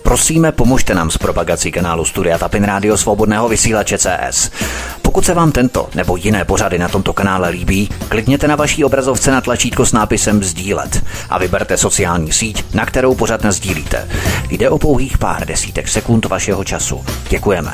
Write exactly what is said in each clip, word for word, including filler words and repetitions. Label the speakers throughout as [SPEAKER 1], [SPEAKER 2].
[SPEAKER 1] Prosíme, pomožte nám s propagací kanálu Studia Tapin Rádio Svobodného vysílače C S. Pokud se vám tento nebo jiné pořady na tomto kanále líbí, klikněte na vaší obrazovce na tlačítko s nápisem sdílet a vyberte sociální síť, na kterou pořad nasdílíte. Jde o pouhých pár desítek sekund vašeho času. Děkujeme.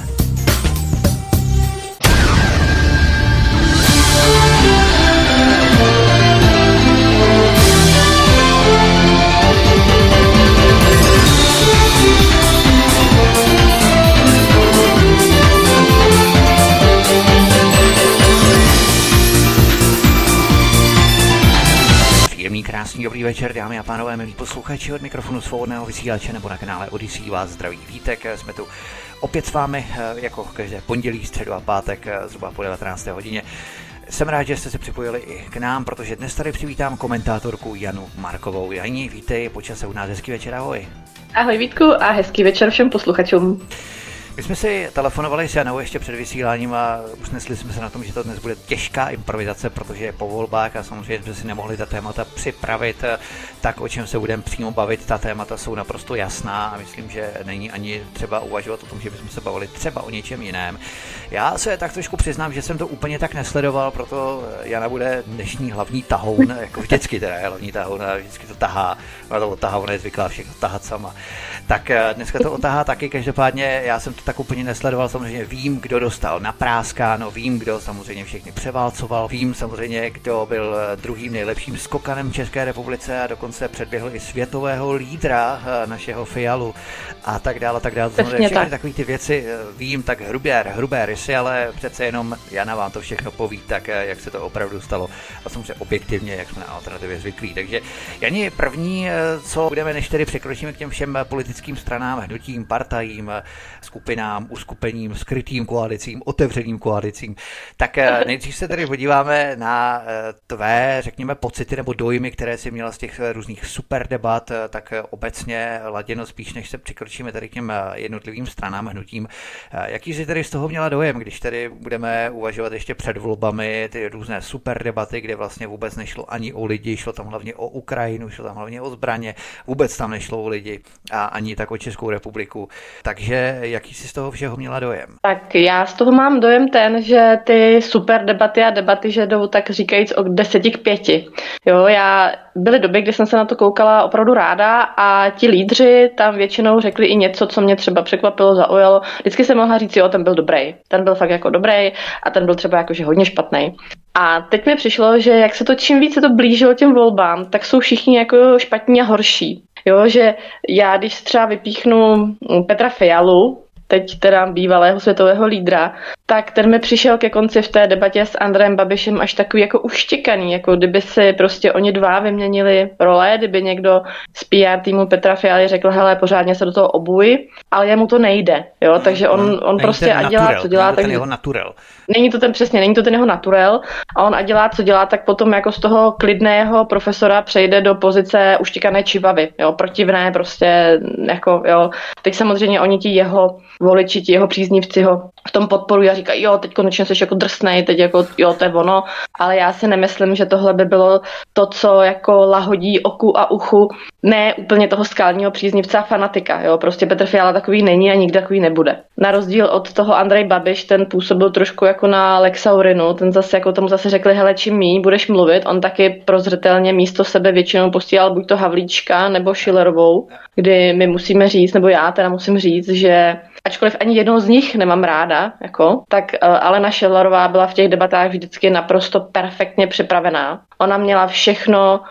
[SPEAKER 1] Krásný dobrý večer, dámy a pánové, milí posluchači, od mikrofonu Svobodného vysílače nebo na kanále Odyssey vás zdraví Vítek. Jsme tu opět s vámi jako každé pondělí, středu a pátek zhruba po devatenácté hodině. Jsem rád, že jste se připojili i k nám, protože dnes tady přivítám komentátorku Janu Markovou. Jani, vítej, po čase u nás, hezký večer, ahoj.
[SPEAKER 2] Ahoj Vítku a hezký večer všem posluchačům.
[SPEAKER 1] My jsme si telefonovali s Janou ještě před vysíláním a usnesli jsme se na tom, že to dnes bude těžká improvizace, protože je po volbách a samozřejmě jsme si nemohli ta témata připravit tak, o čem se budeme přímo bavit. Ta témata jsou naprosto jasná a myslím, že není ani třeba uvažovat o tom, že bychom se bavili třeba o něčem jiném. Já se tak trošku přiznám, že jsem to úplně tak nesledoval, proto Jana bude dnešní hlavní tahoun, jako vždycky teda je hlavní tahoun a vždycky to tahá, ona to otahá, ona je zvyklá všechno tahat sama. Tak dneska to otahá taky, každopádně já jsem to tak úplně nesledoval, samozřejmě vím, kdo dostal napráskáno, vím, kdo samozřejmě všechny převálcoval, vím samozřejmě, kdo byl druhým nejlepším skokanem v České republice a dokonce předběhl i světového lídra našeho Fialu a tak dále, tak dále. Všechny tak. Takové ty věci vím, tak hrubé, hrubé rysy, ale přece jenom Jana vám to všechno poví, tak jak se to opravdu stalo a samozřejmě objektivně, jak jsme na Alternativě zvyklí. Takže Jani, první, co budeme, než tedy překročíme k těm všem politickým stranám, hnutím, partajím, skupinám, uskupením, skrytým koalicím, otevřeným koalicím, tak nejdřív se tady podíváme na tvé, řekněme, pocity nebo dojmy, které jsi měla z těch různých super debat, tak obecně laděno spíš, než se překročíme tady k těm jednotlivým stranám, hnutím. Jaký jsi tady z toho měla dojem, když tady budeme uvažovat ještě před volbami ty různé super debaty, kde vlastně vůbec nešlo ani o lidi, šlo tam hlavně o Ukrajinu, šlo tam hlavně o zbraně, vůbec tam nešlo o lidi a ani tak o Českou republiku. Takže jaký jsi z toho všeho měla dojem?
[SPEAKER 2] Tak já z toho mám dojem ten, že ty super debaty a debaty, že jdou tak říkajíc od deseti k pěti. Jo, já byly doby, kdy jsem se na to koukala opravdu ráda a ti lídři tam většinou řekli i něco, co mě třeba překvapilo, zaujalo. Vždycky jsem mohla říct, jo, ten byl dobrý. Ten byl fakt jako dobrý a ten byl třeba jakože hodně špatný. A teď mi přišlo, že jak se to čím více to blížilo těm volbám, tak jsou všichni jako špatní a horší. Jo, že já když třeba vypíchnu Petra Fialu, teď teda bývalého světového lídra, tak ten mi přišel ke konci v té debatě s Andrejem Babišem až takový jako uštěkaný, jako kdyby si prostě oni dva vyměnili role, kdyby někdo z P R týmu Petra Fialy řekl, hele, pořádně se do toho obuj, ale jemu to nejde, jo, takže on, on prostě a dělá, co dělá, tak
[SPEAKER 1] jeho naturel.
[SPEAKER 2] Není to ten přesně, není to ten jeho naturel a on a dělá, co dělá, tak potom jako z toho klidného profesora přejde do pozice uštěkané čivavy, jo, protivné prostě, jako, jo, teď samozřejmě oni ti jeho voliči, ti jeho příznivci ho v tom podporují a říkají, jo, teď konečně jsi jako drsnej, teď jako, jo, to je ono, ale já si nemyslím, že tohle by bylo to, co jako lahodí oku a uchu, ne úplně toho skalního příznivce a fanatika, jo, prostě Petr Fiala takový není a nikdy takový nebude. Na rozdíl od toho Andrej Babiš, ten působil trošku jako na Lexaurinu, ten zase jako tomu zase řekli, hele, čím míň budeš mluvit, on taky prozřetelně místo sebe většinou postíhal buď to Havlíčka nebo Schillerovou, kdy my musíme říct, nebo já teda musím říct, že ačkoliv ani jednou z nich nemám ráda, jako, tak Alena Schillerová byla v těch debatách vždycky naprosto perfektně připravená. Ona měla všechno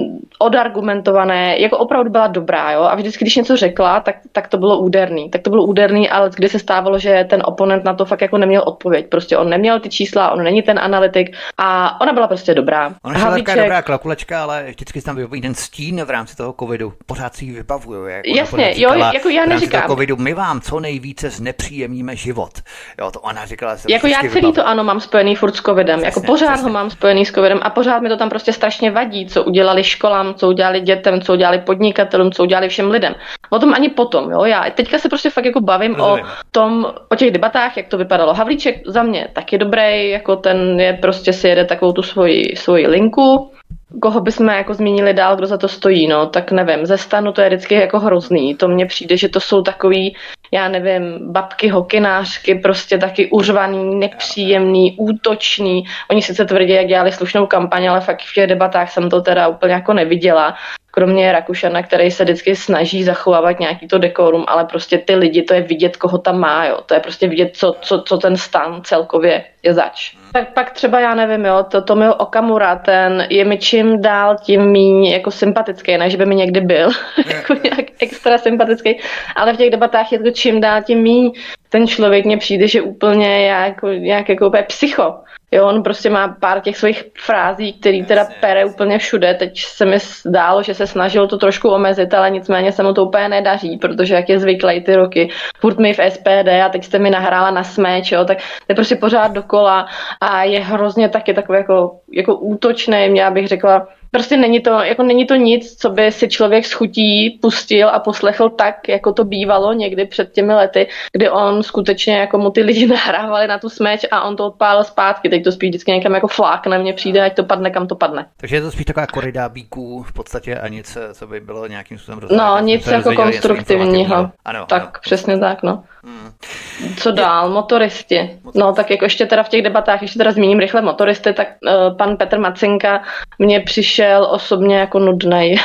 [SPEAKER 2] odargumentované, jako opravdu byla dobrá, jo? A vždycky, když něco řekla, tak, tak to bylo úderný. Tak to bylo úderný, ale kdy se stávalo, že ten oponent na to fakt jako neměl odpověď. Prostě on neměl ty čísla, on není ten analytik a ona byla prostě dobrá.
[SPEAKER 1] Ona Schillerka je dobrá kalkulačka, ale vždycky tam vybaví ten stín v rámci toho covidu. Pořád si ji vybavuju. Jak
[SPEAKER 2] jasně, jo, jako já neříkám.
[SPEAKER 1] Toho covidu my vám co nejvíce znepříjemníme život. Jo, to ona říkala.
[SPEAKER 2] Jako já celý vybavu. To ano mám spojený furt s covidem. Přesně, jako pořád přesně. Ho mám spojený s covidem a pořád mi to tam prostě strašně vadí, co udělali školám, co udělali dětem, co udělali podnikatelům, co udělali všem lidem. O tom ani potom, jo. Já teďka se prostě fakt jako bavím Rozumím. o tom, o těch debatách, jak to vypadalo. Havlíček za mě taky dobrý, jako ten je prostě si jede takovou tu svoji, svoji linku. koho bychom jako zmínili dál, kdo za to stojí, no, tak nevím, ze STANu to je vždycky jako hrozný, to mně přijde, že to jsou takový, já nevím, babky, hokynářky, prostě taky uřvaný, nepříjemný, útočný, oni sice tvrdí, jak dělali slušnou kampaň, ale fakt v těch debatách jsem to teda úplně jako neviděla, kromě Rakušana, který se vždycky snaží zachovávat nějaký to dekorum, ale prostě ty lidi, to je vidět, koho tam má, jo. To je prostě vidět, co, co, co ten stan celkově je zač. Tak pak třeba, já nevím, jo, to Tomio Okamura, ten je mi čím dál tím míň jako sympatický, ne, že by mi někdy byl jako nějak extra sympatický, ale v těch debatách je to čím dál tím míň. Ten člověk mně přijde, že úplně jako, nějak jako úplně psycho. Jo, on prostě má pár těch svých frází, který teda pere úplně všude. Teď se mi zdálo, že se snažil to trošku omezit, ale nicméně se mu to úplně nedaří, protože jak je zvyklý ty roky, furt mi v S P D a teď jste mi nahrála na smeč, jo, tak to je prostě pořád dokola a je hrozně taky takový jako, jako útočný, já bych řekla. Prostě není to, jako není to nic, co by si člověk s chutí pustil a poslechl tak, jako to bývalo někdy před těmi lety, kdy on skutečně jako mu ty lidi nahrávali na tu smeč a on to odpálil zpátky. Teď to spíš vždycky někam jako flákne, mně přijde, ať to padne, kam to padne.
[SPEAKER 1] Takže je to spíš taková korida bíků v podstatě a nic, co by bylo nějakým způsobem rozhodně.
[SPEAKER 2] No, nic jako konstruktivního. Ano, tak ano. Přesně tak, no. Hmm. Co dál? Motoristi. No tak jako ještě teda v těch debatách, ještě teda zmíním rychle motoristy, tak uh, pan Petr Macinka mně přišel osobně jako nudnej.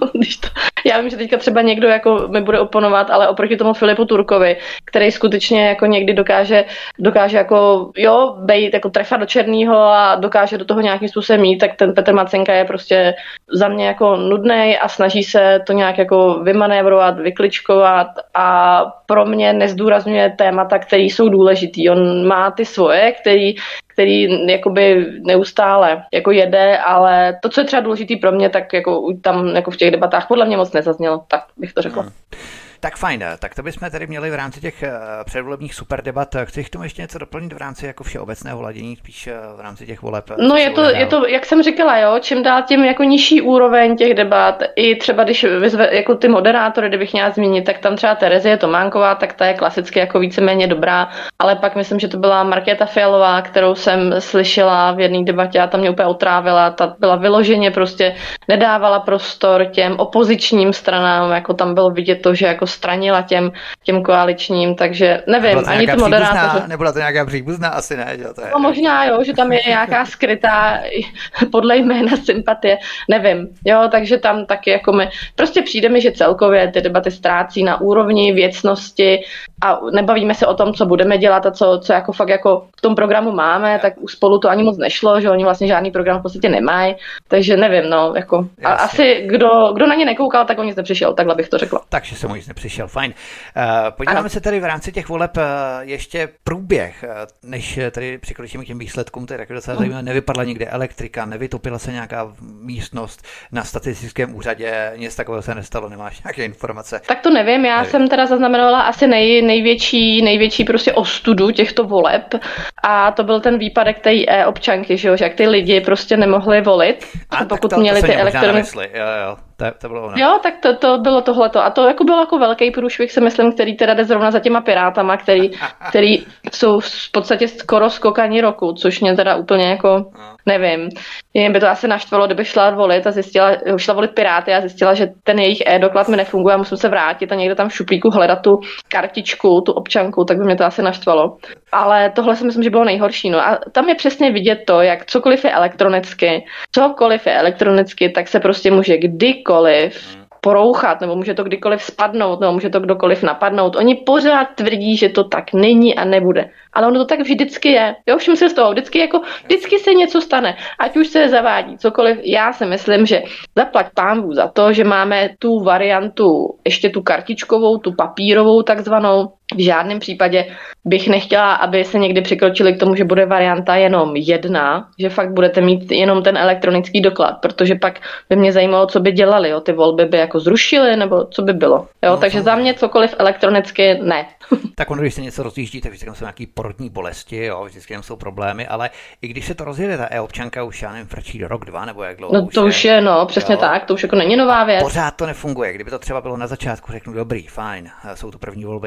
[SPEAKER 2] Já vím, že teďka třeba někdo jako mi bude oponovat, ale oproti tomu Filipu Turkovi, který skutečně jako někdy dokáže, dokáže jako jo, bejt, jako trefa do černýho a dokáže do toho nějakým způsobem mít, tak ten Petr Macinka je prostě za mě jako nudnej a snaží se to nějak jako vymanévrovat, vykličkovat a pro mě nezdůrazňuje témata, které jsou důležitý. On má ty svoje, který, který jakoby neustále jako jede, ale to, co je třeba důležitý pro mě, tak jako tam jako v těch debatách podle mě moc nezaznělo, tak bych to řekla. Hmm.
[SPEAKER 1] Tak fajn, tak to bychom tady měli v rámci těch předvolebních superdebat. Chceš k tomu ještě něco doplnit v rámci jako všeobecného ladění, spíš v rámci těch voleb?
[SPEAKER 2] No je to, je to, jak jsem říkala, jo, čím dál tím jako nižší úroveň těch debat, i třeba když vyzve, jako ty moderátory, kdybych měla zmínit, tak tam třeba Terezie Tománková, tak ta je klasicky jako víceméně dobrá, ale pak myslím, že to byla Markéta Fialová, kterou jsem slyšela v jedné debatě a ta mě úplně otrávila, ta byla vyloženě prostě nedávala prostor těm opozičním stranám, jako tam bylo vidět to, že jako stranila těm, těm koaličním, takže nevím, ani ty moderátoři.
[SPEAKER 1] Nebyla to nějaká příbuzná? Asi ne, že to je.
[SPEAKER 2] No možná, jo, že tam je nějaká skrytá podle jména sympatie, nevím, jo, takže tam taky jako my, prostě přijde mi, že celkově ty debaty ztrácí na úrovni věcnosti a nebavíme se o tom, co budeme dělat a co, co jako fakt jako v tom programu máme, tak u Spolu to ani moc nešlo, že oni vlastně žádný program v podstatě nemají, takže nevím, no, jako a asi kdo, kdo na ně nekoukal, tak on nic nepřišel, takhle bych to řekla.
[SPEAKER 1] Takže jsem nic nepřišel, fajn. Uh, podíváme ano. se tady v rámci těch voleb uh, ještě průběh, uh, než tady přikročíme k těm výsledkům, to je taky docela zajímavé, nevypadla nikde elektrika, nevytopila se nějaká místnost na statistickém úřadě, nic takového se nestalo, nemáš nějaké informace?
[SPEAKER 2] Tak to nevím, já nevím. jsem teda zaznamenala asi nej, největší, největší prostě ostudu těchto voleb a to byl ten výpadek té e-občanky, že jo, že jak ty lidi prostě nemohli volit,
[SPEAKER 1] a
[SPEAKER 2] pokud
[SPEAKER 1] to, to
[SPEAKER 2] měli ty elektronické.
[SPEAKER 1] Jo, jo. To, to bylo ono.
[SPEAKER 2] Jo, tak to, to bylo tohleto. A to jako byl jako velký průšvih, si myslím, který teda jde zrovna za těma pirátama, který, který jsou v podstatě skoro skokani roku, což mě teda úplně jako, nevím. Jen by to asi naštvalo, kdyby šla volit a zjistila, šla volit Piráty a zjistila, že ten jejich e-doklad mi nefunguje a musím se vrátit a někde tam v šuplíku hledat tu kartičku, tu občanku, tak by mě to asi naštvalo. Ale tohle si myslím, že bylo nejhorší. No a tam je přesně vidět to, jak cokoliv je elektronicky, cokoliv je elektronicky, tak se prostě může kdykoliv porouchat, nebo může to kdykoliv spadnout, nebo může to kdokoliv napadnout. Oni pořád tvrdí, že to tak není a nebude. Ale ono to tak vždycky je. Jo, všim si z toho, vždycky, jako, vždycky se něco stane. Ať už se zavádí cokoliv. Já si myslím, že zaplať pánbůh za to, že máme tu variantu, ještě tu kartičkovou, tu papírovou takzvanou. V žádném případě bych nechtěla, aby se někdy přikročili k tomu, že bude varianta jenom jedna, že fakt budete mít jenom ten elektronický doklad, protože pak by mě zajímalo, co by dělali, jo? Ty volby by jako zrušily, nebo co by bylo. Jo? No, takže za mě cokoliv elektronicky ne.
[SPEAKER 1] Tak ono, když se něco rozjíždí, tak vždycky tam jsou nějaký porodní bolesti, jo? Vždycky tam jsou problémy, ale i když se to rozjede, ta e-občanka už já nevím, frčí do rok, dva nebo jak dlouho.
[SPEAKER 2] No to už je, no, přesně jo? Tak, to už jako není nová věc.
[SPEAKER 1] Pořád to nefunguje, kdyby to třeba bylo na začátku, řeknu dobrý, fajn, jsou to první volby, ale prostě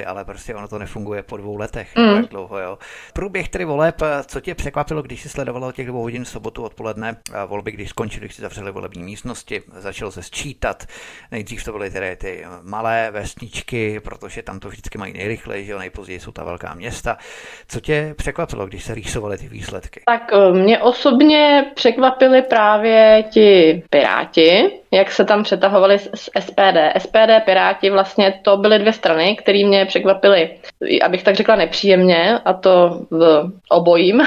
[SPEAKER 1] prostě ono to nefunguje po dvou letech,
[SPEAKER 2] Mm.
[SPEAKER 1] tak dlouho, jo. Průběh tedy voleb, co tě překvapilo, když si sledovalo těch dvou hodin sobotu odpoledne, volby, když skončily, když si zavřeli volební místnosti, začalo se sčítat, nejdřív to byly tedy ty malé vesničky, protože tam to vždycky mají nejrychleji, že jo, nejpozději jsou ta velká města. Co tě překvapilo, když se rýsovaly ty výsledky?
[SPEAKER 2] Tak mě osobně překvapili právě ti Piráti, jak se tam přetahovali z S P D. S P D, Piráti, vlastně to byly dvě strany, které mě překvapily, abych tak řekla, nepříjemně, a to v obojím,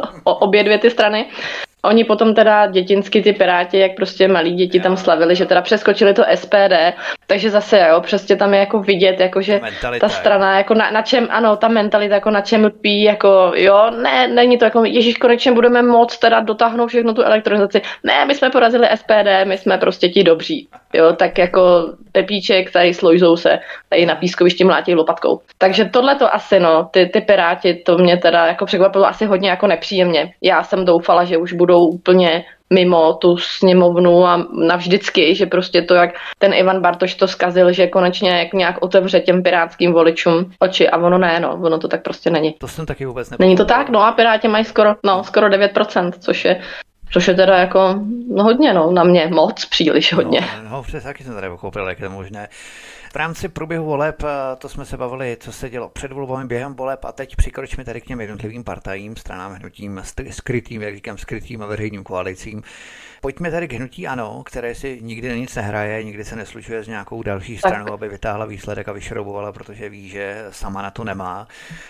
[SPEAKER 2] obě dvě ty strany. Oni potom teda dětinsky ty Piráti, jak prostě malí děti tam slavili, že teda přeskočili to S P D, takže zase jo, přesně tam je jako vidět, jako že mentalita, ta strana, jako na, na čem, ano, ta mentalita, jako na čem lpí, jako jo, ne, není to jako, ježíš, konečně budeme moc teda dotáhnout všechno tu elektronizaci, ne, my jsme porazili S P D, my jsme prostě ti dobří, jo, tak jako Pepíček tady s Lojzou se tady na pískovišti mlátí lopatkou. Takže tohle to asi, no, ty, ty Piráti, to mě teda jako překvapilo asi hodně jako nepříjemně. Já jsem doufala, že už budou úplně mimo tu sněmovnu a navždycky, že prostě to, jak ten Ivan Bartoš to zkazil, že konečně jak nějak otevře těm pirátským voličům oči, a ono ne, no, ono to tak prostě není.
[SPEAKER 1] To jsem taky vůbec nepochopil.
[SPEAKER 2] Není to tak, no, a Piráti mají skoro, no, skoro devět procent, což je Což je teda jako no, hodně, no, na mě moc, příliš hodně.
[SPEAKER 1] No, no přes taky jsem tady pochopil, jak je to možné. V rámci průběhu voleb, to jsme se bavili, co se dělo před volbami, během voleb, a teď přikročíme tady k těm jednotlivým partajím, stranám, hnutím, skrytým, jak říkám, skrytým a veřejným koalicím. Pojďme tady k hnutí ANO, které si nikdy nic nehraje, nikdy se neslučuje s nějakou další stranou, tak, aby vytáhla výsledek a vyšroubovala, protože ví, že sama na to nemá,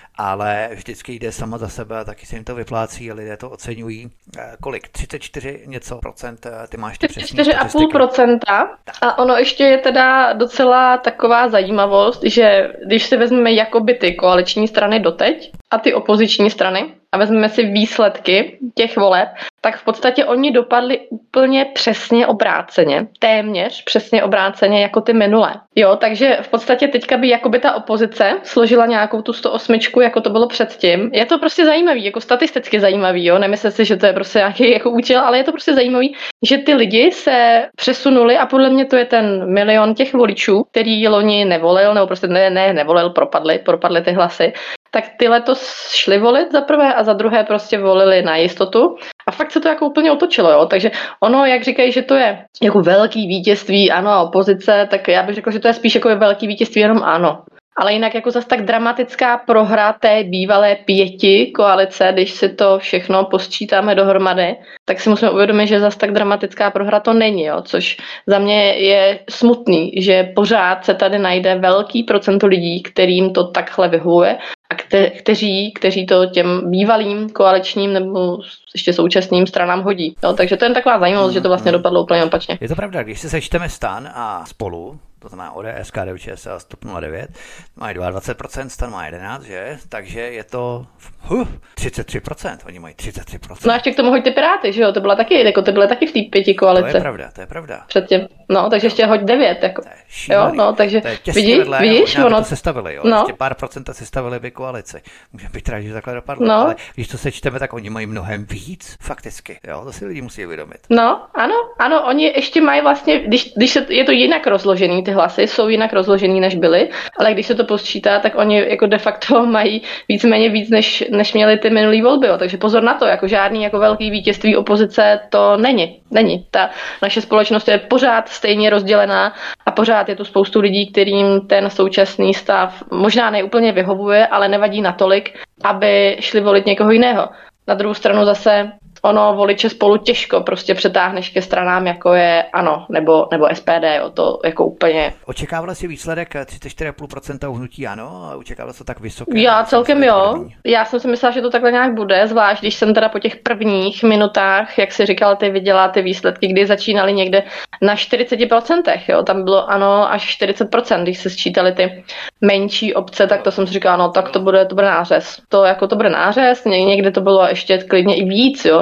[SPEAKER 1] ale vždycky jde sama za sebe a taky se jim to vyplácí a lidé to oceňují. Kolik? třicet čtyři něco procent, ty máš ty přesné statistiky.
[SPEAKER 2] třicet čtyři celá pět procenta a ono ještě je teda docela taková zajímavost, že když si vezmeme jakoby ty koaliční strany doteď a ty opoziční strany a vezmeme si výsledky těch voleb, tak v podstatě oni dopadli úplně přesně obráceně, téměř přesně obráceně jako ty minulé. Jo, takže v podstatě teďka by jakoby ta opozice složila nějakou tu sto osm, jako to bylo předtím. Je to prostě zajímavý, jako statisticky zajímavý, jo, nemyslím si, že to je prostě nějaký jako účel, ale je to prostě zajímavý, že ty lidi se přesunuli a podle mě to je ten milion těch voličů, který loni nevolil, nebo prostě ne, ne nevolil, propadli, propadli ty hlasy, tak ty letos šli volit za prvé a za druhé prostě volili na jistotu a fakt se to jako úplně otočilo, jo, takže ono, jak říkají, že to je jako velký vítězství, ano, a opozice, tak já bych řekla, že to je spíš jako velký vítězství jenom ano. Ale jinak jako zase tak dramatická prohra té bývalé pěti koalice, když si to všechno posčítáme dohromady, tak si musíme uvědomit, že zase tak dramatická prohra to není, jo? Což za mě je smutný, že pořád se tady najde velký procento lidí, kterým to takhle vyhovuje a kte- kteří, kteří to těm bývalým koaličním nebo ještě současným stranám hodí. Jo? Takže to je taková zajímavost, že to vlastně dopadlo úplně opačně.
[SPEAKER 1] Je to pravda, když se sečteme STAN a Spolu, to znamená O D S, K D U Č S a TOP nula devět, mají dvacet dva procent, STAN má jedenáct procent, že? Takže je to huh, třicet tři procent, oni mají třicet tři procent.
[SPEAKER 2] No a ještě k tomu hoď ty Piráty, že jo? To byla taky, jako ty byly taky v té pěti koalice.
[SPEAKER 1] To je pravda, to je pravda.
[SPEAKER 2] Předtím, no, takže ještě hoď devět, jako. Jo, no, takže vidíš,
[SPEAKER 1] vedle,
[SPEAKER 2] vidíš,
[SPEAKER 1] ono
[SPEAKER 2] ono
[SPEAKER 1] to sestavili, jo.
[SPEAKER 2] No.
[SPEAKER 1] Ještě pár procenta sestavili by koalici. Můžeme být rádi, že takhle dopadlo,
[SPEAKER 2] no.
[SPEAKER 1] Ale když to sečteme, tak oni mají mnohem víc, fakticky, jo, to si lidi musí uvědomit.
[SPEAKER 2] No, ano, ano, oni ještě mají vlastně, když, když se, je to jinak rozložený, ty hlasy jsou jinak rozložený, než byly, ale když se to posčítá, tak oni jako de facto mají víceméně víc, než, než měli ty minulý volby, jo. Takže pozor na to, jako žádný jako velký vítězství opozice to není, není. Ta naše společnost je pořád stejně rozdělená a pořád je tu spoustu lidí, kterým ten současný stav možná neúplně vyhovuje, ale nevadí natolik, aby šli volit někoho jiného. Na druhou stranu zase ono voliče Spolu těžko prostě přetáhneš ke stranám, jako je ANO nebo, nebo S P D, jo, to jako úplně.
[SPEAKER 1] Očekávala si výsledek třicet čtyři celá pět procenta u hnutí ANO a očekávala to tak vysoké?
[SPEAKER 2] Já celkem jo. Já jsem si myslela, že to takhle nějak bude, zvlášť když jsem teda po těch prvních minutách, jak si říkala, ty viděla ty výsledky, kdy začínaly někde na čtyřicet procent, jo, tam bylo ANO až čtyřicet procent, když se sčítaly ty menší obce, tak to jsem si říkala, no tak to bude, to bude nářez. To jako to bude nářez, někde to bylo ještě klidně i víc, jo, než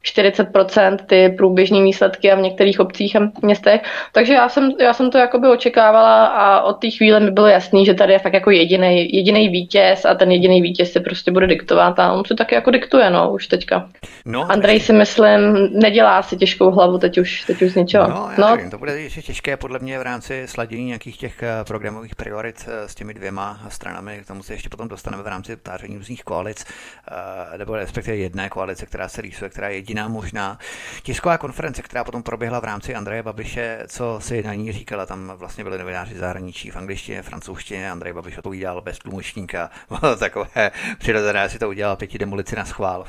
[SPEAKER 2] čtyřicet procent ty průběžné výsledky a v některých obcích a městech. Takže já jsem, já jsem to jakoby očekávala a od té chvíle mi bylo jasný, že tady je fakt jako jedinej, jedinej vítěz a ten jediný vítěz si prostě bude diktovat a on si taky jako diktuje, no, už teďka. No, Andrej si myslím, nedělá si těžkou hlavu teď už, teď už z ničeho.
[SPEAKER 1] No, já no. nevím, to bude ještě těžké podle mě v rámci sladění nějakých těch programových priorit s těmi dvěma stranami, k tomu se ještě potom dostaneme v rámci táření různých koalic, nebo respektive jedné koalice, která se rýsuje, která je jediná možná. Tisková konference, která potom proběhla v rámci Andreje Babiše, co si na ní říkala, tam vlastně byli novináři zahraničí v angličtině, francouzštině, Andrej Babiš odpovídal bez tlumočníka, takové přirozené, si to udělal pěti demolici na schvál.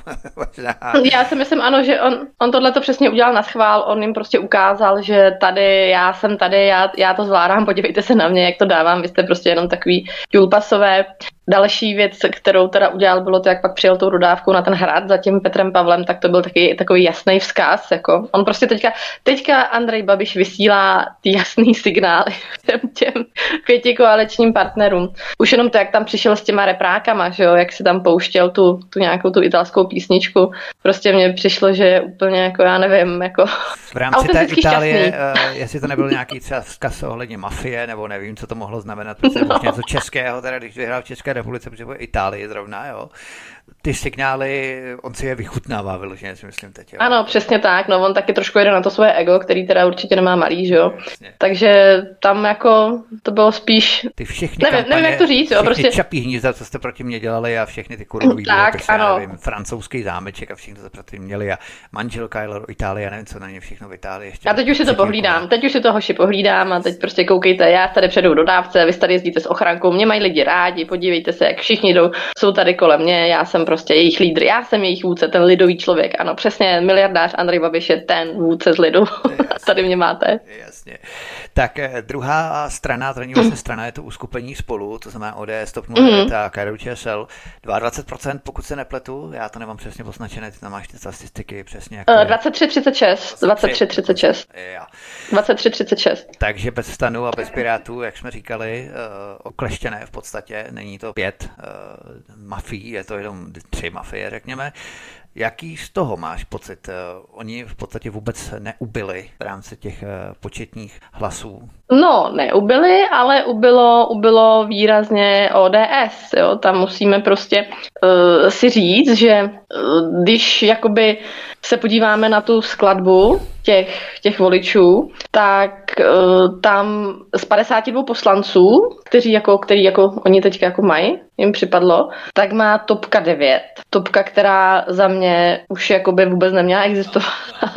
[SPEAKER 2] Já si myslím, ano, že on, on tohle to přesně udělal na schvál, on jim prostě ukázal, že tady, já jsem tady, já, já to zvládám, podívejte se na mě, jak to dávám, vy jste prostě jenom takový julpasové. Další věc, kterou teda udělal, bylo to, jak pak přijel tou dodávku na ten hrad za tím Petrem Pavlem, tak to byl taky, takový jasný vzkaz. Jako. On prostě teďka, teďka Andrej Babiš vysílá ty jasný signály těm, těm pěti koaličním partnerům. Už jenom to, jak tam přišel s těma reprákama, že jo, jak si tam pouštěl tu, tu nějakou tu italskou písničku, prostě mně přišlo, že je úplně jako, já nevím, jako
[SPEAKER 1] v rámci té Itálie, uh, jestli to nebyl nějaký třeba vzkaz ohledně mafie, nebo nevím, co to mohlo znamenat, protože něco českého, teda když vyhrál v České republice, protože bude Itálie zrovna, jo. Ty signály, on si je vychutnává vyloženě, si myslím teď. Jo.
[SPEAKER 2] Ano, přesně tak, no on taky trošku jede na to svoje ego, který teda určitě nemá malý, že jo. Vlastně. Takže tam jako to bylo spíš,
[SPEAKER 1] ty všechny
[SPEAKER 2] nevím,
[SPEAKER 1] kampaně,
[SPEAKER 2] nevím jak to říct, jo. Prostě
[SPEAKER 1] Čapí hnízda, co jste proti mě dělali a všechny ty kurvový dluhopisy, já nevím, francouzský zámeček a všechno, co proti měli a manželka jela do Itálie, já nevím, co na ně všechno v Itálii ještě.
[SPEAKER 2] A teď už si to pohlídám, teď už si to hoši pohlídám a teď prostě koukejte, já tady předu do dávce, vy tady jezdíte s ochrankou, mě mají lidi rádi, podívejte se, jak všichni jdou, jsou tady kolem mě, já jsem prostě jejich lídr, já jsem jejich vůdce, ten lidový člověk, ano, přesně, miliardář Andrej Babiš je ten vůdce z lidu, tady mě máte.
[SPEAKER 1] Jasně. Tak druhá strana, to není vlastně strana, je to uskupení Spolu, to znamená O D S, TOP nula devět a K D U Č S L, dvacet dva procent, pokud se nepletu, já to nemám přesně poznačené, ty tam máš ty statistiky přesně. Jak
[SPEAKER 2] uh, dvacet tři třicet šest, dvacet tři třicet šest. dvacet tři třicet šest.
[SPEAKER 1] Takže bez STANu a bez Pirátů, jak jsme říkali, uh, okleštěné v podstatě, není to pět uh, mafií, je to jenom tři mafie, řekněme. Jaký z toho máš pocit? Oni v podstatě vůbec neubili v rámci těch početních hlasů.
[SPEAKER 2] No, neubili, ale ubilo, ubilo výrazně O D S. Jo? Tam musíme prostě uh, si říct, že uh, když jakoby se podíváme na tu skladbu těch, těch voličů, tak uh, tam z padesáti dvou poslanců, kteří jako, který jako oni teďka jako mají, jim připadlo, tak má topka devět. Topka, která za mě už jakoby vůbec neměla existovat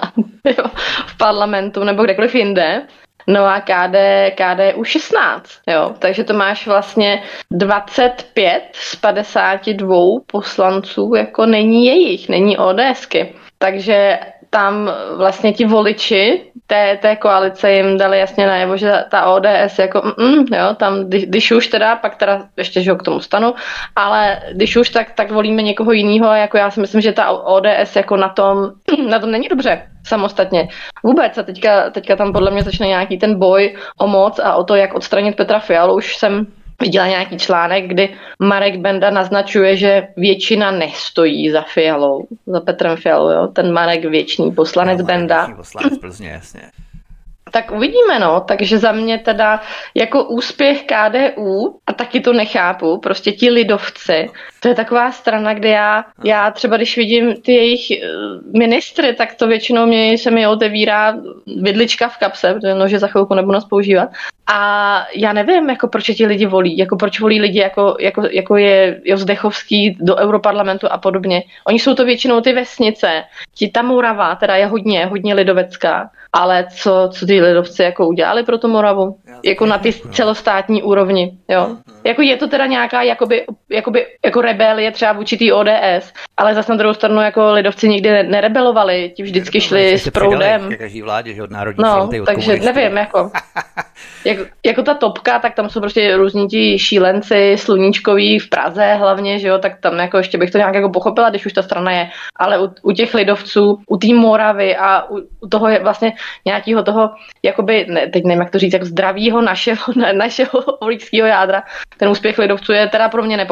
[SPEAKER 2] v parlamentu nebo kdekoliv jinde. No a K D, K D U šestnáct, jo, takže to máš vlastně dvacet pět z padesáti dvou poslanců, jako není jejich, není ODSky. Takže tam vlastně ti voliči té, té koalice jim dali jasně najevo, že ta O D S jako mm, jo, tam když, když už teda, pak teda ještě, že ho k tomu stanu, ale když už, tak, tak volíme někoho jiného a jako já si myslím, že ta O D S jako na tom, na tom není dobře samostatně. Vůbec a teďka, teďka tam podle mě začne nějaký ten boj o moc a o to, jak odstranit Petra Fialu. Už jsem viděla nějaký článek, kdy Marek Benda naznačuje, že většina nestojí za Fialou, za Petrem Fialou, jo? Ten Marek věčný poslanec no, Benda.
[SPEAKER 1] Věčný poslanec Plzně, jasně.
[SPEAKER 2] Tak uvidíme, no, takže za mě teda jako úspěch K D U, a taky to nechápu, prostě ti lidovci, to je taková strana, kde já, já třeba když vidím ty jejich ministry, tak to většinou mě, se mi otevírá vidlička v kapse, protože nože za chvilku nebudu nás používat. A já nevím, jako proč ti lidi volí, jako proč volí lidi, jako, jako, jako je Jozdechovský do Europarlamentu a podobně. Oni jsou to většinou ty vesnice, ti ta Morava, teda je hodně, hodně lidovecká, ale co, co ty lidovci jako udělali pro tu Moravu? Jako na ty celostátní úrovni, jo. Jako je to teda nějaká jakoby, jakoby, jako rebelie třeba vůči té O D S, ale zase na druhou stranu jako lidovci nikdy nerebelovali, ti vždycky šli s proudem.
[SPEAKER 1] Každý vládě, že od Národní
[SPEAKER 2] no,
[SPEAKER 1] fronty, od
[SPEAKER 2] takže
[SPEAKER 1] komunistů.
[SPEAKER 2] Nevím, jako, jak, jako ta topka, tak tam jsou prostě různí ti šílenci, sluníčkoví v Praze hlavně, že jo, tak tam jako ještě bych to nějak jako pochopila, když už ta strana je, ale u, u těch lidovců, u té Moravy a u, u toho je vlastně nějakého toho, jakoby, ne, teď nevím, jak to říct, jako zdravýho našeho, na, našeho voličského jádra, ten úspěch lidovců je teda pro mě nepochopitelný.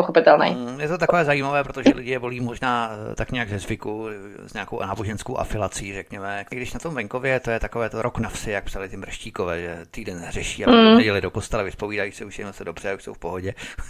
[SPEAKER 2] pochopitelný.
[SPEAKER 1] Je to takové zajímavé, protože lidi je volí možná tak nějak ze zvyku, s nějakou náboženskou afilací, řekněme. Když na tom venkově, to je takové to rok na vsi, jak psali ty Mrštíkové, že týden hřeší, ale mm. neděli do kostela, vyspovídají se, už jenom se dobře, už jsou v pohodě.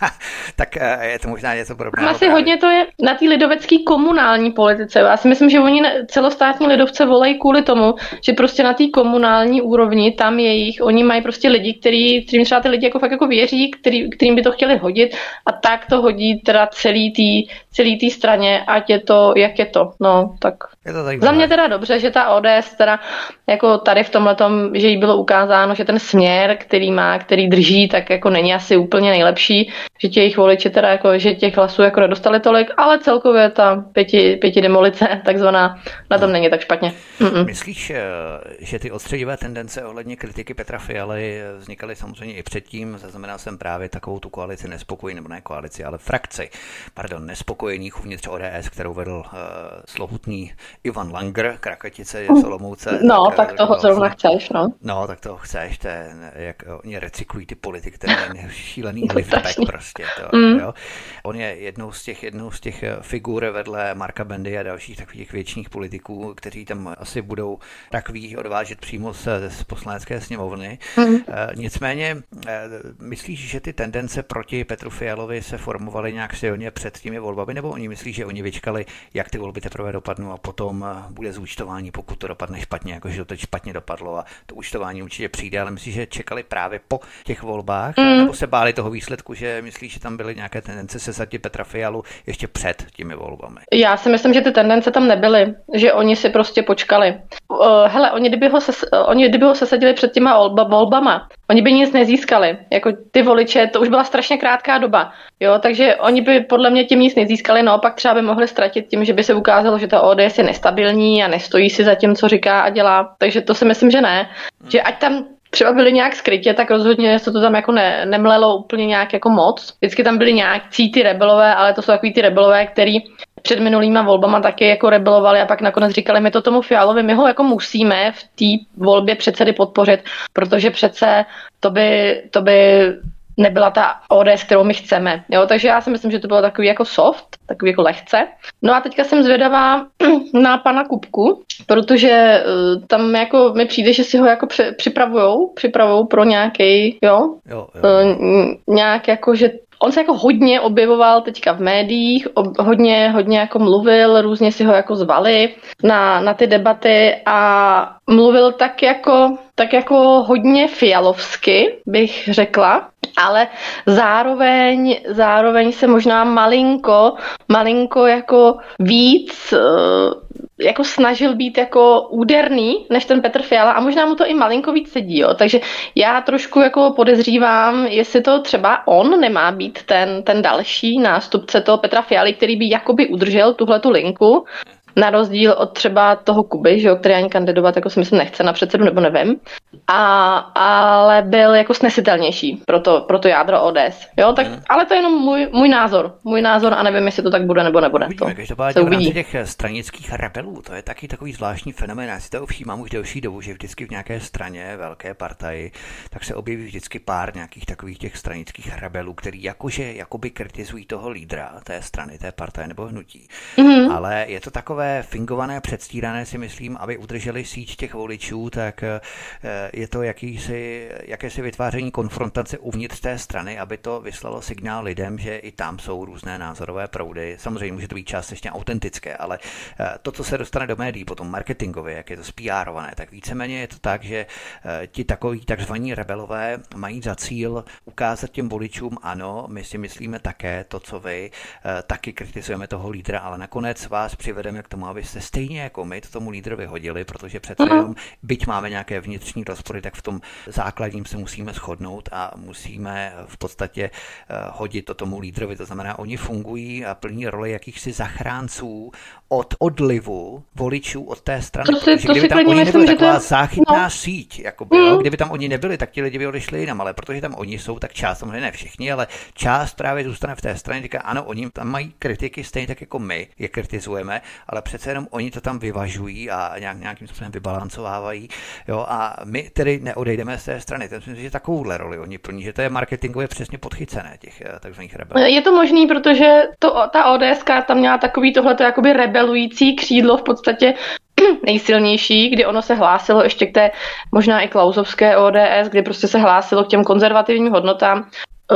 [SPEAKER 1] Tak je to možná něco podobného.
[SPEAKER 2] Asi hodně to je na té lidovecké komunální politice. Já si myslím, že oni celostátní lidovce volají kvůli tomu, že prostě na té komunální úrovni, tam jejich, oni mají prostě lidi, který, kterým třeba ty lidi jako fakt jako věří, který, kterým by to chtěli hodit a tak to hodí teda celý tý, celý tý straně, ať je to, jak je to. No, tak
[SPEAKER 1] je to
[SPEAKER 2] za mě teda dobře, že ta O D S teda jako tady v tomhletom, že jí bylo ukázáno, že ten směr, který má, který drží, tak jako není asi úplně nejlepší, že těch voliči teda jako, že těch hlasů jako nedostali tolik, ale celkově ta pěti, pěti demolice takzvaná na tom není tak špatně. Mm-mm.
[SPEAKER 1] Myslíš, že ty odstředivé tendence ohledně kritiky Petra Fialy vznikaly samozřejmě i předtím? Zaznamenal jsem právě takovou tu koalici nespokojených, nebo ne koalici, ale frakci, pardon, nespokojených uvnitř O D S, kterou vedl uh, slovutný Ivan Langer, Krakatice, Solomouce.
[SPEAKER 2] No, tak, tak toho zrovna chceš, no.
[SPEAKER 1] No, tak toho chceš, to je, jak oni recyklují ty politiky, ten je šílený liftback prostě. To, mm. jo. On je jednou z těch, jednou z těch figur vedle Marka Bendy a dalších takových věčných politiků, kteří tam asi budou takový odvážet přímo z, z poslanecké sněmovny. Mm. E, nicméně, e, myslíš, že ty tendence proti Petru Fialovi se formovaly nějak silně před těmi volbami, nebo oni myslí, že oni vyčkali, jak ty volby teprve dopadnou a potom bude zúčtování, pokud to dopadne špatně, jakože to teď špatně dopadlo a to účtování určitě přijde, ale myslíš, že čekali právě po těch volbách, mm. nebo se báli toho výsledku, že myslíš, že tam byly nějaké tendence sesadit Petra Fialu ještě před těmi volbami?
[SPEAKER 2] Já si myslím, že ty tendence tam nebyly, že oni si prostě počkali. Uh, hele, oni kdyby ho, ses, uh, oni kdyby ho sesadili před těma volba, volbama, oni by nic nezískali. Jako ty voliče, to už byla strašně krátká doba, jo, takže oni by podle mě tím nic nezískali, naopak třeba by mohli ztratit tím, že by se ukázalo, že ta O D S je nestabilní a nestojí si za tím, co říká a dělá, takže to si myslím, že ne. Hmm. Že ať tam třeba byli nějak skrytě, tak rozhodně se to tam jako ne, nemlelo úplně nějak jako moc. Vždycky tam byli nějaký ty rebelové, ale to jsou takový ty rebelové, který před minulýma volbama taky jako rebelovali a pak nakonec říkali, my to tomu Fialovi, my ho jako musíme v té volbě předsedy podpořit, protože přece to by, to by nebyla ta O D S, kterou my chceme. Jo? Takže já si myslím, že to bylo takový jako soft, takový jako lehce. No a teďka jsem zvědavá na pana Kupku, protože uh, tam jako mi přijde, že si ho jako připravujou, připravujou pro nějaký, jo,
[SPEAKER 1] jo, jo.
[SPEAKER 2] Uh, nějak jako, že on se jako hodně objevoval teďka v médiích, ob, hodně, hodně jako mluvil, různě si ho jako zvali na, na ty debaty a mluvil tak jako, tak jako hodně fialovsky, bych řekla, ale zároveň, zároveň se možná malinko, malinko jako víc jako snažil být jako úderný než ten Petr Fiala a možná mu to i malinko víc sedí, jo. Takže já trošku jako podezřívám, jestli to třeba on nemá být ten, ten další nástupce toho Petra Fialy, který by jakoby udržel tuhletu linku, na rozdíl od třeba toho Kuby, že jo, který ani kandidovat, jako si myslím, nechce na předsedu, nebo nevím, a, ale byl jako snesitelnější pro to, pro to jádro O D S. Jo, tak, hmm. ale to je jenom můj, můj názor. Můj názor a nevím, jestli to tak bude, nebo nebude.
[SPEAKER 1] Uvidíme, to každopádně v rámci těch stranických rebelů, to je taky takový zvláštní fenomén. Já si to všímám už delší dobu, že vždycky v nějaké straně, velké partaji, tak se objeví vždycky pár nějakých takových těch stranických rebelů, který jakože jakoby kritizují toho lídra té strany, té partaje nebo hnutí. Hmm. Ale je to takové fingované, předstírané, si myslím, aby udrželi síť těch voličů, tak je to jakýsi, jakési vytváření konfrontace uvnitř té strany, aby to vyslalo signál lidem, že i tam jsou různé názorové proudy. Samozřejmě může to být částečně autentické, ale to, co se dostane do médií, potom marketingově, jak je to spíárované, tak víceméně je to tak, že ti takoví takzvaní rebelové mají za cíl ukázat těm voličům, ano, my si myslíme také to, co vy, taky kritizujeme toho lídra, ale nakonec vás přivedeme k tomu, abyste stejně jako my to tomu lídrovi hodili, protože přece uh-huh. jenom, byť máme nějaké vnitřní rozpory, tak v tom základním se musíme shodnout a musíme v podstatě uh, hodit to tomu lídrovi. To znamená, oni fungují a plní roli jakýchsi zachránců od odlivu voličů od té strany.
[SPEAKER 2] To si,
[SPEAKER 1] protože kdyby tam oni
[SPEAKER 2] myslím,
[SPEAKER 1] nebyli, taková
[SPEAKER 2] to...
[SPEAKER 1] záchytná
[SPEAKER 2] no.
[SPEAKER 1] síť, jakoby, mm. jo? Kdyby tam oni nebyli, tak ti lidi by odešli jinam, ale protože tam oni jsou, tak část, samozřejmě ne všichni, ale část právě zůstane v té straně, říká, ano, oni tam mají kritiky stejně tak jako my je kritizujeme, ale přece jenom oni to tam vyvažují a nějak, nějakým způsobem vybalancovávají. Jo, a my tedy neodejdeme z té strany. To myslím, že takovouhle roli oni plní, že to je marketingově přesně podchycené těch takzvaných rebelů.
[SPEAKER 2] Je to možný, protože to, ta O D S ka tam měla takový tohleto jakoby rebelující křídlo v podstatě nejsilnější, kdy ono se hlásilo ještě k té možná i klausovské O D S, kdy prostě se hlásilo k těm konzervativním hodnotám.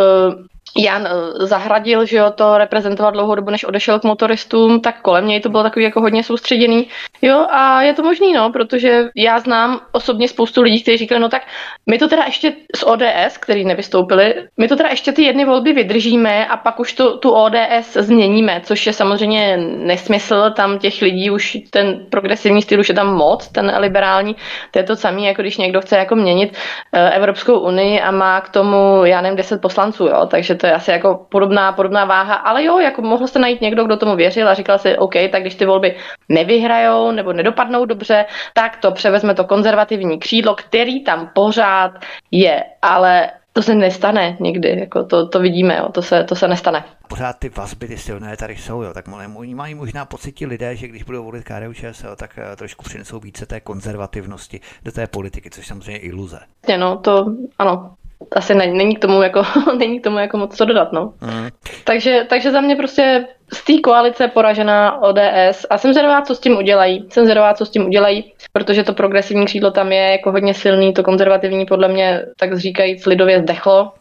[SPEAKER 2] Jan Zahradil, že jo, to reprezentoval dlouhou dobu, než odešel k motoristům, tak kolem něj to bylo takový jako hodně soustředěný. Jo, a je to možný, no, protože já znám osobně spoustu lidí, kteří říkali, no tak my to teda ještě z O D S, který nevystoupili, my to teda ještě ty jedny volby vydržíme a pak už to, tu O D S změníme, což je samozřejmě nesmysl, tam těch lidí už ten progresivní styl už je tam moc, ten liberální, to je to samé, jako když někdo chce jako měnit Evropskou unii a má k tomu, já nevím, deset poslanců, jo, takže to je asi jako podobná, podobná váha, ale jo, jako mohl se najít někdo, kdo tomu věřil a říkal si, OK, tak když ty volby nevyhrajou nebo nedopadnou dobře, tak to převezme to konzervativní křídlo, který tam pořád je, ale to se nestane nikdy, jako to, to vidíme, jo, to se, to se nestane.
[SPEAKER 1] Pořád ty vazby, ty silné tady jsou, jo, tak oni mají možná pocit ti lidé, že když budou volit K D U Č S L, tak trošku přinesou více té konzervativnosti do té politiky, což samozřejmě je iluze.
[SPEAKER 2] No, to ano. Asi není, není k tomu jako není k tomu jako moc co dodat, no. Mm. Takže, takže za mě prostě z té koalice poražená O D S a jsem zvědavá, co s tím udělají. Jsem zvědavá, co s tím udělají, protože to progresivní křídlo tam je jako hodně silný, to konzervativní podle mě, tak říkajíc, lidově zdechlo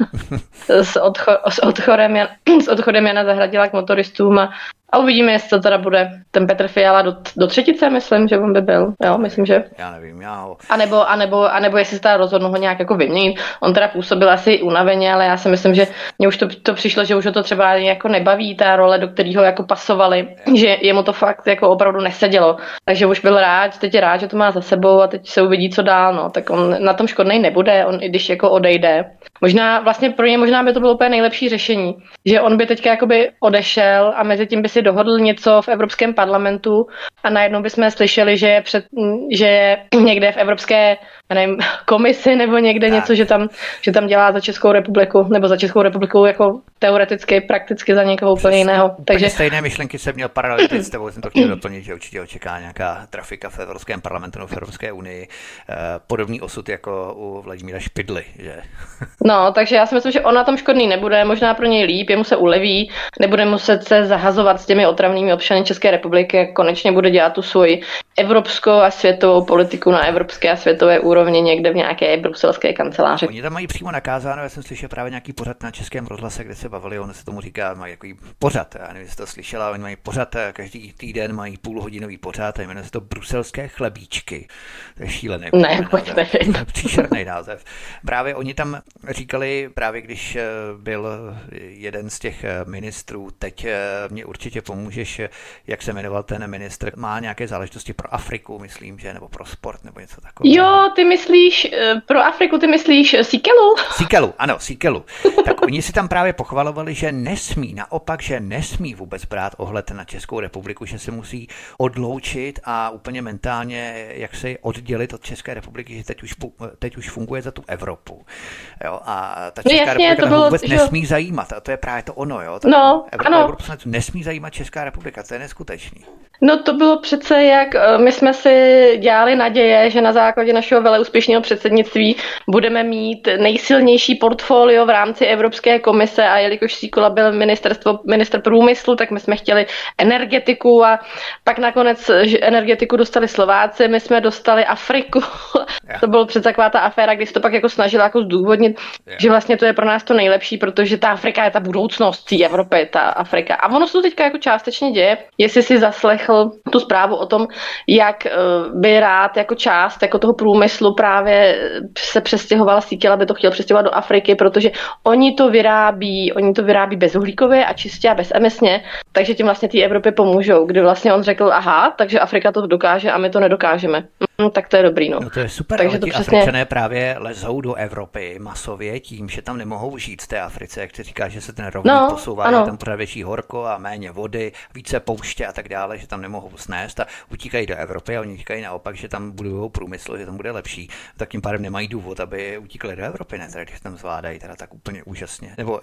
[SPEAKER 2] s, odcho- s, odchodem Jan- s odchodem Jana Zahradila k motoristům a, a uvidíme, jestli to teda bude ten Petr Fiala do, do třetice, myslím, že on by byl. Jo, myslím, že.
[SPEAKER 1] Já nevím, já ho...
[SPEAKER 2] A nebo, a nebo, a nebo jestli se teda rozhodnu ho nějak jako vyměnit. On teda působil asi unaveně, ale já si myslím, že mně už to, to přišlo, že už ho to třeba jako nebaví, ta role, do kterého jako pasovali, že jemu to fakt jako opravdu nesedělo. Takže už byl rád, teď je rád, že to má za sebou a teď se uvidí, co dál, no. Tak on na tom škodnej nebude, on i když jako odejde. Možná vlastně pro něj možná by to bylo úplně nejlepší řešení, že on by teďka jakoby odešel a mezi tím by si dohodl něco v Evropském parlamentu a najednou bychom slyšeli, že je, před, že je někde v Evropské nevím, komisi nebo někde tak. něco, že tam, že tam dělá za Českou republiku nebo za Českou republiku jako teoreticky, prakticky za někoho úplně jiného.
[SPEAKER 1] Úplně
[SPEAKER 2] Takže
[SPEAKER 1] stejné myšlenky jsem měl paralelně s tebou, jsem to chtěl doplnit, že určitě očeká nějaká trafika v Evropském parlamentu nebo v Evropské unii. Podobný osud jako u Vladimíra Špidly, že?
[SPEAKER 2] No, takže já si myslím, že on na tom škodný nebude, možná pro něj líp, jemu se uleví, nebude muset se zahazovat s těmi otravnými občany České republiky, konečně bude dělat tu svoji evropskou a světovou politiku na evropské a světové úrovni někde v nějaké bruselské kanceláři.
[SPEAKER 1] Oni tam mají přímo nakázáno, já jsem slyšel právě nějaký pořad na Českém rozhlase, kde se bavili, on se tomu říká, mají takový pořad, já nevím, jestli to slyšela, oni mají pořad, každý týden mají půlhodinový pořad a jmenuje se to Bruselské chlebíčky. To je šílený.
[SPEAKER 2] Ne, pojď nevím.
[SPEAKER 1] Příšerný název. Právě oni tam říkali, právě když byl jeden z těch ministrů, teď mě určitě pomůžeš, jak se jmenoval ten ministr, má nějaké záležitosti pro Afriku, myslím, že, nebo pro sport, nebo něco takového.
[SPEAKER 2] Jo, ty myslíš, pro Afriku ty myslíš Síkelu?
[SPEAKER 1] Síkelu, ano, Síkelu. Tak oni si tam právě pochvalovali, že nesmí, naopak, že nesmí vůbec brát ohled na Českou republiku, že se musí odloučit a úplně mentálně, jak se oddělit od České republiky, že teď už, teď už funguje za tu Evropu. Jo, a ta Česká no jasně, republika to bylo, vůbec že... nesmí zajímat. A to je právě to ono, jo. Ta
[SPEAKER 2] no,
[SPEAKER 1] Evropa,
[SPEAKER 2] ano.
[SPEAKER 1] Evropa nesmí zajímat Česká republika, to je neskutečný.
[SPEAKER 2] No to bylo přece, jak my jsme si dělali naděje, že na základě našeho veleúspěšného předsednictví budeme mít nejsilnější portfolio v rámci Evropské komise a jelikož Síkela byl ministerstvo, ministr průmyslu, tak my jsme chtěli energetiku a pak nakonec energetiku dostali Slováci, my jsme dostali Afriku. Yeah. To bylo přece taková ta aféra, kdy se to pak jako snažila jako zdůvodnit, yeah. že vlastně to je pro nás to nejlepší, protože ta Afrika je ta budoucnost té Evropy, ta Afrika. A ono se to teďka jako částečně děje, jestli si zaslech tu zprávu o tom, jak by rád jako část jako toho průmyslu právě se přestěhoval Síkela, aby to chtěl přestěhovat do Afriky, protože oni to vyrábí, oni to vyrábí bezuhlíkově a čistě a bezemisně, takže tím vlastně té Evropě pomůžou, kdy vlastně on řekl, aha, takže Afrika to dokáže a my to nedokážeme. Mm, tak to je dobrý, no.
[SPEAKER 1] No to je super,
[SPEAKER 2] takže
[SPEAKER 1] ale
[SPEAKER 2] to
[SPEAKER 1] ti
[SPEAKER 2] přesně...
[SPEAKER 1] Afričané právě lezou do Evropy masově tím, že tam nemohou žít v té Africe, jak se říká, že se ten rovník no, posouvá, je tam pořád větší horko a méně vody, více pouště a tak dále, že tam nemohou snést a utíkají do Evropy a oni říkají naopak, že tam budou průmysl, že tam bude lepší, tak tím pádem nemají důvod, aby utíkali do Evropy, ne, teda, když tam zvládají teda tak úplně úžasně. Nebo já nechápu,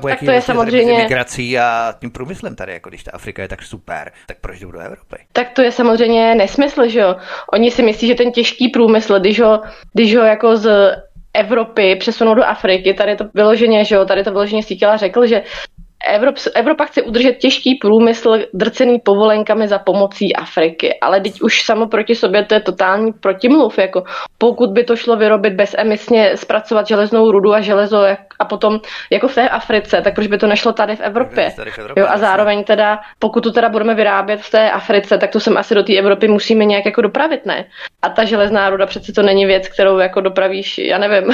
[SPEAKER 1] chápu, jaký
[SPEAKER 2] je
[SPEAKER 1] vlastně
[SPEAKER 2] samozřejmě...
[SPEAKER 1] mezi migrací a tím průmyslem tady, jako když ta Afrika je tak super, tak proč jdou do Evropy?
[SPEAKER 2] Tak to je samozřejmě nesmysl, že jo. Oni si myslí, že ten těžký průmysl, když ho, když ho jako z Evropy přesunou do Afriky, tady to vyloženě, že jo, tady to vyloženě Síkela řekl, že Evrop, Evropa chce udržet těžký průmysl drcený povolenkami za pomocí Afriky, ale teď už samo proti sobě to je totální protimluv, jako pokud by to šlo vyrobit bezemisně, zpracovat železnou rudu a železo a potom jako v té Africe, tak proč by to nešlo tady v Evropě?
[SPEAKER 1] Tady v Evropě
[SPEAKER 2] jo, a zároveň teda, pokud to teda budeme vyrábět v té Africe, tak to sem asi do té Evropy musíme nějak jako dopravit, ne? A ta železná ruda přece to není věc, kterou jako dopravíš, já nevím,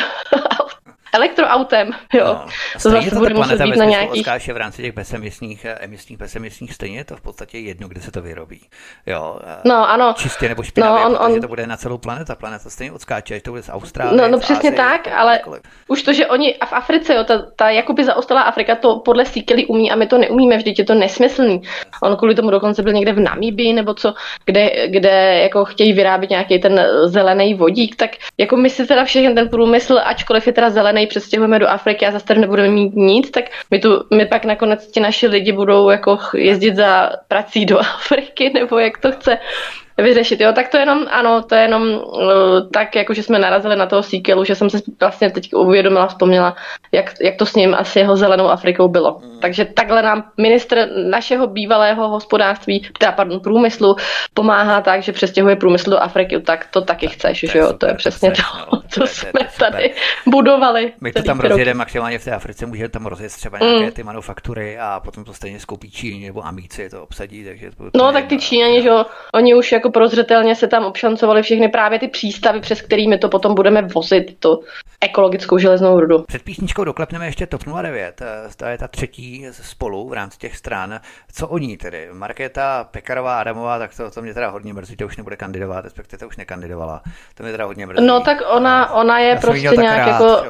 [SPEAKER 2] elektroautem, jo.
[SPEAKER 1] No,
[SPEAKER 2] to zase bude muset být na nějakých...
[SPEAKER 1] v rámci těch bezemisních, emisních bezemisních stejně je to v podstatě jedno, kde se to vyrobí. Jo,
[SPEAKER 2] no, ano.
[SPEAKER 1] Čistě nebo špinavě,
[SPEAKER 2] no, on,
[SPEAKER 1] protože
[SPEAKER 2] on...
[SPEAKER 1] to bude na celou planetu. Planeta stejně odskáče, až to bude z Austrálie,
[SPEAKER 2] No, no
[SPEAKER 1] z
[SPEAKER 2] přesně
[SPEAKER 1] Ázie,
[SPEAKER 2] tak, ale
[SPEAKER 1] jakoliv.
[SPEAKER 2] Už to, že oni a v Africe, jo, ta, ta jakoby zaostalá Afrika to podle Síkely umí a my to neumíme, vždyť je to nesmyslný. On kvůli tomu dokonce byl někde v Namibii nebo co, kde, kde jako chtějí vyrábět nějaký ten zelený vodík, tak jako my si teda všechny ten průmysl, ačkoliv je teda zelený, přestěhujeme do Afriky a zase tady nebudeme mít nic, tak my, tu, my pak nakonec ti naši lidi budou jako jezdit za prací do Afriky, nebo jak to chce vyřešit, jo, tak to jenom, ano, to je jenom uh, tak, jako že jsme narazili na toho Síkelu, že jsem se vlastně teď uvědomila, vzpomněla, jak, jak to s ním asi jeho zelenou Afrikou bylo. Mm. Takže takhle nám ministr našeho bývalého hospodářství, teda pardon, průmyslu, pomáhá tak, že přestěhuje průmysl do Afriky, tak to taky tak, chceš, že jo, super, to je přesně to, no, co to jsme tady budovali.
[SPEAKER 1] My to tam rozjedeme maximálně v té Africe, můžeme tam rozjet třeba nějaké mm. ty manufaktury a potom to stejně skoupí Číně nebo Amici to obsadí, takže to, to
[SPEAKER 2] no tak ty Číňani, že jo, oni už jako prozřetelně se tam obšancovali všechny právě ty přístavy, přes kterými to potom budeme vozit, tu ekologickou železnou rudu.
[SPEAKER 1] Před písničkou doklepneme ještě TOP nula devět, to je ta třetí spolu v rámci těch stran. Co oni tedy? Markéta Pekarová Adamová, tak to, to mě teda hodně mrzí, to už nebude kandidovat, respektive to už nekandidovala. To mě teda hodně mrzí.
[SPEAKER 2] No tak ona, ona je
[SPEAKER 1] Já
[SPEAKER 2] prostě nějak rád, jako...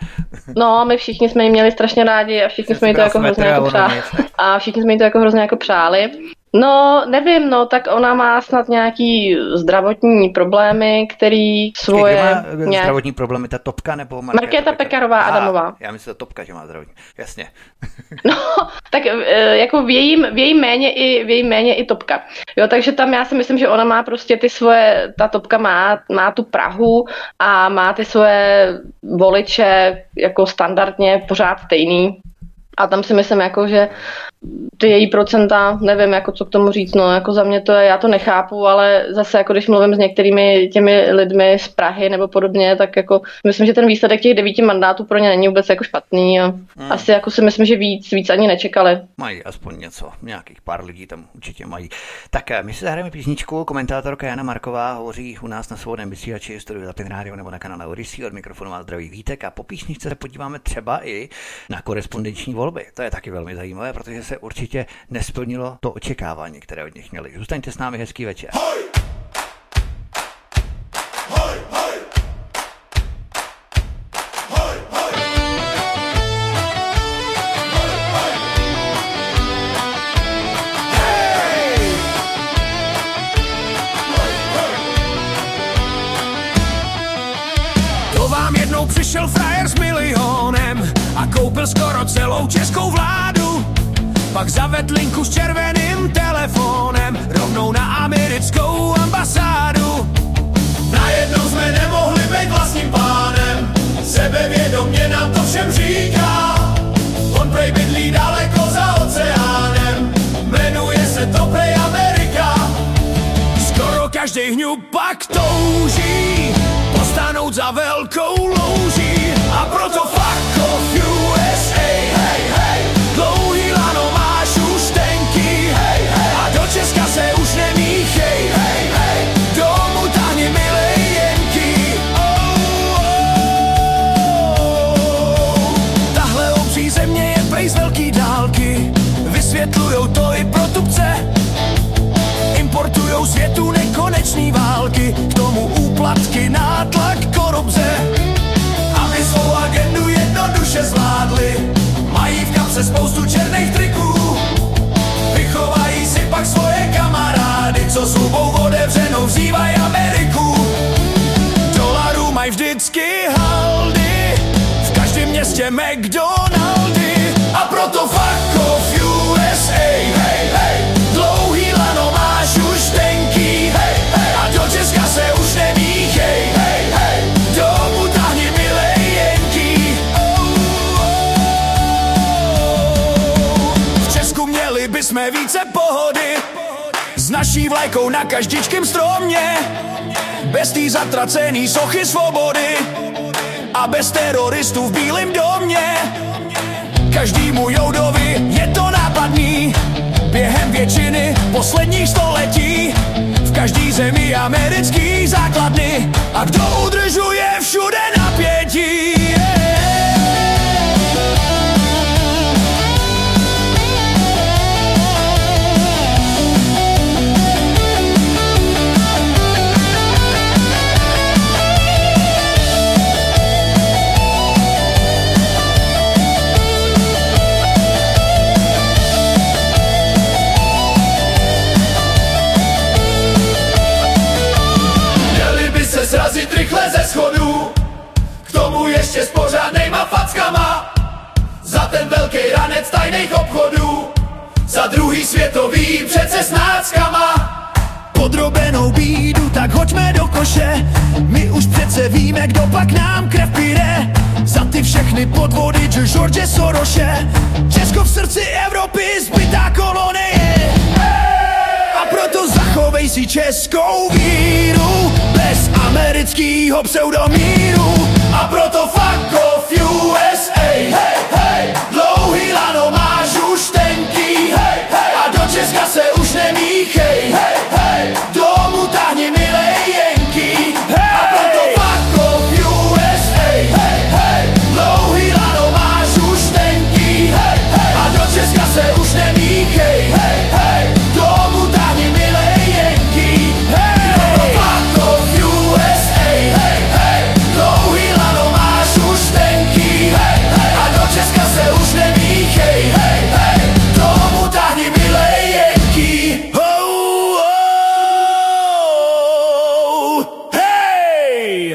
[SPEAKER 2] No, my všichni jsme ji měli strašně rádi a všichni jsme jí to jako hrozně jako přáli. A všichni jsme jí to jako hrozně jako přáli. No, nevím, no, tak ona má snad nějaký zdravotní problémy, který svoje...
[SPEAKER 1] Kdo má
[SPEAKER 2] nějak...
[SPEAKER 1] zdravotní problémy, ta Topka nebo Markéta,
[SPEAKER 2] Markéta Pekarová Adamová.
[SPEAKER 1] Já myslím, že Topka, že má zdravotní, jasně.
[SPEAKER 2] No, tak jako v jejím, v jejím méně i v jejím méně i Topka. Jo, takže tam já si myslím, že ona má prostě ty svoje, ta Topka má, má tu Prahu a má ty svoje voliče jako standardně pořád stejný. A tam si myslím, jako, že ty její procenta, nevím, jako co k tomu říct, no, jako za mě to je, já to nechápu, ale zase, jako když mluvím s některými těmi lidmi z Prahy nebo podobně, tak jako myslím, že ten výsledek těch devíti mandátů pro ně není vůbec jako špatný a hmm. asi jako si myslím, že víc, víc ani nečekali.
[SPEAKER 1] Mají aspoň něco, nějakých pár lidí tam určitě mají. Tak my si zahrajeme písničku, komentátorka Jana Marková hovoří u nás na svobodném vysílači, studiu Tapin Radio nebo na kanále Odyssey, od mikrofonu má zdraví Vítek a po písničce se podíváme třeba i na korespondenční volby. To je taky velmi zajímavé, protože se určitě nesplnilo to očekávání, které od nich měli. Zůstaňte s námi, hezký večer. Hoj! Hoj, hoj! Hoj, hoj! Hej! Hoj, hoj! To vám jednou přišel frajer s milionem a koupil skoro celou českou vládu. Pak zaved linku s červeným telefonem rovnou na americkou ambasádu. Najednou jsme nemohli být vlastním pánem, sebevědomě nám to všem říká. On prej bydlí daleko za oceánem, jmenuje se to prej Amerika. Skoro každý hňupak touží postanout za velkou louží. A proto fuck off U S A, hej, hej, dlouhý lano máš už tenky, hej, hej, a do Česka se už nemíchej, hej, hej, domů tahni milej jenky, oh, oh, oh. Tahle obří země je prej z velký dálky, vysvětlujou to i pro tupce, importujou světu nekonečný války, k tomu úplatky, nátlak, korupce. Aby svou agendu jednoduše zvládli, mají v kapse spoustu černých triků. Vychovají si pak svoje kamarády, co s hubou otevřenou vzývají Ameriku. Dolarů mají vždycky haldy, v každém městě McDonaldy. A
[SPEAKER 3] Chtěli bychom více pohody s naší vlajkou na každičkém stromě, bez tý zatracený sochy svobody a bez teroristů v Bílém domě. Každýmu joudovi je to nápadný během většiny posledních století. V každý zemi americký základny a kdo udržuje všude napětí. Srazit rychle ze schodů, k tomu ještě s pořádnejma fackama, za ten velký ranec tajných obchodů, za druhý světový přece s náckama. Podrobenou bídu tak hoďme do koše, my už přece víme, kdo pak nám krev pije. Za ty všechny podvody George Sorose, Česko v srdci Evropy, zbytá kolonie. A proto zachovej si českou víru bez amerického pseudomíru. A proto fuck off U S A, hej, hej, dlouhý lano máš už tenký, hej, hej, a do Česka se už nemíchej, hej, hej, domů táhni milej jenky, hej. A proto fuck off U S A, hej, hej, dlouhý lano máš už tenký, hej, hej, a do Česka se už nemíchej, hej, hej, domů táhni milej jenky, hej. Fuck off U S A, hej, hej, dlouhý lano máš už tenký, hej, hej, a do Česka se už nemíchej, hej, hej, domů táhni milej jenky. Oh, oh, hej!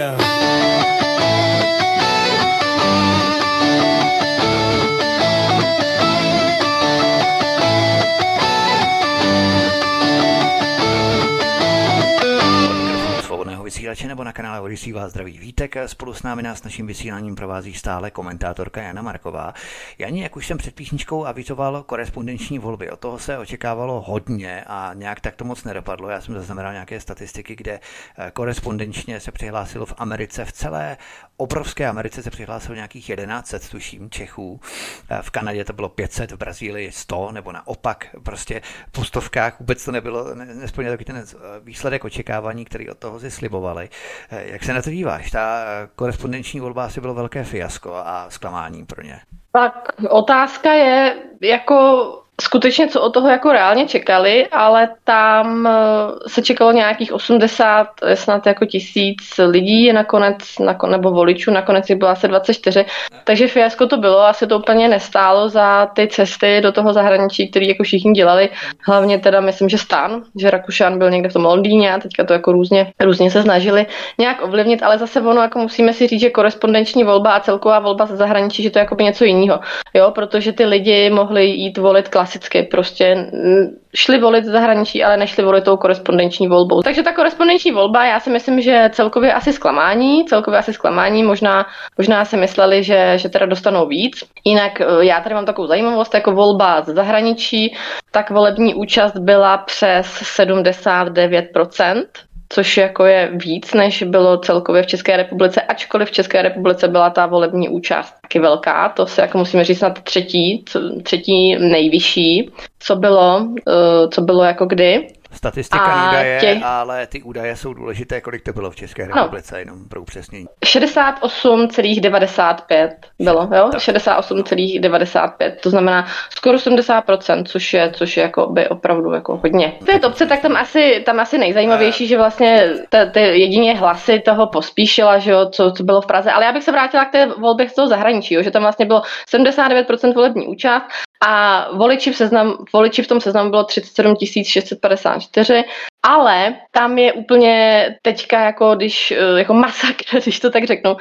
[SPEAKER 1] Svobodného vysílače nebo na kanále Odyssey vás zdraví Vítek. Spolu s námi nás naším vysíláním provází stále komentátorka Jana Marková. Jani, jak už jsem před písničkou avizoval, korespondenční volby. Od toho se očekávalo hodně a nějak tak to moc nedopadlo. Já jsem zaznamenal nějaké statistiky, kde korespondenčně se přihlásilo v Americe, v celé obrovské Americe se přihlásilo nějakých jedenáct set, tuším, Čechů. V Kanadě to bylo pět set, v Brazílii sto, nebo naopak prostě po stovkách vůbec to nebylo, nesplnil taky ten výsledek očekávání, který od toho si slibovali. Jak se na to díváš? Ta korespondenční volba asi bylo velké fiasko a zklamání pro ně.
[SPEAKER 2] Tak otázka je, jako skutečně, co od toho jako reálně čekali, ale tam se čekalo nějakých osmdesát, snad jako tisíc lidí nakonec, nakon, nebo voličů, nakonec jich bylo asi dvacet čtyři, takže fiasko to bylo, asi to úplně nestálo za ty cesty do toho zahraničí, který jako všichni dělali, hlavně teda myslím, že Stan, že Rakušan byl někde v tom Londýně a teďka to jako různě, různě se snažili nějak ovlivnit, ale zase ono jako musíme si říct, že korespondenční volba a celková volba ze zahraničí, že to je jako něco jiného, jo, protože ty lidi mohli jít volit klasicky, prostě šli volit v zahraničí, ale nešli volit tou korespondenční volbou. Takže ta korespondenční volba, já si myslím, že celkově asi zklamání, celkově asi zklamání, možná, možná si mysleli, že, že teda dostanou víc. Jinak já tady mám takovou zajímavost, jako volba z zahraničí, tak volební účast byla přes sedmdesát devět procent. Což jako je víc, než bylo celkově v České republice, ačkoliv v České republice byla ta volební účast taky velká, to se jako musíme říct snad třetí, třetí nejvyšší, co bylo, co bylo jako kdy.
[SPEAKER 1] Statistika a údaje, tě... ale ty údaje jsou důležité, kolik to bylo v České republice, no. Jenom pro upřesnění.
[SPEAKER 2] šedesát osm celá devadesát pět bylo, jo? šedesát osm celá devadesát pět, to znamená skoro sedmdesát procent, což je, což je jako by opravdu jako hodně. V té topce tak tam asi, tam asi nejzajímavější, že vlastně ty jedině hlasy toho Pospíšila, že jo, co, co bylo v Praze, ale já bych se vrátila k té volbě z toho zahraničí, jo? Že tam vlastně bylo sedmdesát devět procent volební účast a voliči v, seznam, voliči v tom seznamu bylo třicet sedm tisíc šest set padesát čtyři, ale tam je úplně teďka jako když jako masakr, když to tak řeknu,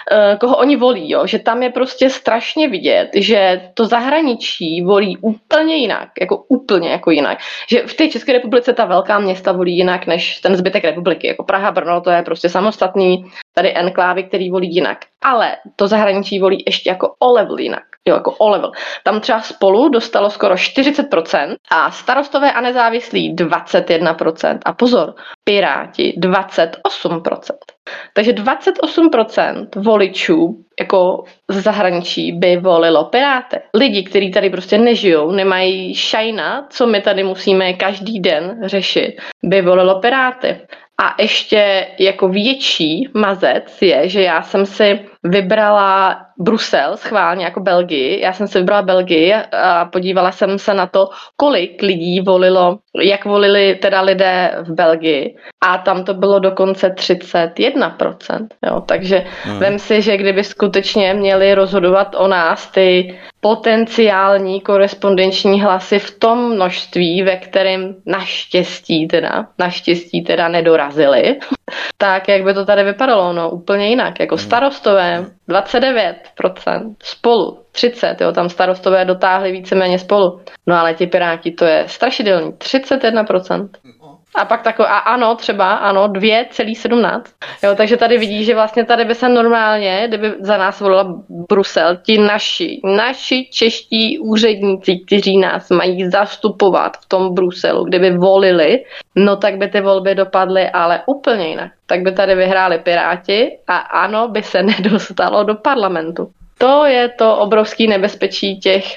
[SPEAKER 2] koho oni volí, jo? Že tam je prostě strašně vidět, že to zahraničí volí úplně jinak, jako úplně jako jinak. Že v té České republice ta velká města volí jinak než ten zbytek republiky, jako Praha, Brno, to je prostě samostatný, tady enklávy, který volí jinak. Ale to zahraničí volí ještě jako o level jinak. Jo, jako o level. Tam třeba Spolu dostalo skoro čtyřicet procent a Starostové a nezávislí dvacet jedna procent a pozor, Piráti dvacet osm procent. Takže dvacet osm procent voličů jako z zahraničí by volilo Piráty. Lidi, kteří tady prostě nežijou, nemají šajna, co my tady musíme každý den řešit, by volilo Piráty. A ještě jako větší mazec je, že já jsem si vybrala Brusel schválně jako Belgii. Já jsem si vybrala Belgii a podívala jsem se na to, kolik lidí volilo, jak volili teda lidé v Belgii. A tam to bylo dokonce třicet jedna procent. Jo, takže hmm. vem si, že kdyby skutečně měli rozhodovat o nás ty potenciální korespondenční hlasy v tom množství, ve kterém naštěstí teda, naštěstí teda nedorazili, tak jak by to tady vypadalo, no úplně jinak. Jako Starostové dvacet devět procent, Spolu třicet, jo, tam Starostové dotáhli víceméně Spolu. No ale ti Piráti, to je strašidelný, třicet jedna procent. A pak takové, a ano, třeba, ano, dvě celá sedmnáct. Jo, takže tady vidíš, že vlastně tady by se normálně, kdyby za nás volila Brusel, ti naši, naši čeští úředníci, kteří nás mají zastupovat v tom Bruselu, kdyby volili, no tak by ty volby dopadly ale úplně jinak. Tak by tady vyhráli Piráti a ANO by se nedostalo do parlamentu. To je to obrovské nebezpečí těch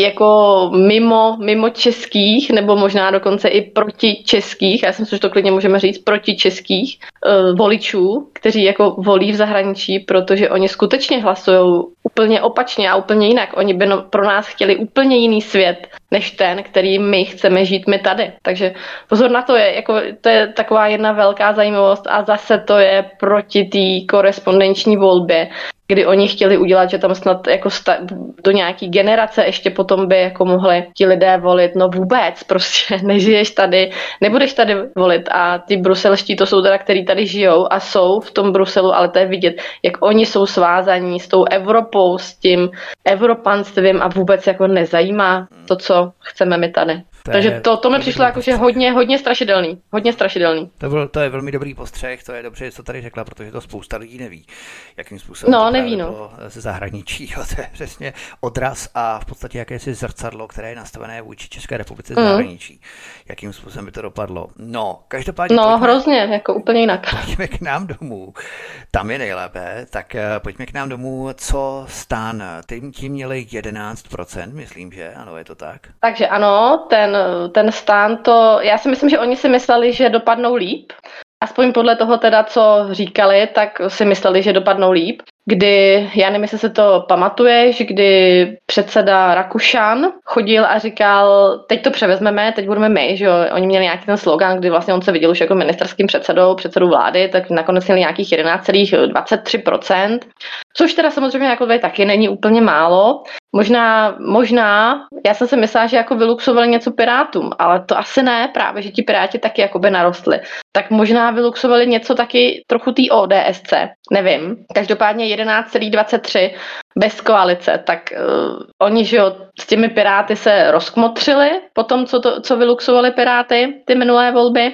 [SPEAKER 2] jako mimo, mimo českých, nebo možná dokonce i proti českých, já si myslím, že to klidně můžeme říct, proti českých uh, voličů, kteří jako volí v zahraničí, protože oni skutečně hlasují úplně opačně a úplně jinak. Oni by no, pro nás chtěli úplně jiný svět, než ten, který my chceme žít my tady. Takže pozor na to, je, jako, to je taková jedna velká zajímavost a zase to je proti té korespondenční volbě, kdy oni chtěli udělat, že tam snad jako sta- do nějaký generace ještě potom by jako mohli ti lidé volit. No vůbec, prostě nežiješ tady, nebudeš tady volit a ty bruselští to jsou teda, který tady žijou a jsou v tom Bruselu, ale to je vidět, jak oni jsou svázaní s tou Evropou, s tím evropanstvím a vůbec jako nezajímá to, co chceme my tady. To Takže je, to, to mi přišlo jako, že hodně, hodně strašidelný. Hodně strašidelný.
[SPEAKER 1] To, byl, to je velmi dobrý postřeh, to je dobře, co tady řekla, protože to spousta lidí neví, jakým způsobem
[SPEAKER 2] no,
[SPEAKER 1] to
[SPEAKER 2] neví, no.
[SPEAKER 1] ze zahraničí. Jo, to je přesně odraz a v podstatě jakési zrcadlo, které je nastavené vůči České republice ze mm. zahraničí. Jakým způsobem by to dopadlo. No, každopádně...
[SPEAKER 2] No,
[SPEAKER 1] pojďme,
[SPEAKER 2] hrozně, jako úplně jinak.
[SPEAKER 1] Pojďme k nám domů. Tam je nejlépe, tak pojďme k nám domů, co STAN. Tím, tím měli jedenáct procent, myslím, že ano, je to tak?
[SPEAKER 2] Takže ano, ten ten STAN to, já si myslím, že oni si mysleli, že dopadnou líp. Aspoň podle toho teda, co říkali, tak si mysleli, že dopadnou líp. Kdy, já nevím, jestli se to pamatuješ, kdy předseda Rakušan chodil a říkal, teď to převezmeme, teď budeme my, že jo, oni měli nějaký ten slogan, kdy vlastně on se viděl už jako ministerským předsedou, předsedou vlády, tak nakonec měli nějakých jedenáct celá dvacet tři procent, což teda samozřejmě jako tady taky není úplně málo. Možná, možná, já jsem si myslela, že jako vyluxovali něco Pirátům, ale to asi ne, právě, že ti Piráti taky jakoby narostli. Tak možná vyluxovali něco taky trochu tý O D S C, nevím. Každopádně jedenáct celá dvacet tři bez koalice, tak uh, oni, že jo, s těmi Piráty se rozkmotřili po tom, co, to, co vyluxovali Piráty, ty minulé volby.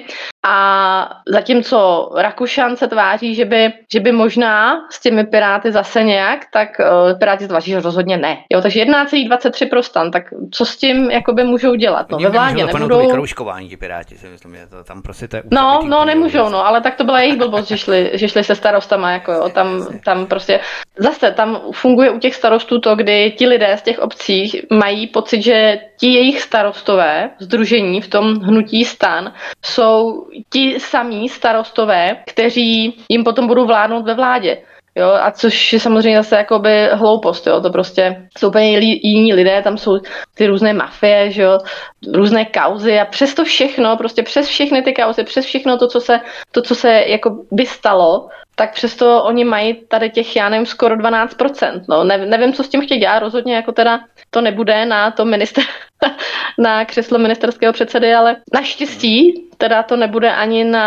[SPEAKER 2] A zatímco Rakušan se tváří, že by, že by možná s těmi Piráty zase nějak, tak uh, Piráti se tváří, že rozhodně ne. Jo, takže jedenáct celá dvacet tři pro STAN, tak co s tím jakoby můžou dělat? No, ve vládě nebudou...
[SPEAKER 1] Kroužkování ti Piráti, si myslím, že to tam prostě to je...
[SPEAKER 2] No, no, nemůžou, no, ale tak to byla jejich blbost, že šli, že šli se starostama, jako jo, tam, tam prostě... Zase tam funguje u těch starostů to, kdy ti lidé z těch obcí mají pocit, že ti jejich starostové, sdružení v tom hnutí STAN, jsou ti samí starostové, kteří jim potom budou vládnout ve vládě. Jo, a což je samozřejmě zase jakoby hloupost, jo, to prostě jsou úplně jiní lidé, tam jsou ty různé mafie, že jo, různé kauzy a přes to všechno, prostě přes všechny ty kauzy, přes všechno to, co se, to, co se jako by stalo, tak přesto oni mají tady těch, já nevím, skoro dvanáct procent, no, ne, nevím, co s tím chtějí dělat, rozhodně jako teda to nebude na to minister, na křeslo ministerského předsedy, ale naštěstí teda to nebude ani na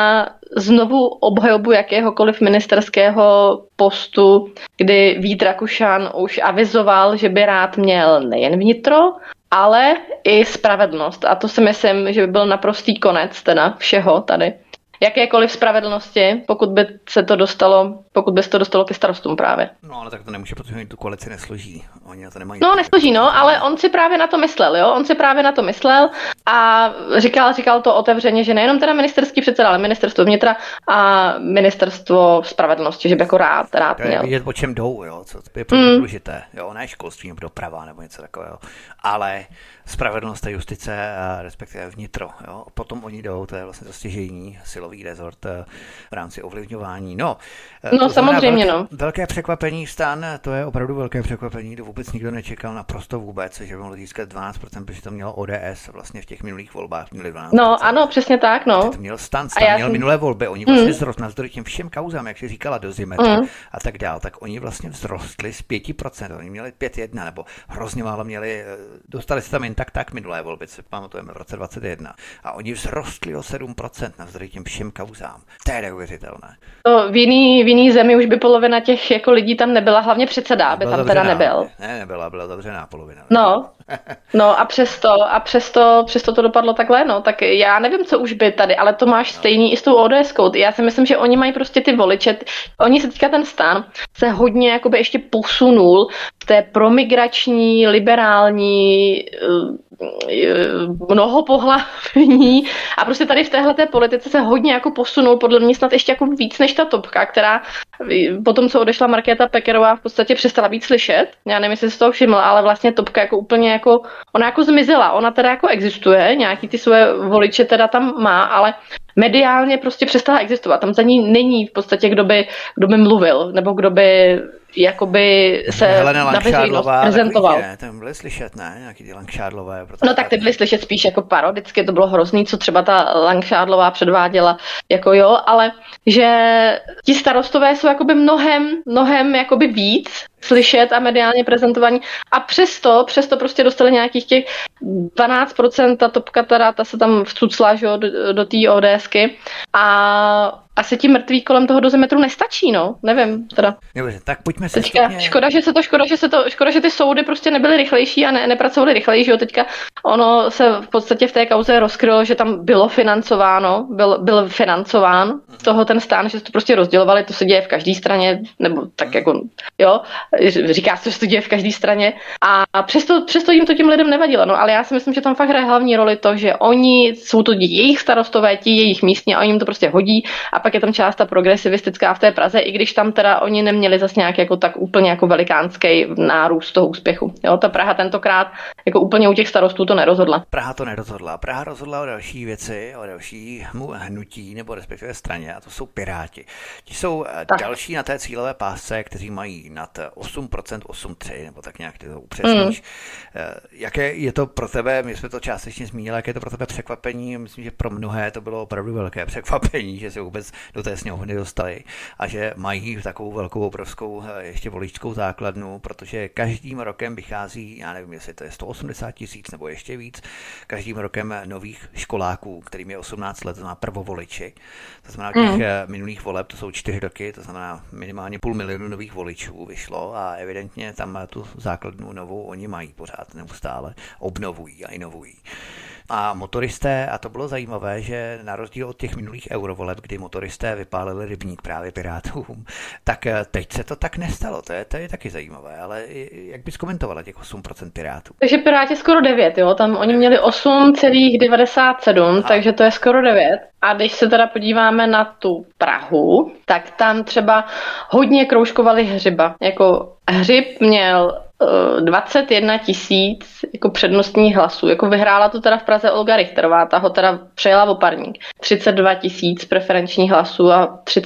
[SPEAKER 2] znovu obhajobu jakéhokoliv ministerského postu, kdy Vít Rakušan už avizoval, že by rád měl nejen vnitro, ale i spravedlnost. A to si myslím, že by byl naprostý konec teda všeho tady. Jakékoliv spravedlnosti, pokud by se to dostalo, pokud by se to dostalo ke starostům právě.
[SPEAKER 1] No ale tak to nemůže, protože oni tu koalici nesloží. Oni na to nemají.
[SPEAKER 2] No nesloží, no, ale on si právě na to myslel, jo, on si právě na to myslel a říkal, říkal to otevřeně, že nejenom teda ministerský předseda, ale ministerstvo vnitra a ministerstvo spravedlnosti, že by jako rád, rád
[SPEAKER 1] to je
[SPEAKER 2] měl.
[SPEAKER 1] vidět, o čem jdou, jo, co je pro mm. důležité, jo, ne školství nebo doprava nebo něco takového, ale spravedlnost a justice, a respektive vnitro, jo, potom oni jdou, to je vlastně to stěžejní silový rezort v rámci ovlivňování, no.
[SPEAKER 2] No samozřejmě,
[SPEAKER 1] velké,
[SPEAKER 2] no.
[SPEAKER 1] Velké překvapení stan, to je opravdu velké překvapení, to vůbec nikdo nečekal naprosto vůbec, že by mohlo získat dvanáct procent, protože to mělo O D S vlastně v těch minulých volbách měli dvanáct procent.
[SPEAKER 2] No ano, přesně tak, no.
[SPEAKER 1] To měl stan, stan měl jsem... minulé volby, oni vlastně mm. vzrostli navzdory těm všem kauzám, jak si říkala, Dozimetr mm. a tak dál, tak oni vlastně vzrostli z pět procent, oni měli pět jedna, nebo hrozně málo měli, dostali se tam jen tak tak minulé volby, si pamatujeme v roce dvacet jedna a oni vzrostli o sedm procent navzdory těm všem kauzám. To je neuvěřitelné.
[SPEAKER 2] To v jiný, v jiný zemi už by polovina těch jako lidí tam nebyla, hlavně předseda, aby tam teda nebyl.
[SPEAKER 1] Ne, nebyla, byla zavřená polovina.
[SPEAKER 2] No, no a přesto, a přesto, přesto to dopadlo takhle, no, tak já nevím, co už by tady, ale to máš no. stejný i s tou ODSkou. Já si myslím, že oni mají prostě ty voliče, oni se teďka ten stan se hodně jakoby ještě posunul v té promigrační, liberální, mnohopohlavní a prostě tady v téhleté politice se hodně jako posunul, podle mě snad ještě jako víc než ta topka, která potom, co odešla Markéta Pekarová, v podstatě přestala být slyšet. Já nevím, jestli jsi toho všiml, ale vlastně topka jako úplně jako, ona jako zmizela, ona teda jako existuje, nějaký ty své voliče teda tam má, ale mediálně prostě přestala existovat. Tam za ní není v podstatě, kdo by, kdo by mluvil, nebo kdo by jakoby se
[SPEAKER 1] Helena
[SPEAKER 2] na veřejnost prezentoval.
[SPEAKER 1] Ne, tam byly slyšet, ne? Nějaký ty Langšádlové.
[SPEAKER 2] No tak ty byly slyšet spíš jako parodicky, to bylo hrozný, co třeba ta Langšádlová předváděla, jako jo, ale že ti starostové jsou jakoby mnohem, mnohem jakoby víc slyšet a mediálně prezentovaní a přesto, přesto prostě dostali nějakých těch dvanáct procent, ta topka teda, ta se tam vcucla, že jo, do, do té ODSky a asi ti mrtví kolem toho Dozimetru nestačí, no, nevím, teda.
[SPEAKER 1] Dobře, tak pojďme se
[SPEAKER 2] teďka, stupně... škoda, že se to, škoda, že se to, škoda, že ty soudy prostě nebyly rychlejší a ne, nepracovaly rychleji, že jo, teďka ono se v podstatě v té kauze rozkrylo, že tam bylo financováno, byl, byl financován z toho ten stán, že se to prostě rozdělovali, to se děje v každé straně, nebo tak jako, jo, říká se, že se to děje v každé straně a přesto, přesto jim to těm lidem nevadilo, no, ale já si myslím, že tam fakt hraje hlavní roli to, že oni jsou to jejich starostové, ti jejich místní a oni jim to prostě hodí a pak je tam část ta progresivistická v té Praze, i když tam teda oni neměli zase nějak jako tak úplně jako velikánský nárůst toho úspěchu. Jo, ta Praha tentokrát jako úplně u těch starostů to nerozhodla.
[SPEAKER 1] Praha to nerozhodla. Praha rozhodla o další věci, o další hnutí nebo respektive straně a to jsou Piráti. Ti jsou tak. další na té cílové pásce, kteří mají nad osm procent, osm celá tři nebo tak nějak ty to upřesníš. Mm. Jaké je to pro tebe, my jsme to částečně zmínili, jaké je to pro tebe překvapení? Myslím, že pro mnohé to bylo opravdu velké překvapení, že se vůbec do té sněmovny dostali a že mají takovou velkou, obrovskou ještě voličskou základnu, protože každým rokem vychází, já nevím, jestli to je sto osmdesát tisíc nebo ještě víc, každým rokem nových školáků, kterým je osmnáct let, to znamená prvovoliči. To znamená, těch mm. minulých voleb, to jsou čtyři roky, to znamená minimálně půl milionu nových voličů vyšlo a evidentně tam tu základnu novou oni mají pořád neustále, obnovují a inovují. A motoristé, a to bylo zajímavé, že na rozdíl od těch minulých eurovoleb, kdy motoristé vypálili rybník právě Pirátům, tak teď se to tak nestalo. To je, to je taky zajímavé, ale jak bys komentovala těch osm procent Pirátů?
[SPEAKER 2] Takže Piráti skoro devět, jo, tam oni měli osm celá devadesát sedm, a. takže to je skoro devět. A když se teda podíváme na tu Prahu, tak tam třeba hodně kroužkovali Hřiba. Jako Hřib měl dvacet jedna tisíc jako přednostních hlasů. Jako vyhrála to teda v Praze Olga Richterová, ta ho teda přejela o parník. třicet dva tisíc preferenčních hlasů a třicet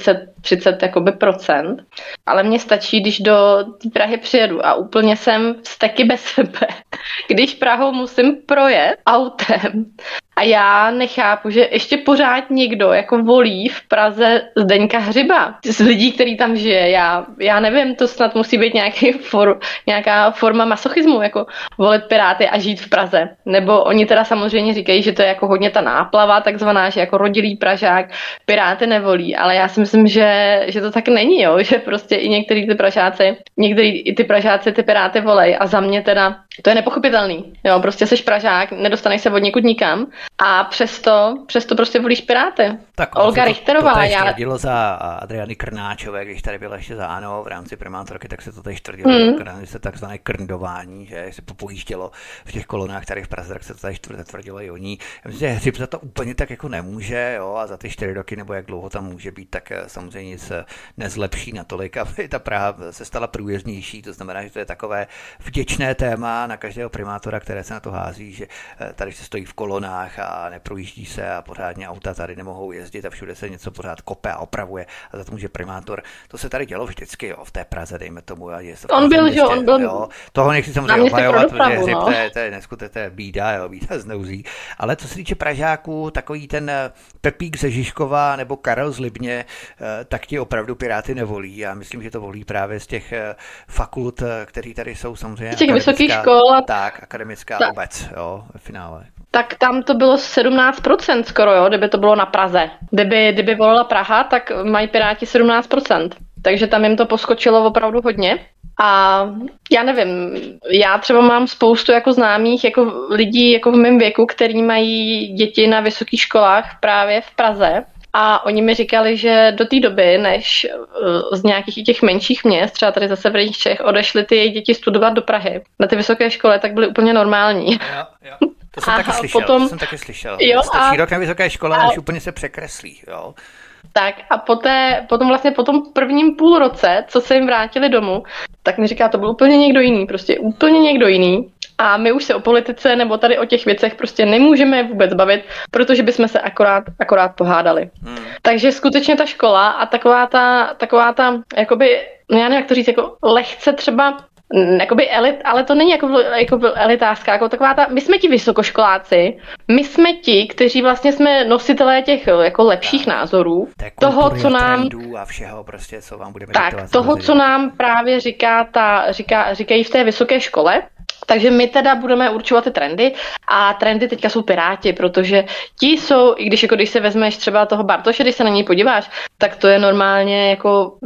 [SPEAKER 2] třicet jakoby procent, ale mně stačí, když do té Prahy přijedu a úplně jsem vzteky bez sebe, když Prahou musím projet autem a já nechápu, že ještě pořád někdo jako volí v Praze Zdeňka Hřiba. Z lidí, který tam žije, já, já nevím, to snad musí být nějaký for, nějaká forma masochismu, jako volit Piráty a žít v Praze. Nebo oni teda samozřejmě říkají, že to je jako hodně ta náplava, takzvaná, že jako rodilý Pražák Piráty nevolí, ale já si myslím, že, že to tak není, jo? Že prostě i některý ty Pražáci, některý i ty Pražáci ty Piráty volej a za mě teda to je nepochopitelný. Jo? Prostě seš Pražák, nedostaneš se od někud nikam a přesto, přesto prostě volíš Piráty.
[SPEAKER 1] Tak
[SPEAKER 2] Olga Richterová.
[SPEAKER 1] To, to
[SPEAKER 2] já...
[SPEAKER 1] tvrdilo za Adriany Krnáčové, když tady byla ještě za ANO v rámci primátorky, tak se to tady tvrdilo, mm. že se takzvané krndování, že se popojíždělo v těch kolonách tady v Praze, tak se to tady tvrdilo i o ní. Já myslím, že Hřib za to úplně tak jako nemůže, jo, a za ty čtyři roky, nebo jak dlouho tam může být, tak samozřejmě nic nezlepší natolik, aby ta Praha se stala průjezdnější. To znamená, že to je takové vděčné téma na každého primátora, které se na to hází, že tady se stojí v kolonách a neprojíždí se a pořádně auta tady nemohou jezdit a všude se něco pořád kope a opravuje a za to může primátor. To se tady dělo vždycky, jo, v té Praze, dejme tomu. A je
[SPEAKER 2] on byl, že on byl.
[SPEAKER 1] Jo. Toho nechci samozřejmě obhajovat, protože Hřib, no. to, je, to je neskutečné, to je bída, jo, bída zneuzí. Ale co se týče Pražáků, takový ten Pepík ze Žižkova nebo Karel z Libně, tak ti opravdu Piráty nevolí. Já myslím, že to volí právě z těch fakult, které tady jsou samozřejmě.
[SPEAKER 2] Z těch vysokých škol.
[SPEAKER 1] Tak, akademická tak. Obec, jo, ve finále.
[SPEAKER 2] Tak tam to bylo sedmnáct procent skoro, jo, kdyby to bylo na Praze. Kdyby, kdyby volila Praha, tak mají Piráti sedmnáct procent. Takže tam jim to poskočilo opravdu hodně. A já nevím, já třeba mám spoustu jako známých jako lidí jako v mém věku, který mají děti na vysokých školách právě v Praze. A oni mi říkali, že do té doby, než z nějakých těch menších měst, třeba tady ze severních Čech, odešly ty děti studovat do Prahy na ty vysoké škole, tak byly úplně normální.
[SPEAKER 1] Jo, jo. To jsem a taky slyšel, potom, to jsem taky slyšel. Jo, Stačí a, rok na vysoké škole a už úplně se překreslí, jo.
[SPEAKER 2] Tak a poté, potom vlastně po tom prvním půl roce, co se jim vrátili domů, tak mi říká, to byl úplně někdo jiný, prostě úplně někdo jiný. A my už se o politice nebo tady o těch věcech prostě nemůžeme vůbec bavit, protože bychom se akorát, akorát pohádali. Hmm. Takže skutečně ta škola a taková ta, taková ta, jakoby, no já nevím, jak to říct, jako lehce třeba, jakoby elit, ale to není jako, jako elitářská, jako taková ta, my jsme ti vysokoškoláci, my jsme ti, kteří vlastně jsme nositelé těch jako lepších tak, názorů, toho, co nám,
[SPEAKER 1] a všeho prostě, co vám budeme
[SPEAKER 2] tak, toho, co nám právě říká ta, říká, říkají v té vysoké škole. Takže my teda budeme určovat ty trendy a trendy teďka jsou Piráti, protože ti jsou, i když jako když se vezmeš třeba toho Bartoše, když se na něj podíváš, tak to je normálně jako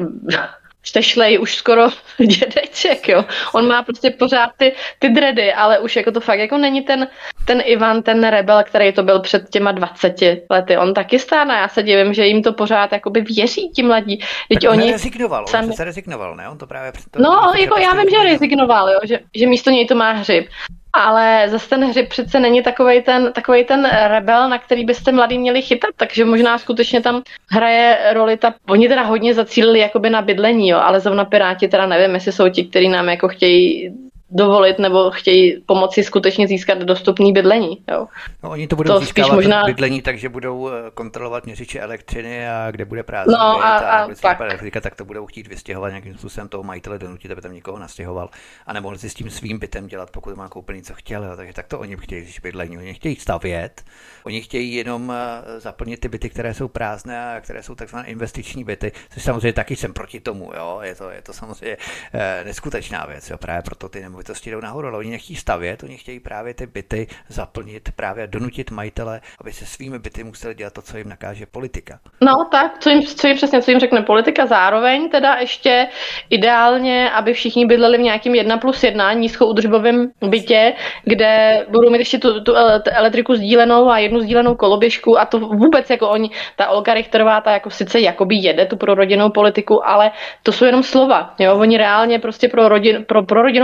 [SPEAKER 2] štešlej už skoro dědeček, jo. On má prostě pořád ty, ty dredy, ale už jako to fakt jako není ten, ten Ivan, ten rebel, který to byl před těma dvaceti lety. On taky stárne, já se divím, že jim to pořád jakoby věří ti mladí.
[SPEAKER 1] Teď tak oni rezignoval, sami... on se rezignoval, ne? On to právě... To
[SPEAKER 2] no, jako já vím, že rezignoval, jo, že, že místo něj to má Hřib. Ale zase ten Hřib přece není takovej ten, takovej ten rebel, na který byste mladý měli chytat, takže možná skutečně tam hraje roli ta, oni teda hodně zacílili jakoby na bydlení, jo, ale zrovna Piráti teda nevím, jestli jsou ti, kteří nám jako chtějí dovolit nebo chtějí pomoci skutečně získat dostupný bydlení. Jo.
[SPEAKER 1] No, oni to budou to získávat možná... bydlení, takže budou kontrolovat měřiče elektřiny a kde bude prázdný
[SPEAKER 2] no, byt
[SPEAKER 1] a,
[SPEAKER 2] a, a tak.
[SPEAKER 1] elektrika, tak to budou chtít vystěhovat nějakým způsobem toho majitele donutit, aby tam někoho nastěhoval a nemohli si s tím svým bytem dělat, pokud má koupený, co chtěl. Jo. Takže tak to oni chtějí bydlení. Oni chtějí stavět, oni chtějí jenom zaplnit ty byty, které jsou prázdné a které jsou takzvané investiční byty, což samozřejmě taky jsem proti tomu. Jo. Je to, je to samozřejmě neskutečná věc. Jo. Právě proto ty nemovitosti jdou nahoru, ale oni nechtějí stavět, oni chtějí právě ty byty zaplnit, právě donutit majitele, aby se svými byty museli dělat to, co jim nakáže politika.
[SPEAKER 2] No tak, co jim, co jim přesně, co jim řekne politika, zároveň teda ještě ideálně, aby všichni bydleli v nějakým jedna plus jedna nízkoúdržbovém bytě, kde budou mít ještě tu, tu elektriku sdílenou a jednu sdílenou koloběžku a to vůbec jako oni, ta Olga Richterová, ta jako sice jakoby jede tu prorodinnou politiku, ale to jsou jenom slova, jo, oni reálně prostě pro, rodin, pro, pro rodinnou politiku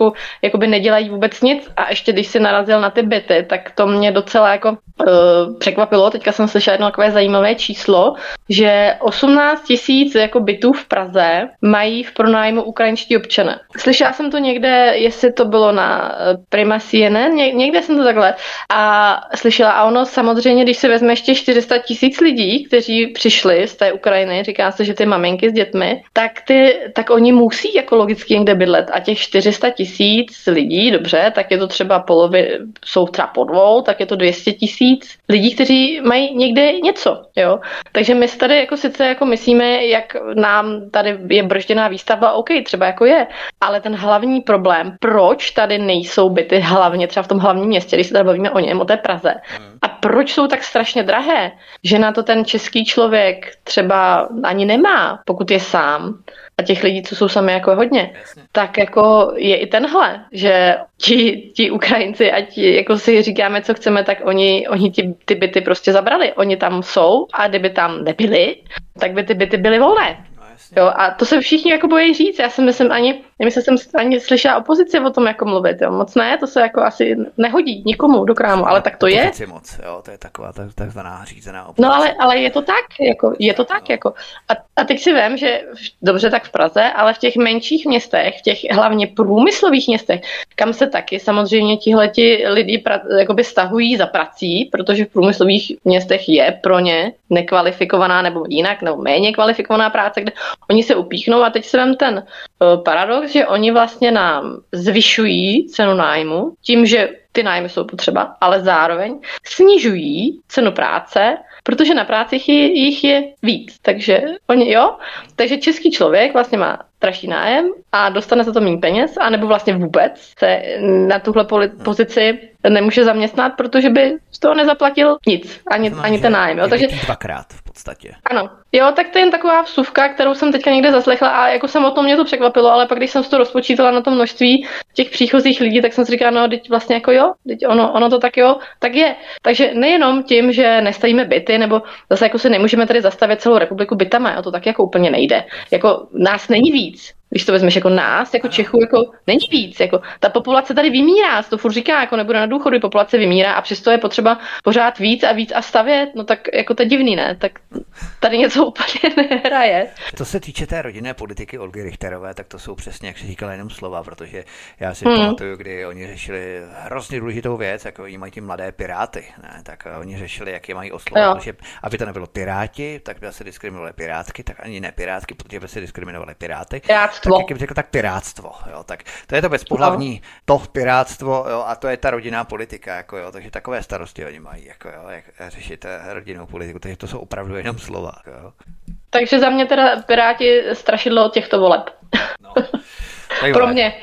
[SPEAKER 2] trochu jakoby nedělají vůbec nic a ještě když si narazil na ty byty, tak to mě docela jako uh, překvapilo. Teďka jsem slyšela jedno takové zajímavé číslo, že osmnáct tisíc jako bytů v Praze mají v pronájmu ukrajinští občané. Slyšela jsem to někde, jestli to bylo na Prima C N N, ně, někde jsem to takhle a slyšela a ono samozřejmě, když se vezme ještě čtyři sta tisíc lidí, kteří přišli z té Ukrajiny, říká se, že ty maminky s dětmi, tak ty, tak oni musí jako logicky někde bydlet a těch čtyři sta tisíc lidí, dobře, tak je to třeba polovy, jsou třeba po dvou, tak je to dvě stě tisíc lidí, kteří mají někde něco, jo. Takže my tady jako sice jako myslíme, jak nám tady je bržděná výstavba, OK, třeba jako je, ale ten hlavní problém, proč tady nejsou byty hlavně třeba v tom hlavním městě, když se tady bavíme o něm, o té Praze, a proč jsou tak strašně drahé, že na to ten český člověk třeba ani nemá, pokud je sám, a těch lidí, co jsou sami jako hodně, jasně, tak jako je i tenhle, že ti, ti Ukrajinci, ať jako si říkáme, co chceme, tak oni, oni ti, ty byty prostě zabrali. Oni tam jsou a kdyby tam nebyli, tak by ty byty byly volné. Jo, a to se všichni jako bojí říct. Já si myslím ani, nemyslím, jsem ani slyšela opozici o tom jako mluvit. Jo. Moc ne, to se jako asi nehodí nikomu do krámu, ale tak to je.
[SPEAKER 1] Moc, jo, to je taková takzvaná řízená opozice.
[SPEAKER 2] No ale, ale je to tak, jako, je to tak. No. Jako. A, a teď si vem, že dobře tak v Praze, ale v těch menších městech, v těch hlavně průmyslových městech, kam se taky samozřejmě tihleti lidi pra, jakoby stahují za prací, protože v průmyslových městech je pro ně nekvalifikovaná nebo jinak, nebo méně kvalifikovaná práce, kde oni se upíchnou a teď se vem ten uh, paradox, že oni vlastně nám zvyšují cenu nájmu tím, že ty nájmy jsou potřeba, ale zároveň snižují cenu práce, protože na práci jich je, jich je víc. Takže oni, jo, takže český člověk vlastně má dražší nájem a dostane za to méně peněz, anebo vlastně vůbec se na tuhle pozici nemůže zaměstnat, protože by z toho nezaplatil nic, ani, znamená, ani ten nájem. Jo. Takže
[SPEAKER 1] dvakrát v podstatě.
[SPEAKER 2] Ano. Jo, tak to je jen taková vsuvka, kterou jsem teďka někde zaslechla a jako samotnou mě to překvapilo, ale pak když jsem si to rozpočítala na to množství těch příchozích lidí, tak jsem si říkala, no, teď vlastně jako jo, teď ono, ono to tak jo, tak je. Takže nejenom tím, že nestavíme byty, nebo zase jako se nemůžeme tady zastavit celou republiku bytama, jo, to tak jako úplně nejde. Jako nás není víc. Když to vezmeš jako nás, jako Čechů, jako není víc. Jako, ta populace tady vymírá, to furt říká, jako nebude na důchodu, populace vymírá a přesto je potřeba pořád víc a víc a stavět, no tak jako to je divný, ne? Tak tady něco úplně nehraje.
[SPEAKER 1] Co se týče té rodinné politiky Olgy Richterové, tak to jsou přesně, jak se říkala, jenom slova, protože já si hmm. pamatuju, kdy oni řešili hrozně důležitou věc, jako oni mají ty mladé piráty, ne? Tak oni řešili, jak je mají oslovat, protože aby to nebylo piráti, tak by se diskriminovali pirátky, tak ani ne pirátky, protože by se diskriminovali piráty.
[SPEAKER 2] Pirátstvo.
[SPEAKER 1] Tak jak bych řekl, tak piráctvo, jo, tak to je to bezpohlavní, no. to piráctvo, jo, a to je ta rodinná politika, jako jo, takže takové starosti oni mají, jako jo, jak řešit rodinnou politiku, takže to jsou opravdu jenom slova, jo.
[SPEAKER 2] Takže za mě teda Piráti strašidlo od těchto voleb.
[SPEAKER 1] No.
[SPEAKER 2] Pro mě.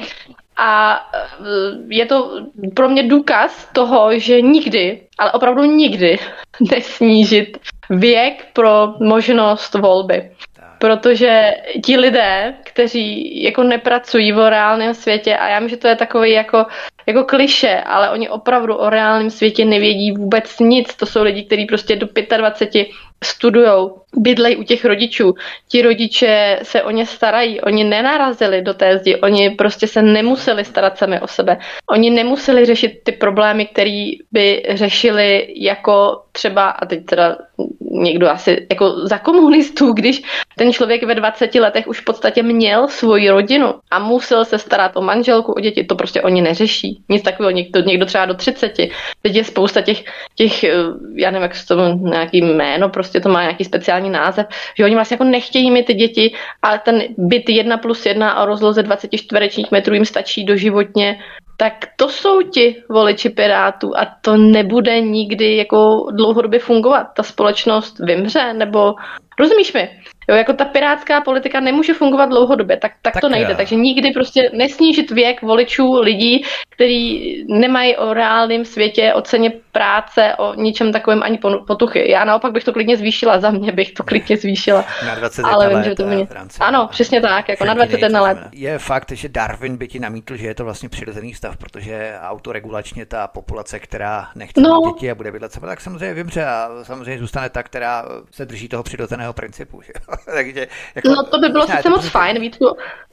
[SPEAKER 2] A je to pro mě důkaz toho, že nikdy, ale opravdu nikdy nesnížit věk pro možnost volby. Protože ti lidé, kteří jako nepracují v reálném světě, a já myslím, že to je takový jako, jako kliše, ale oni opravdu o reálném světě nevědí vůbec nic. To jsou lidi, kteří prostě do dvacet pěti studujou, bydlejí u těch rodičů. Ti rodiče se o ně starají, oni nenarazili do té zdi, oni prostě se nemuseli starat sami o sebe. Oni nemuseli řešit ty problémy, které by řešili jako třeba, a teď teda někdo asi jako za komunistů, když ten člověk ve dvaceti letech už v podstatě měl svoji rodinu a musel se starat o manželku, o děti, to prostě oni neřeší. Nic takového, někdo, někdo třeba do třiceti. Teď je spousta těch, těch já nevím, jak se to nějaký jméno, prostě to má nějaký speciální název, že oni vlastně jako nechtějí mít ty děti, ale ten byt jedna plus jedna a rozloze dvacet čtverečních metrů jim stačí doživotně. Tak to jsou ti voliči Pirátů a to nebude nikdy jako dlouhodobě fungovat. Ta společnost vymře, nebo rozumíš mi? Jo, jako ta pirátská politika nemůže fungovat dlouhodobě, tak, tak, tak to nejde. Já. Takže nikdy prostě nesnížit věk voličů lidí, kteří nemají o reálném světě, o ceně práce, o ničem takovém ani potuchy. Já naopak bych to klidně zvýšila, za mě bych to klidně zvýšila.
[SPEAKER 1] Na dvacet jedna ale let, vím, že to mě...
[SPEAKER 2] Ano, přesně tak, jako na dvacet jedna let.
[SPEAKER 1] Je fakt, že Darwin by ti namítl, že je to vlastně přirozený stav, protože autoregulačně ta populace, která nechce
[SPEAKER 2] no.
[SPEAKER 1] mít děti a bude bydlet sebe, tak samozřejmě vymře a samozřejmě zůstane ta, která se drží toho přirozeného principu. Že? Takže, jako,
[SPEAKER 2] no to by bylo sice moc fajn, Vítku,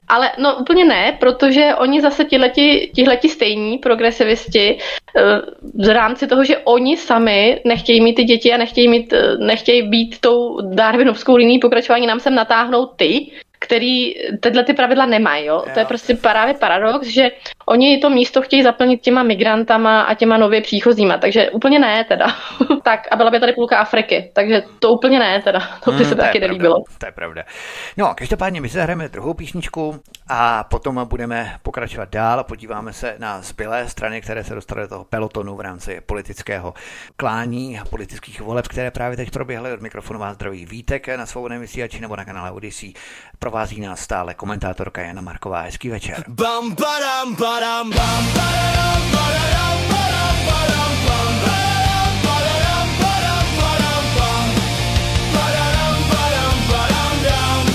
[SPEAKER 2] Ale no úplně ne, protože oni zase tihleti, tihleti stejní progresivisti v rámci toho, že oni sami nechtějí mít ty děti a nechtějí, mít, nechtějí být tou darwinovskou linií pokračování, nám sem natáhnou ty, který tyhle ty pravidla nemají. Jo? To je prostě právě paradox, že oni to místo chtějí zaplnit těma migrantama a těma nově příchozíma, takže úplně ne teda. Tak a byla by tady půlka Afriky, takže to úplně ne teda, to by hmm, se to taky nelíbilo.
[SPEAKER 1] To je pravda. No, každopádně my se zahrajeme druhou písničku a potom budeme pokračovat dál a podíváme se na zbylé strany, které se dostaly do toho pelotonu v rámci politického klání a politických voleb, které právě teď proběhly. Od mikrofonu vás zdraví Vítek na Svobodném vysílači nebo na kanále Odyssey. Provází nás stále komentátorka Jana Marková. Hezký večer. Bam, badam, badam, bam, badam, badam, badam, badam, bam, badam, badam, badam, badam, bam, badam, badam, badam, dam.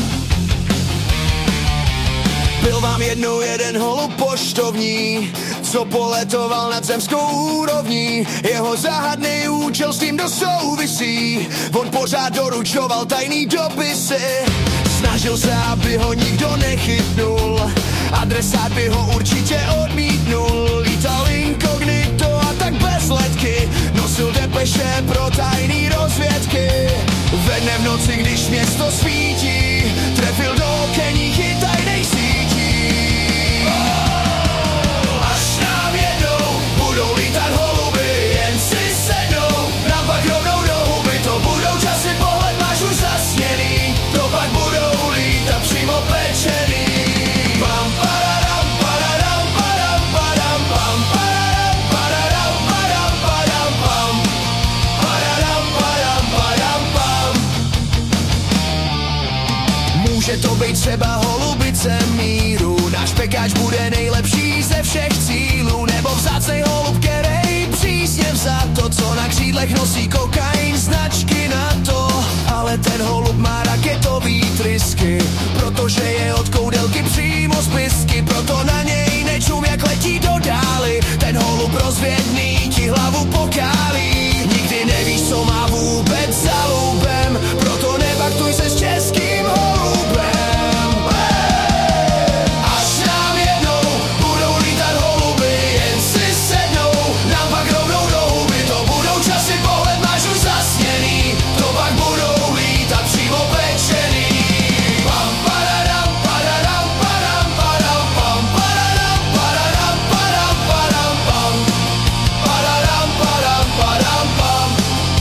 [SPEAKER 1] Byl vám jednou jeden holub poštovní, co poletoval nad zemskou úrovní. Jeho záhadný účel s tím dosouvisí. On pořád doručoval tajný dopisy. Snažil se, aby ho nikdo nechytnul, adresát by ho určitě odmítnul. Lítal inkognito a tak bez letky, nosil depeše pro tajný rozvědky. Ve dne v noci, když město svítí, trefil do okenních i tajnej sítí. Až nám jednou budou lítat holuby, jen si sednou, nám pak rovnou do huby. To budou časy, pohled máš už zasněný, to pak budou lítat přímo pečený. Bam, padadam, padadam, padam, padam, bam, padadam, padadam, padam, padam, bam, padadam, padam, padam, bam. Může to být třeba holubice míru, náš pekáč bude nejlepší ze všech cílů, nebo vzácnej holub, který přísně vzat to, co na křídlech nosí kokain, značky na to. Ale ten holub má raketový trysky, protože je od koudelky přímo z pisky. Proto na něj nečum, jak letí do dály, ten holub rozvědný ti hlavu pokálí. Nikdy nevíš, co má vůbec za loubem, proto nebaktuj se s českým holubem. Až nám jednou budou lítat holuby, jen si sednou, nám pak rovnou do huby. To budou časy, pohled máš už zasněný, to pak budou lítat přímo pečený. Pam, padadam, padadam, padam, padam, pam, padadam, padadam, padam, padam, pam, padadam, padam, padam, pam.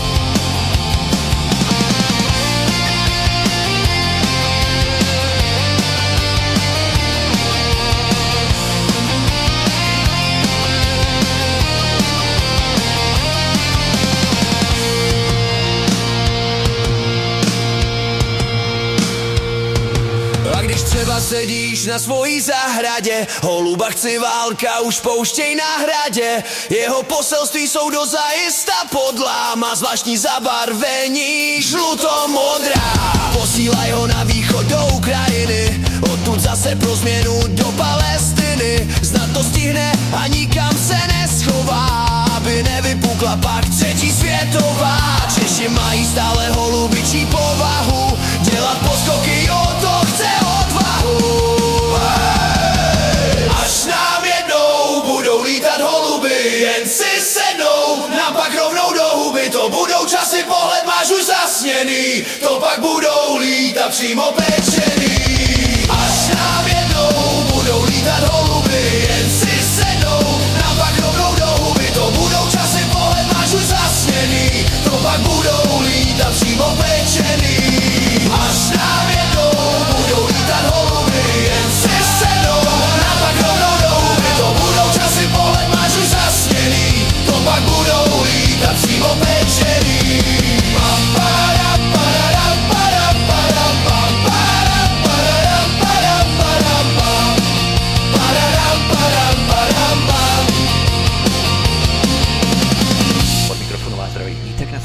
[SPEAKER 1] A když třeba sedíš na svojí zahradě, holuba chci válka, už pouštěj na hradě. Jeho poselství jsou dozajista podlá, má zvláštní zabarvení žluto-modrá. Posílaj ho na východ do Ukrajiny, odtud zase pro změnu do Palestiny. Snad to stihne a nikam se neschová, aby nevypukla pak třetí světová. Češi mají stále holubičí povahu, dělat poskoky, jo, to chce odvahu. Až nám jednou budou lítat holuby, jen si sednou, nám pak rovnou do huby. To budou časy, pohled máš už zasněný, to pak budou lítat přímo pečený. Až nám jednou budou lítat holuby, jen si sednou, nám pak rovnou do huby. To budou časy, pohled máš už zasněný, to pak budou lítat přímo pečený. Až nám jednou budou lítat holuby, jen si sednou, nám pak rovnou do huby. To budou časy, pohled máš už zasněný, to pak budou lítat přímo pečený. Pam, padam, padam, padam, padam, pam, padam, padam, padam, padam, pam, padam, padam, padam, pam. Od mikrofonu vás zdraví Vítek na Svobodném vysílači.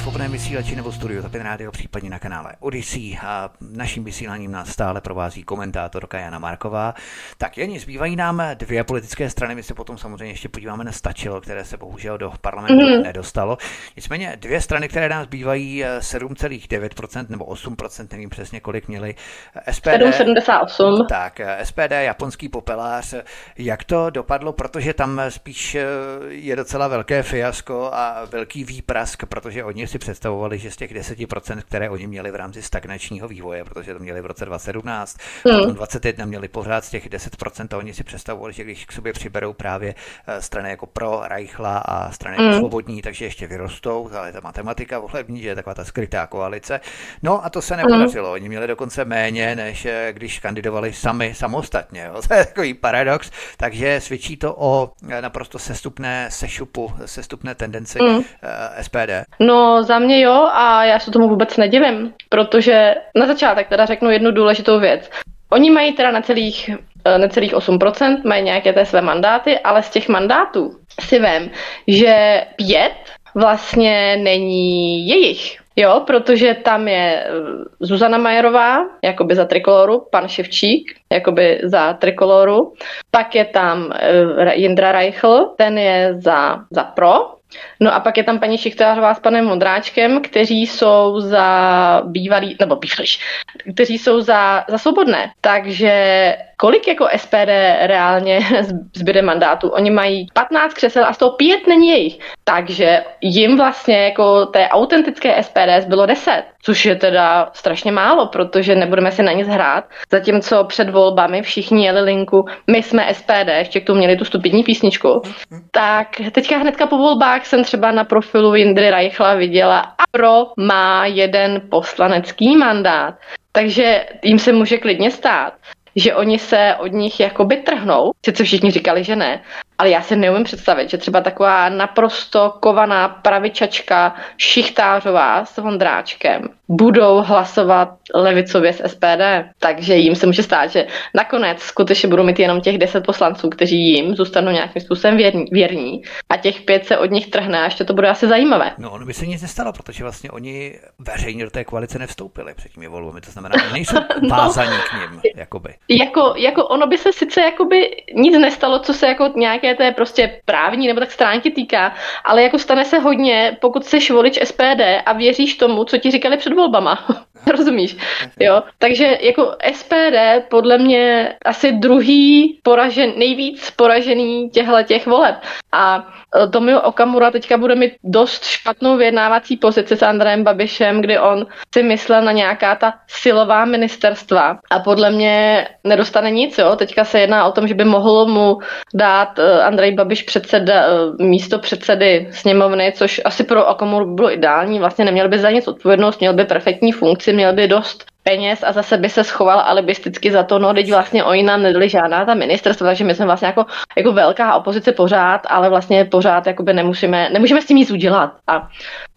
[SPEAKER 1] vysílači nebo studiu Tapin Radio, případně na kanále Odyssey. A naším vysíláním nás stále provází komentátorka Jana Marková. Tak Jani, zbývají nám dvě politické strany, my se potom samozřejmě ještě podíváme na Stačilo, které se bohužel do parlamentu mm-hmm. nedostalo. Nicméně dvě strany, které nám zbývají, sedm celá devět procent nebo osm procent, nevím přesně kolik měli. S P D,
[SPEAKER 2] sedm celá sedmdesát osm.
[SPEAKER 1] Tak, S P D, japonský popelář. Jak to dopadlo, protože tam spíš je docela velké fiasko a velký výprask, protože oni si představovali, že z těch deset procent, které oni měli v rámci stagnačního vývoje, protože to měli v roce dva tisíce sedmnáct, hmm. potom dvacet jedna měli pořád z těch deset procent a oni si představovali, že když k sobě přiberou právě strany jako Pro, Reichla a strany hmm. jako Svobodní, takže ještě vyrostou, ale ta matematika volební, že je taková ta skrytá koalice. No a to se nepodařilo. Oni měli dokonce méně, než když kandidovali sami samostatně. Jo. To je takový paradox, takže svědčí to o naprosto sestupné sešupu, sestupné tendenci mm. S P D.
[SPEAKER 2] No za mě jo a já se tomu vůbec nedivím, protože na začátek teda řeknu jednu důležitou věc. Oni mají teda necelých, necelých osm procent, mají nějaké té své mandáty, ale z těch mandátů si vem, že pět vlastně není jejich. Jo, protože tam je Zuzana Majerová, jakoby za Trikoloru, pan Ševčík, jakoby za Trikoloru, pak je tam Jindra Reichl, ten je za, za Pro, no a pak je tam paní Šichtářová s panem Modráčkem, kteří jsou za bývalý, nebo bývalý, kteří jsou za, za Svobodné. Takže kolik jako S P D reálně zbyde mandátu? Oni mají patnáct křesel a z toho pět není jejich. Takže jim vlastně jako té autentické S P D zbylo deset, což je teda strašně málo, protože nebudeme si na nic hrát. Zatímco před volbami všichni jeli linku, my jsme S P D, ještě k tomu měli tu stupidní písničku. Tak teďka hnedka po volbách jsem třeba na profilu Jindry Reichla viděla a Pro má jeden poslanecký mandát. Takže jim se může klidně stát, že oni se od nich jakoby trhnou. Sice všichni říkali, že ne, ale já si neumím představit, že třeba taková naprosto kovaná pravičačka Šichtářová s Vondráčkem budou hlasovat levicově s S P D. Takže jim se může stát, že nakonec skutečně budou mít jenom těch deset poslanců, kteří jim zůstanou nějakým způsobem věrní, věrní a těch pět se od nich trhne a ještě to bude asi zajímavé.
[SPEAKER 1] No, ono by se nic nestalo, protože vlastně oni veřejně do té koalice nevstoupili před těmi volbami, to znamená, že nejsou vázaní no, k nim, jakoby.
[SPEAKER 2] Jako, jako ono by se sice jakoby nic nestalo, co se jako nějaké té prostě právní nebo tak stránky týká, ale jako stane se hodně, pokud jsi volič S P D a věříš tomu, co ti říkali před volbama. Rozumíš? Jo? Takže jako S P D podle mě asi druhý poražen, nejvíc poražený těchto těch voleb. A Tomio Okamura teďka bude mít dost špatnou vyjednávací pozici s Andrejem Babišem, kdy on si myslel na nějaká ta silová ministerstva a podle mě nedostane nic. Jo? Teďka se jedná o tom, že by mohl mu dát Andrej Babiš předseda, místo předsedy sněmovny, což asi pro Okamuru by bylo ideální. Vlastně neměl by za nic odpovědnost, měl by perfektní funkci, měl by dost peněz a zase by se schoval alibisticky za to, no teď vlastně oni nám nedali žádná ta ministerstva, takže my jsme vlastně jako, jako velká opozice pořád, ale vlastně pořád jakoby nemusíme, nemůžeme s tím nic udělat. A,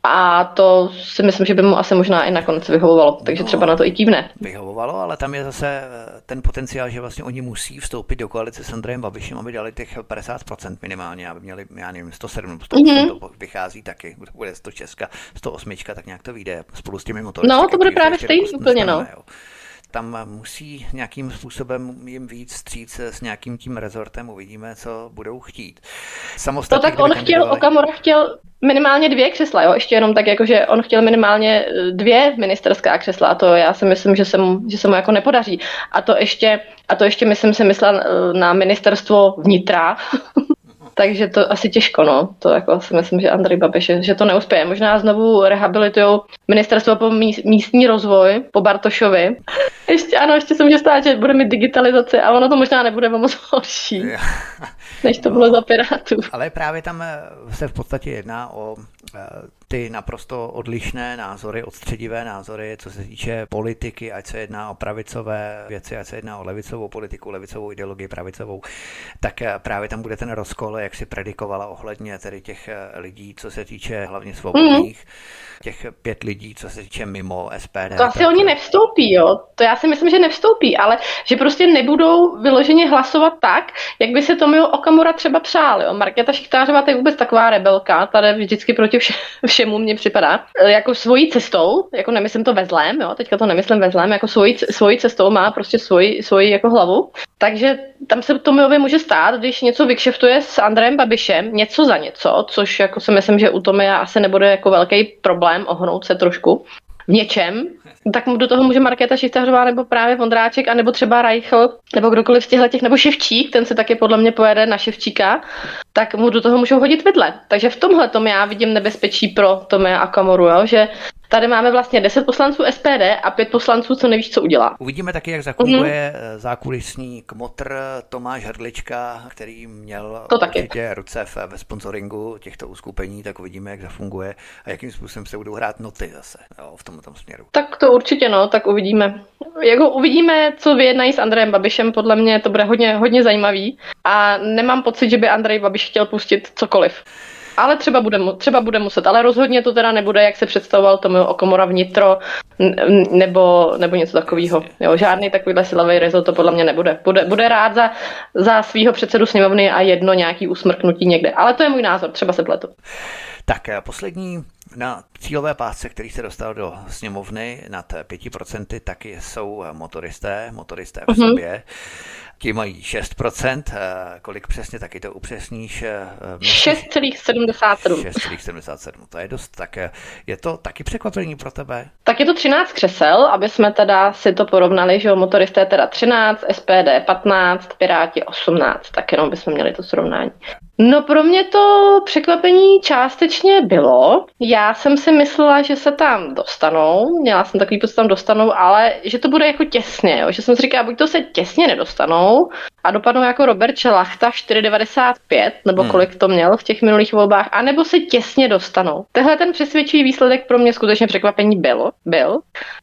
[SPEAKER 2] a to si myslím, že by mu asi možná i nakonec vyhovovalo, takže třeba na to i kývne.
[SPEAKER 1] Vyhovovalo, ale tam je zase ten potenciál, že vlastně oni musí vstoupit do koalice s Andrejem Babišem, aby dali těch padesát procent minimálně, aby měli, já nevím, sto sedm, sto osm, mm-hmm. to vychází taky, bude sto šest, sto osm, tak nějak to vyjde spolu s těmi motory.
[SPEAKER 2] No, to bude právě stejný úplně, no.
[SPEAKER 1] Jo. Tam musí nějakým způsobem jim víc stříct s nějakým tím rezortem, uvidíme, co budou chtít.
[SPEAKER 2] Samostatně, to tak on chtěl, Okamura chtěl minimálně dvě křesla, jo, ještě jenom tak, jako, že on chtěl minimálně dvě ministerská křesla a to já si myslím, že se mu, že se mu jako nepodaří. A to ještě, a to ještě myslím si myslel na ministerstvo vnitra, takže to asi těžko, no. To jako si myslím, že Andrej Babiš, že to neuspěje. Možná znovu rehabilitujou ministerstvo po místní rozvoj, po Bartošovi. Ještě, ano, ještě se může stát, že bude mít digitalizaci a ono to možná nebude moc horší, než to bylo za Pirátů.
[SPEAKER 1] Ale právě tam se v podstatě jedná o ty naprosto odlišné názory, odstředivé názory, co se týče politiky, ať se jedná o pravicové věci, ať se jedná o levicovou politiku, levicovou ideologii, pravicovou, tak právě tam bude ten rozkol, jak si predikovala ohledně tedy těch lidí, co se týče hlavně svobodných, mm. těch pět lidí, co se týče mimo S P D.
[SPEAKER 2] To asi tak... oni nevstoupí, jo. To já si myslím, že nevstoupí, ale že prostě nebudou vyloženě hlasovat tak, jak by se Tomio Okamura třeba přál, jo. Markéta Šichtářová je vůbec taková rebelka, tady vždycky proti vše, všemu mně připadá. Jako svojí cestou, jako nemyslím to ve zlém, jo, teďka to nemyslím ve zlém, jako svojí, svojí cestou má prostě svoji, svoji jako hlavu. Takže tam se Tomiovi může stát, když něco vykšeftuje s Andrejem Babišem, něco za něco, což jako si myslím, že u Tomia asi nebude jako velký problém ohnout se trošku v něčem, tak mu do toho může Markéta Šichtářová nebo právě Vondráček, anebo třeba Reichl, nebo kdokoliv z těchto těch, nebo Ševčík, ten se taky podle mě pojede na Ševčíka, tak mu do toho můžou hodit vidle. Takže v tomhle tom já vidím nebezpečí pro Tomia Okamuru, jo, že tady máme vlastně deset poslanců S P D a pět poslanců, co nevíš, co udělá.
[SPEAKER 1] Uvidíme taky, jak zafunguje mm-hmm. zákulisní kmotr Tomáš Hrdlička, který měl
[SPEAKER 2] to
[SPEAKER 1] určitě
[SPEAKER 2] taky.
[SPEAKER 1] ruce ve sponsoringu těchto uskupení, tak uvidíme, jak zafunguje a jakým způsobem se budou hrát noty zase, jo, v tomto směru.
[SPEAKER 2] Tak to určitě, no, tak uvidíme. Jako uvidíme, co vyjednají s Andrejem Babišem, podle mě to bude hodně, hodně zajímavý a nemám pocit, že by Andrej Babiš chtěl pustit cokoliv. Ale třeba bude, třeba bude muset, ale rozhodně to teda nebude, jak se představoval Tomio Okamura vnitro nebo, nebo něco takového. Jo, žádný takovýhle silový rezort to podle mě nebude. Bude, bude rád za, za svýho předsedu sněmovny a jedno nějaký usmrknutí někde. Ale to je můj názor, třeba se pletu.
[SPEAKER 1] Tak poslední na cílové pásce, který se dostal do sněmovny nad pět procent, taky jsou motoristé, motoristé v
[SPEAKER 2] mm-hmm.
[SPEAKER 1] sobě. Ti mají šest procent, kolik přesně, taky to upřesníš?
[SPEAKER 2] šest celá sedmdesát sedm.
[SPEAKER 1] šest celá sedmdesát sedm, to je dost, tak je to taky překvapení pro tebe?
[SPEAKER 2] Tak je to třináct křesel, aby jsme teda si to porovnali, že motoristé teda třináct, S P D patnáct, Piráti osmnáct, tak jenom bychom měli to srovnání. No pro mě to překvapení částečně bylo. Já jsem si myslela, že se tam dostanou, měla jsem takový pocit, tam dostanou, ale že to bude jako těsně, jo? Že jsem si říkala, buď to se těsně nedostanou a dopadnou jako Robert Šelachta čtyři devadesát pět, nebo
[SPEAKER 1] hmm.
[SPEAKER 2] kolik to měl v těch minulých volbách, anebo se těsně dostanou. Tehle ten přesvědčivý výsledek pro mě skutečně překvapení bylo, byl.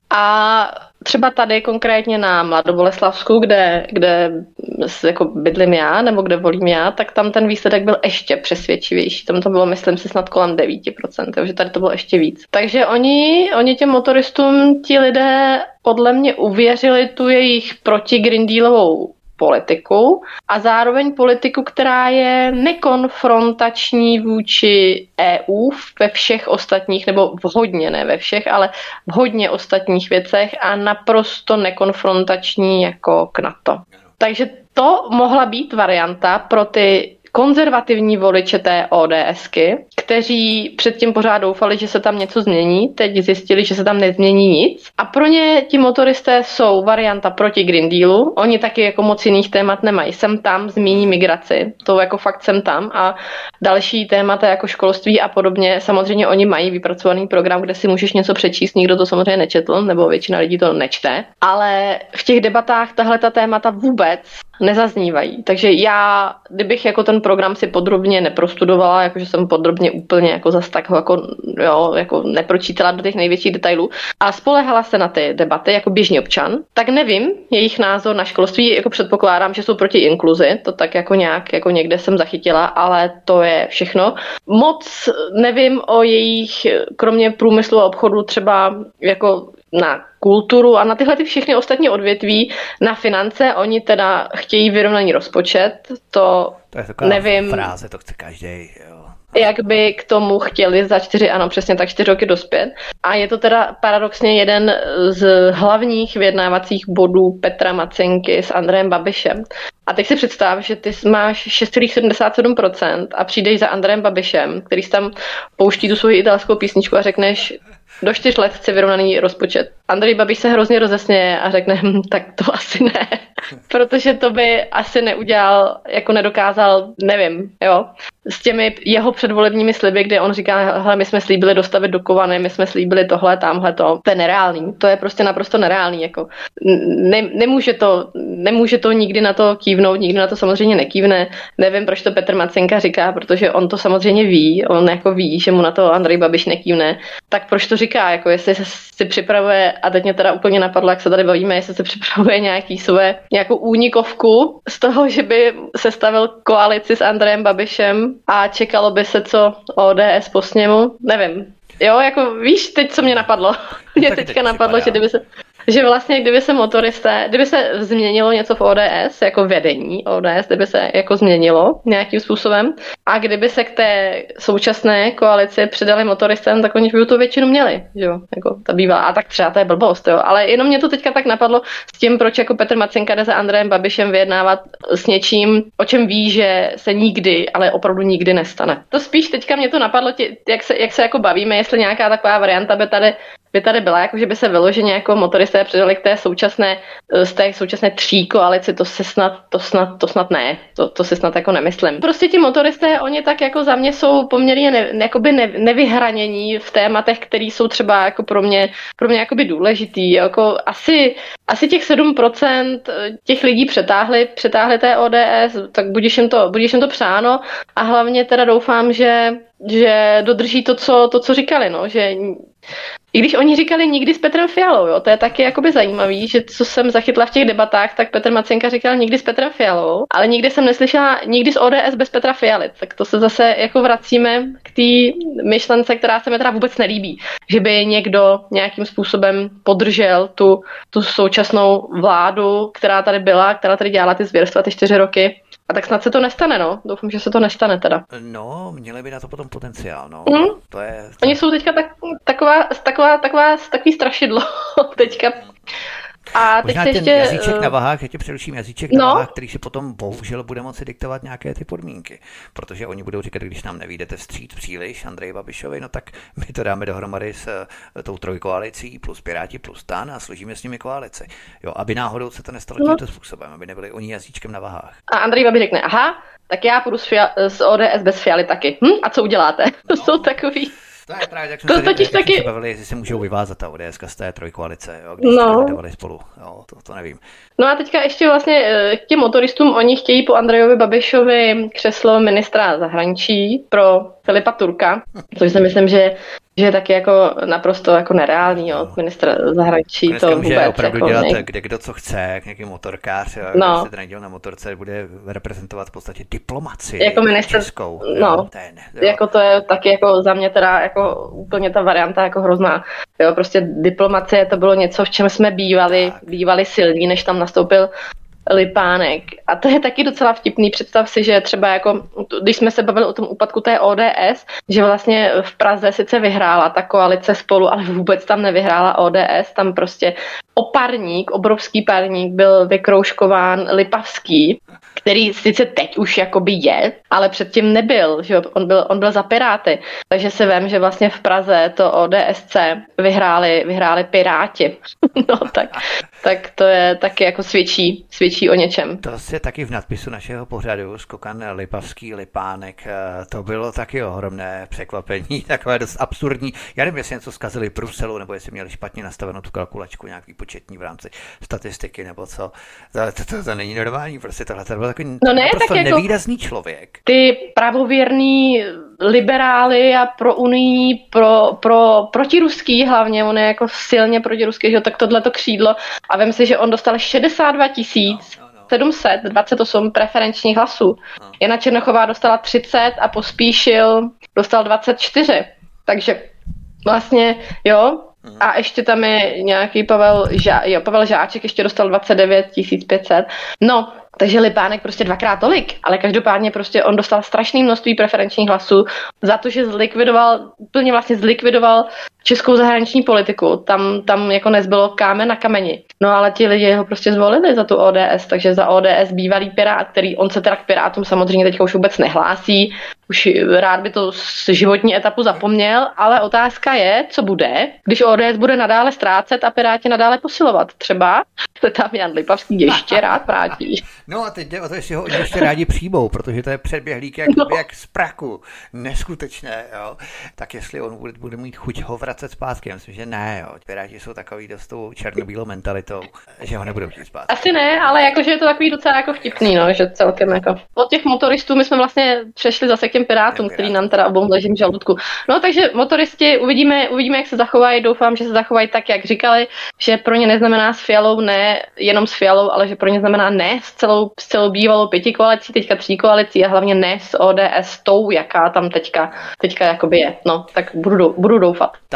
[SPEAKER 2] A třeba tady konkrétně na Mladoboleslavsku, kde, kde jako bydlím já, nebo kde volím já, tak tam ten výsledek byl ještě přesvědčivější. Tam to bylo, myslím si, snad kolem devět procent, takže tady to bylo ještě víc. Takže oni, oni těm motoristům, ti lidé podle mě uvěřili tu jejich proti Green Dealovou politiku a zároveň politiku, která je nekonfrontační vůči E U ve všech ostatních, nebo vhodně, ne ve všech, ale v hodně ostatních věcech a naprosto nekonfrontační jako k NATO. Takže to mohla být varianta pro ty konzervativní voliče té ODSky, kteří předtím pořád doufali, že se tam něco změní, teď zjistili, že se tam nezmění nic. A pro ně ti motoristé jsou varianta proti Green Dealu. Oni taky jako moc jiných témat nemají. Sem tam zmíní migraci, to jako fakt sem tam a další témata jako školství a podobně. Samozřejmě oni mají vypracovaný program, kde si můžeš něco přečíst, nikdo to samozřejmě nečetl, nebo většina lidí to nečte. Ale v těch debatách tahle ta témata vůbec nezaznívají. Takže já, kdybych jako ten program si podrobně neprostudovala, jakože jsem podrobně úplně jako zas tak ho jako, jo, jako nepročítala do těch největších detailů a spolehala se na ty debaty jako běžný občan, tak nevím jejich názor na školství, jako předpokládám, že jsou proti inkluzi, to tak jako nějak jako někde jsem zachytila, ale to je všechno. Moc nevím o jejich, kromě průmyslu a obchodu, třeba jako na kulturu a na tyhle ty všechny ostatní odvětví, na finance, oni teda chtějí vyrovnaný rozpočet, to,
[SPEAKER 1] to je taková
[SPEAKER 2] nevím,
[SPEAKER 1] fráze, to chce každý, jo.
[SPEAKER 2] Jak by k tomu chtěli za čtyři, ano, přesně tak čtyři roky dospět. A je to teda paradoxně jeden z hlavních vyjednávacích bodů Petra Macinky s Andrejem Babišem. A teď si představ, že ty máš šest celá sedmdesát sedm procent a přijdeš za Andrejem Babišem, který si tam pouští tu svou italskou písničku a řekneš, do čtyř let chci vyrovnaný rozpočet. Andrej Babiš se hrozně rozesměje a řekne, hm, tak to asi ne, protože to by asi neudělal, jako nedokázal, nevím, jo, s těmi jeho předvolebními sliby, kde on říká, hele, my jsme slíbili dostavit Dukovany, my jsme slíbili tohle, tamhle to, to je nereálný, to je prostě naprosto nereálný, jako ne, nemůže to, nemůže to nikdy na to kývnout, nikdy na to samozřejmě nekývne, nevím, proč to Petr Macinka říká, protože on to samozřejmě ví, on jako ví, že mu na to Andrej Babiš nekývne, tak proč to říká, jako jestli si připravuje, a teď mě teda úplně napadlo, jak se tady bavíme, jestli se připravuje nějaký své, nějakou únikovku z toho, že by sestavil koalici s Andrejem Babišem a čekalo by se, co O D S po sněmu, nevím. Jo, jako víš teď, co mě napadlo? Mě teďka napadlo, že kdyby se... že vlastně kdyby se motoristé, kdyby se změnilo něco v O D S, jako vedení O D S, kdyby se jako změnilo nějakým způsobem a kdyby se k té současné koalici přidali motoristem, tak oni by tu většinu měli, že jo, jako ta bývalá, a tak třeba to je blbost, jo, ale jenom mě to teďka tak napadlo s tím, proč jako Petr Matsenka jde za Andrejem Babišem vyjednávat s něčím, o čem ví, že se nikdy, ale opravdu nikdy nestane. To spíš teďka mě to napadlo, tě, jak, se, jak se jako bavíme, jestli nějaká taková varianta by tady by tady byla, jako že by se vyloženě jako motoristé přidali k té současné, z té současné tří koalici, to se snad, to snad, to snad ne, to, to si snad jako nemyslím. Prostě ti motoristé, oni tak jako za mě jsou poměrně ne, jakoby ne, nevyhranění v tématech, které jsou třeba jako pro mě, pro mě jakoby důležitý. Jako asi, asi těch sedm procent těch lidí přetáhli, přetáhli té O D S, tak budíš jim to, budíš jim to přáno a hlavně teda doufám, že že dodrží to, co, to, co říkali, no, že i když oni říkali nikdy s Petrem Fialou, jo, to je taky jakoby zajímavý, že co jsem zachytla v těch debatách, tak Petr Matsenka říkal nikdy s Petrem Fialou, ale nikdy jsem neslyšela nikdy z O D S bez Petra Fialy, tak to se zase jako vracíme k té myšlence, která se mi teda vůbec nelíbí, že by někdo nějakým způsobem podržel tu, tu současnou vládu, která tady byla, která tady dělala ty zvěrstva ty čtyři roky. A tak snad se to nestane, no. Doufám, že se to nestane teda.
[SPEAKER 1] No, měli by na to potom potenciál, no.
[SPEAKER 2] Mm.
[SPEAKER 1] To je...
[SPEAKER 2] Oni jsou teďka tak, taková, taková, taková, takový strašidlo teďka. A
[SPEAKER 1] možná
[SPEAKER 2] teď
[SPEAKER 1] ten
[SPEAKER 2] ještě,
[SPEAKER 1] jazyček na vahách, já tě přeruším, jazyček
[SPEAKER 2] no.
[SPEAKER 1] na vahách, který si potom bohužel bude moci diktovat nějaké ty podmínky. Protože oni budou říkat, když nám nevyjdete vstříc příliš Andreji Babišovi, no tak my to dáme dohromady s uh, tou trojkoalicí plus Piráti plus S T A N a složíme s nimi koalici. Jo, aby náhodou se to nestalo no. tímto způsobem, aby nebyli oni jazyčkem na vahách.
[SPEAKER 2] A Andrej Babiš řekne, aha, tak já půjdu z, Fia- z O D S bez Fialy taky. Hm? A co uděláte? No. To jsou takový...
[SPEAKER 1] To je právě, jak jsme
[SPEAKER 2] to
[SPEAKER 1] se,
[SPEAKER 2] totiž
[SPEAKER 1] jak
[SPEAKER 2] taky...
[SPEAKER 1] se bavili, jestli se můžou vyvázat ta O D S z té trojkoalice, jo, když no. se dávali spolu, jo, to, to nevím.
[SPEAKER 2] No a teďka ještě vlastně k těm motoristům, oni chtějí po Andrejovi Babišovi křeslo ministra zahraničí pro Filipa Turka, což si myslím, že že je taky jako naprosto jako nereálný, jo, ministr zahraničí.
[SPEAKER 1] Dneska
[SPEAKER 2] to
[SPEAKER 1] může
[SPEAKER 2] vůbec
[SPEAKER 1] opravdu
[SPEAKER 2] jako
[SPEAKER 1] dělat
[SPEAKER 2] nej...
[SPEAKER 1] kde kdo co chce, jak nějaký motorkář, jo,
[SPEAKER 2] no.
[SPEAKER 1] se ten na motorce bude reprezentovat v podstatě diplomaci
[SPEAKER 2] jako ministr,
[SPEAKER 1] českou.
[SPEAKER 2] No,
[SPEAKER 1] jo, ten, jo.
[SPEAKER 2] Jako to je taky jako za mě teda jako úplně ta varianta jako hrozná. Jo, prostě diplomacie to bylo něco, v čem jsme bývali, tak. bývali silní, než tam nastoupil Lipánek. A to je taky docela vtipný. Představ si, že třeba jako, když jsme se bavili o tom úpadku té O D S, že vlastně v Praze sice vyhrála ta koalice Spolu, ale vůbec tam nevyhrála O D S. Tam prostě o parník, obrovský parník byl vykroužkován Lipavský, který sice teď už jakoby je, ale předtím nebyl, že on byl, on byl za Piráty. Takže se vem, že vlastně v Praze to O D S C vyhráli, vyhráli Piráti. No tak, tak to je taky jako svědčí, svědčí o něčem.
[SPEAKER 1] To je taky v nadpisu našeho pořadu, skokan Lipavský, Lipánek, to bylo taky ohromné překvapení, takové dost absurdní. Já nevím, jestli něco zkazili Bruselu, nebo jestli měli špatně nastavenou tu kalkulačku nějaký početní v rámci statistiky, nebo co. To, to, to, to není normální, prostě tohle to byl takový
[SPEAKER 2] no ne,
[SPEAKER 1] naprosto
[SPEAKER 2] tak jako
[SPEAKER 1] nevýrazný člověk.
[SPEAKER 2] Ty pravověrný liberály a pro unijní, pro, pro protiruský hlavně, on je jako silně protiruský, že tak tohleto křídlo a vem si, že on dostal šedesát dva tisíc sedm set dvacet osm preferenčních hlasů. No. Jana Černochová dostala třicet a Pospíšil dostal dvacet čtyři. Takže vlastně, jo, a ještě tam je nějaký Pavel, Žá, jo, Pavel Žáček ještě dostal dvacet devět tisíc pět set. No, takže Lipánek prostě dvakrát tolik, ale každopádně prostě on dostal strašné množství preferenčních hlasů za to, že zlikvidoval, úplně vlastně zlikvidoval českou zahraniční politiku. Tam, tam jako nezbylo kámen na kameni. No ale ti lidi ho prostě zvolili za tu O D S, takže za O D S bývalý Pirát, který on se teda k Pirátům samozřejmě teďka už vůbec nehlásí, už rád by to z životní etapu zapomněl, ale otázka je, co bude, když O D S bude nadále ztrácet a Piráti nadále posilovat. Třeba se tam Jan Lipavský ještě rád vrátí.
[SPEAKER 1] No a teď jde o to, jestli ho oni ještě rádi přijmou, protože to je předběhlík jak, no. jak z praku. Neskutečné, jo. Tak jestli on bude, bude mít chuť ho vracet zpátky, já myslím, že ne, jo. Piráti jsou takový dost tou černobílou mentalitou, že ho nebudou chtít zpátky.
[SPEAKER 2] Asi ne, ale jakože je to takový docela jako vtipný, no, že celkem jako. Od těch motoristů my jsme vlastně přešli zase k těm Pirátům, který nám teda obou leží v žaludku. No takže motoristi, uvidíme, uvidíme, jak se zachovají, doufám, že se zachovají tak, jak říkali, že pro ně neznamená s Fialou, ne jenom s Fialou, ale že pro ně znamená ne s celou, s celou bývalou pěti koalicí, teďka tří koalicí a hlavně ne s O D S tou, jaká tam teďka, teďka jakoby je. No, tak budu, budu doufat.
[SPEAKER 1] Tak,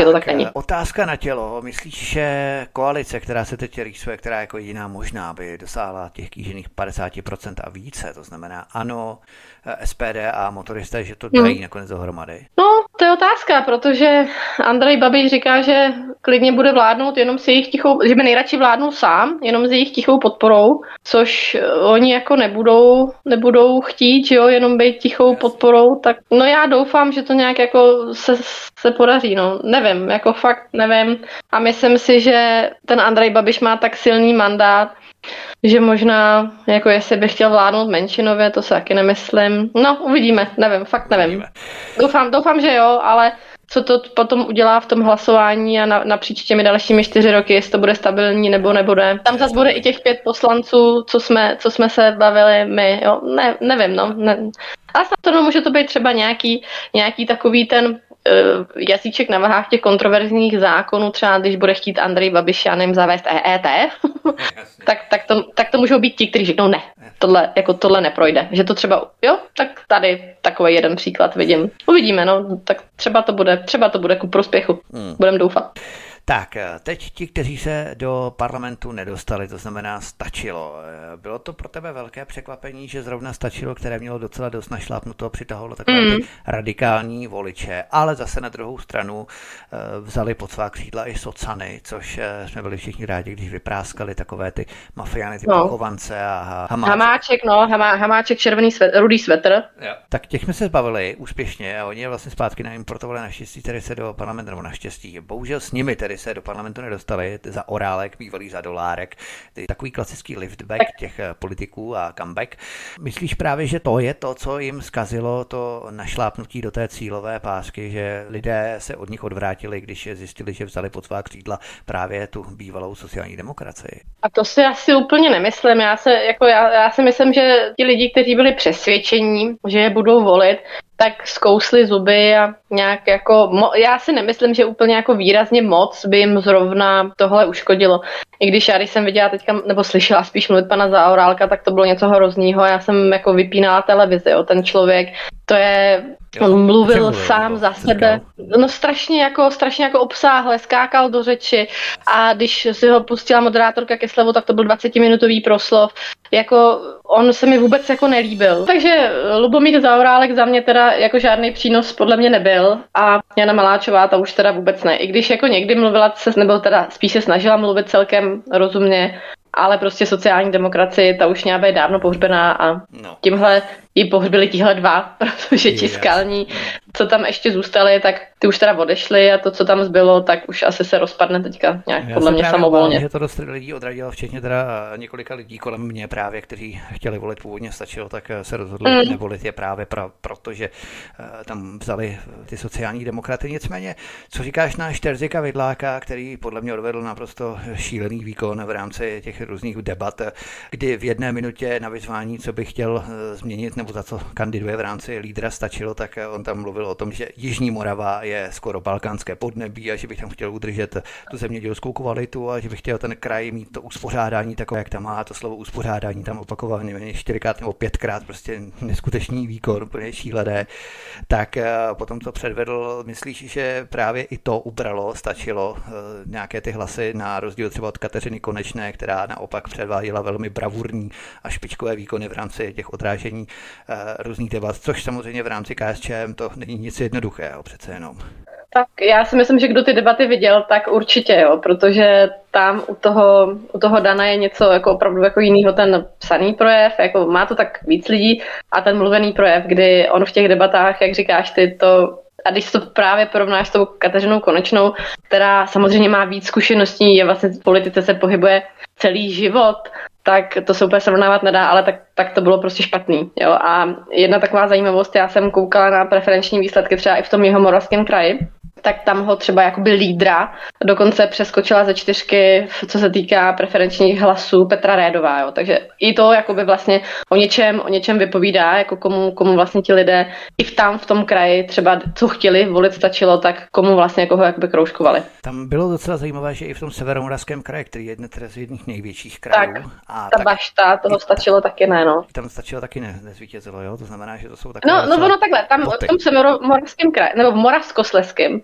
[SPEAKER 2] to tak není.
[SPEAKER 1] Otázka na tělo. Myslíš, že koalice, která se teď rýsuje, která jako jediná možná by dosáhla těch kýžených padesát procent a více, to znamená ANO, S P D a motoristé, že to dají hmm. nakonec dohromady?
[SPEAKER 2] No, to je otázka, protože Andrej Babiš říká, že klidně bude vládnout jenom s jejich tichou, že by nejradši vládnul sám, jenom s jejich tichou podporou, což oni jako nebudou, nebudou chtít, že jo, jenom být tichou podporou, tak no já doufám, že to nějak jako se, se podaří, no, nevím, jako fakt nevím a myslím si, že ten Andrej Babiš má tak silný mandát, že možná, jako jestli by chtěl vládnout menšinově, to se taky nemyslím. No, uvidíme, nevím, fakt nevím. Uvidíme. Doufám, doufám, že jo, ale co to potom udělá v tom hlasování a na, napříč těmi dalšími čtyři roky, jestli to bude stabilní nebo nebude. Tam zase bude i těch pět poslanců, co jsme, co jsme se bavili my, jo, ne, nevím, no. Ne. A snad může to být třeba nějaký, nějaký takový ten jazyček na vahách těch kontroverzních zákonů, třeba když bude chtít Andrej Babiš, já nevím, zavést E E T, tak, tak, to, tak to můžou být ti, kteří řeknou ne, tohle, jako tohle neprojde. Že to třeba, jo, tak tady takový jeden příklad vidím. Uvidíme, no, tak třeba to bude, třeba to bude ku prospěchu. Hmm. Budem doufat.
[SPEAKER 1] Tak, teď ti, kteří se do parlamentu nedostali, to znamená stačilo. Bylo to pro tebe velké překvapení, že zrovna stačilo, které mělo docela dost našlápnuto, přitahovalo takové mm. ty radikální voliče, ale zase na druhou stranu vzali pod svá křídla i socany, což jsme byli všichni rádi, když vypráskali takové ty mafiány, ty no. pochovance a hamáček.
[SPEAKER 2] Hamáček, no, hamá, hamáček, červený svet, rudý svetr.
[SPEAKER 1] Jo. Tak těch jsme se zbavili úspěšně a oni je vlastně zpátky naimportovali naštěstí, tedy se do parlamentu, nebo naštěstí. Bohužel s nimi tedy se do parlamentu nedostali, za orálek, bývalý za dolárek, takový klasický liftback těch politiků a comeback. Myslíš právě, že to je to, co jim zkazilo to našlápnutí do té cílové pásky, že lidé se od nich odvrátili, když zjistili, že vzali pod svá křídla právě tu bývalou sociální demokracii?
[SPEAKER 2] A to si asi úplně nemyslím. Já, se, jako já, já si myslím, že ti lidi, kteří byli přesvědčení, že je budou volit, tak zkousli zuby a nějak jako, mo- já si nemyslím, že úplně jako výrazně moc by jim zrovna tohle uškodilo. I když já, když jsem viděla teďka, nebo slyšela spíš mluvit pana Zaorálka, tak to bylo něco hroznýho. Já jsem jako vypínala televizi, jo, ten člověk, to je, on mluvil mluvil, sám za sebe, no strašně jako, strašně jako obsáhle, skákal do řeči a když si ho pustila moderátorka ke slovu, tak to byl dvacetiminutový proslov, jako on se mi vůbec jako nelíbil. Takže Lubomír Zaorálek za mě teda jako žádný přínos podle mě nebyl a Jana Maláčová ta už teda vůbec ne. I když jako někdy mluvila se, nebo teda spíš se snažila mluvit celkem rozumně, ale prostě sociální demokracii, ta už měla být dávno pohřbená a no. tímhle ji pohřbili tihle dva, protože ti skalní, co tam ještě zůstali, tak ty už teda odešli a to, co tam zbylo, tak už asi se rozpadne teďka nějak Já podle mě samovolně.
[SPEAKER 1] Já že to dost lidí odradilo, včetně teda několika lidí kolem mě právě, kteří chtěli volit původně stačilo, tak se rozhodli mm. nevolit je právě pra, protože uh, tam vzali ty sociální demokraty. Nicméně, co říkáš na Šterzika Vidláka, který podle mě odvedl naprosto šílený výkon v rámci těch různých debat, kdy v jedné minutě na vyzvání, co by chtěl uh, změnit nebo za co kandiduje v rámci lídra stačilo, tak on tam mluvil o tom, že Jižní Morava je skoro balkánské podnebí a že bych tam chtěl udržet tu zemědělskou kvalitu a že bych chtěl ten kraj mít to uspořádání takové, jak tam má to slovo uspořádání, tam opakovaně čtyřikrát nebo pětkrát, prostě neskutečný výkon, úplně šílené. Tak potom to předvedl, myslíš, že právě i to ubralo, stačilo nějaké ty hlasy na rozdíl třeba od Kateřiny Konečné, která naopak předváděla velmi bravurní a špičkové výkony v rámci těch odrážení různých debat, což samozřejmě v rámci K S Č M to není nic jednoduchého přece jenom.
[SPEAKER 2] Tak já si myslím, že kdo ty debaty viděl, tak určitě, jo, protože tam u toho, u toho Dana je něco jako opravdu jako jinýho ten psaný projev, jako má to tak víc lidí a ten mluvený projev, kdy on v těch debatách, jak říkáš ty, to a když to právě porovnáš s tou Kateřinou Konečnou, která samozřejmě má víc zkušeností, je vlastně v politice se pohybuje celý život, tak to se úplně srovnávat nedá, ale tak, tak to bylo prostě špatný. Jo? A jedna taková zajímavost, já jsem koukala na preferenční výsledky třeba i v tom Jihomoravském kraji, tak tam ho třeba jakoby lídra dokonce přeskočila ze čtyřky, co se týká preferenčních hlasů Petra Redová. Jo. Takže i to jakoby vlastně o něčem, o něčem vypovídá, jako komu, komu vlastně ti lidé i v tam v tom kraji třeba co chtěli volit stačilo, tak komu vlastně jako ho jakoby kroužkovali.
[SPEAKER 1] Tam bylo docela zajímavé, že i v tom Severomoravském kraji, který je jedna z jedných největších krajů.
[SPEAKER 2] Tak,
[SPEAKER 1] a
[SPEAKER 2] ta
[SPEAKER 1] tak,
[SPEAKER 2] bašta, toho i, stačilo taky ne, no.
[SPEAKER 1] Tam stačilo taky ne, nezvítězilo, jo? To znamená, že to jsou takové...
[SPEAKER 2] No, no ono takhle, tam boty. V tom Severomoravském kraji, nebo v Moravskoslezském,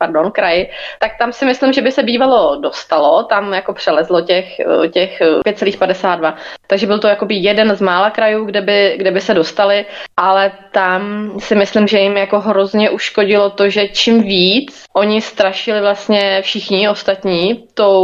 [SPEAKER 2] pardon, kraji, tak tam si myslím, že by se bývalo dostalo, tam jako přelezlo těch, těch pět celá padesát dva. Takže byl to jakoby jeden z mála krajů, kde by, kde by se dostali, ale tam si myslím, že jim jako hrozně uškodilo to, že čím víc oni strašili vlastně všichni ostatní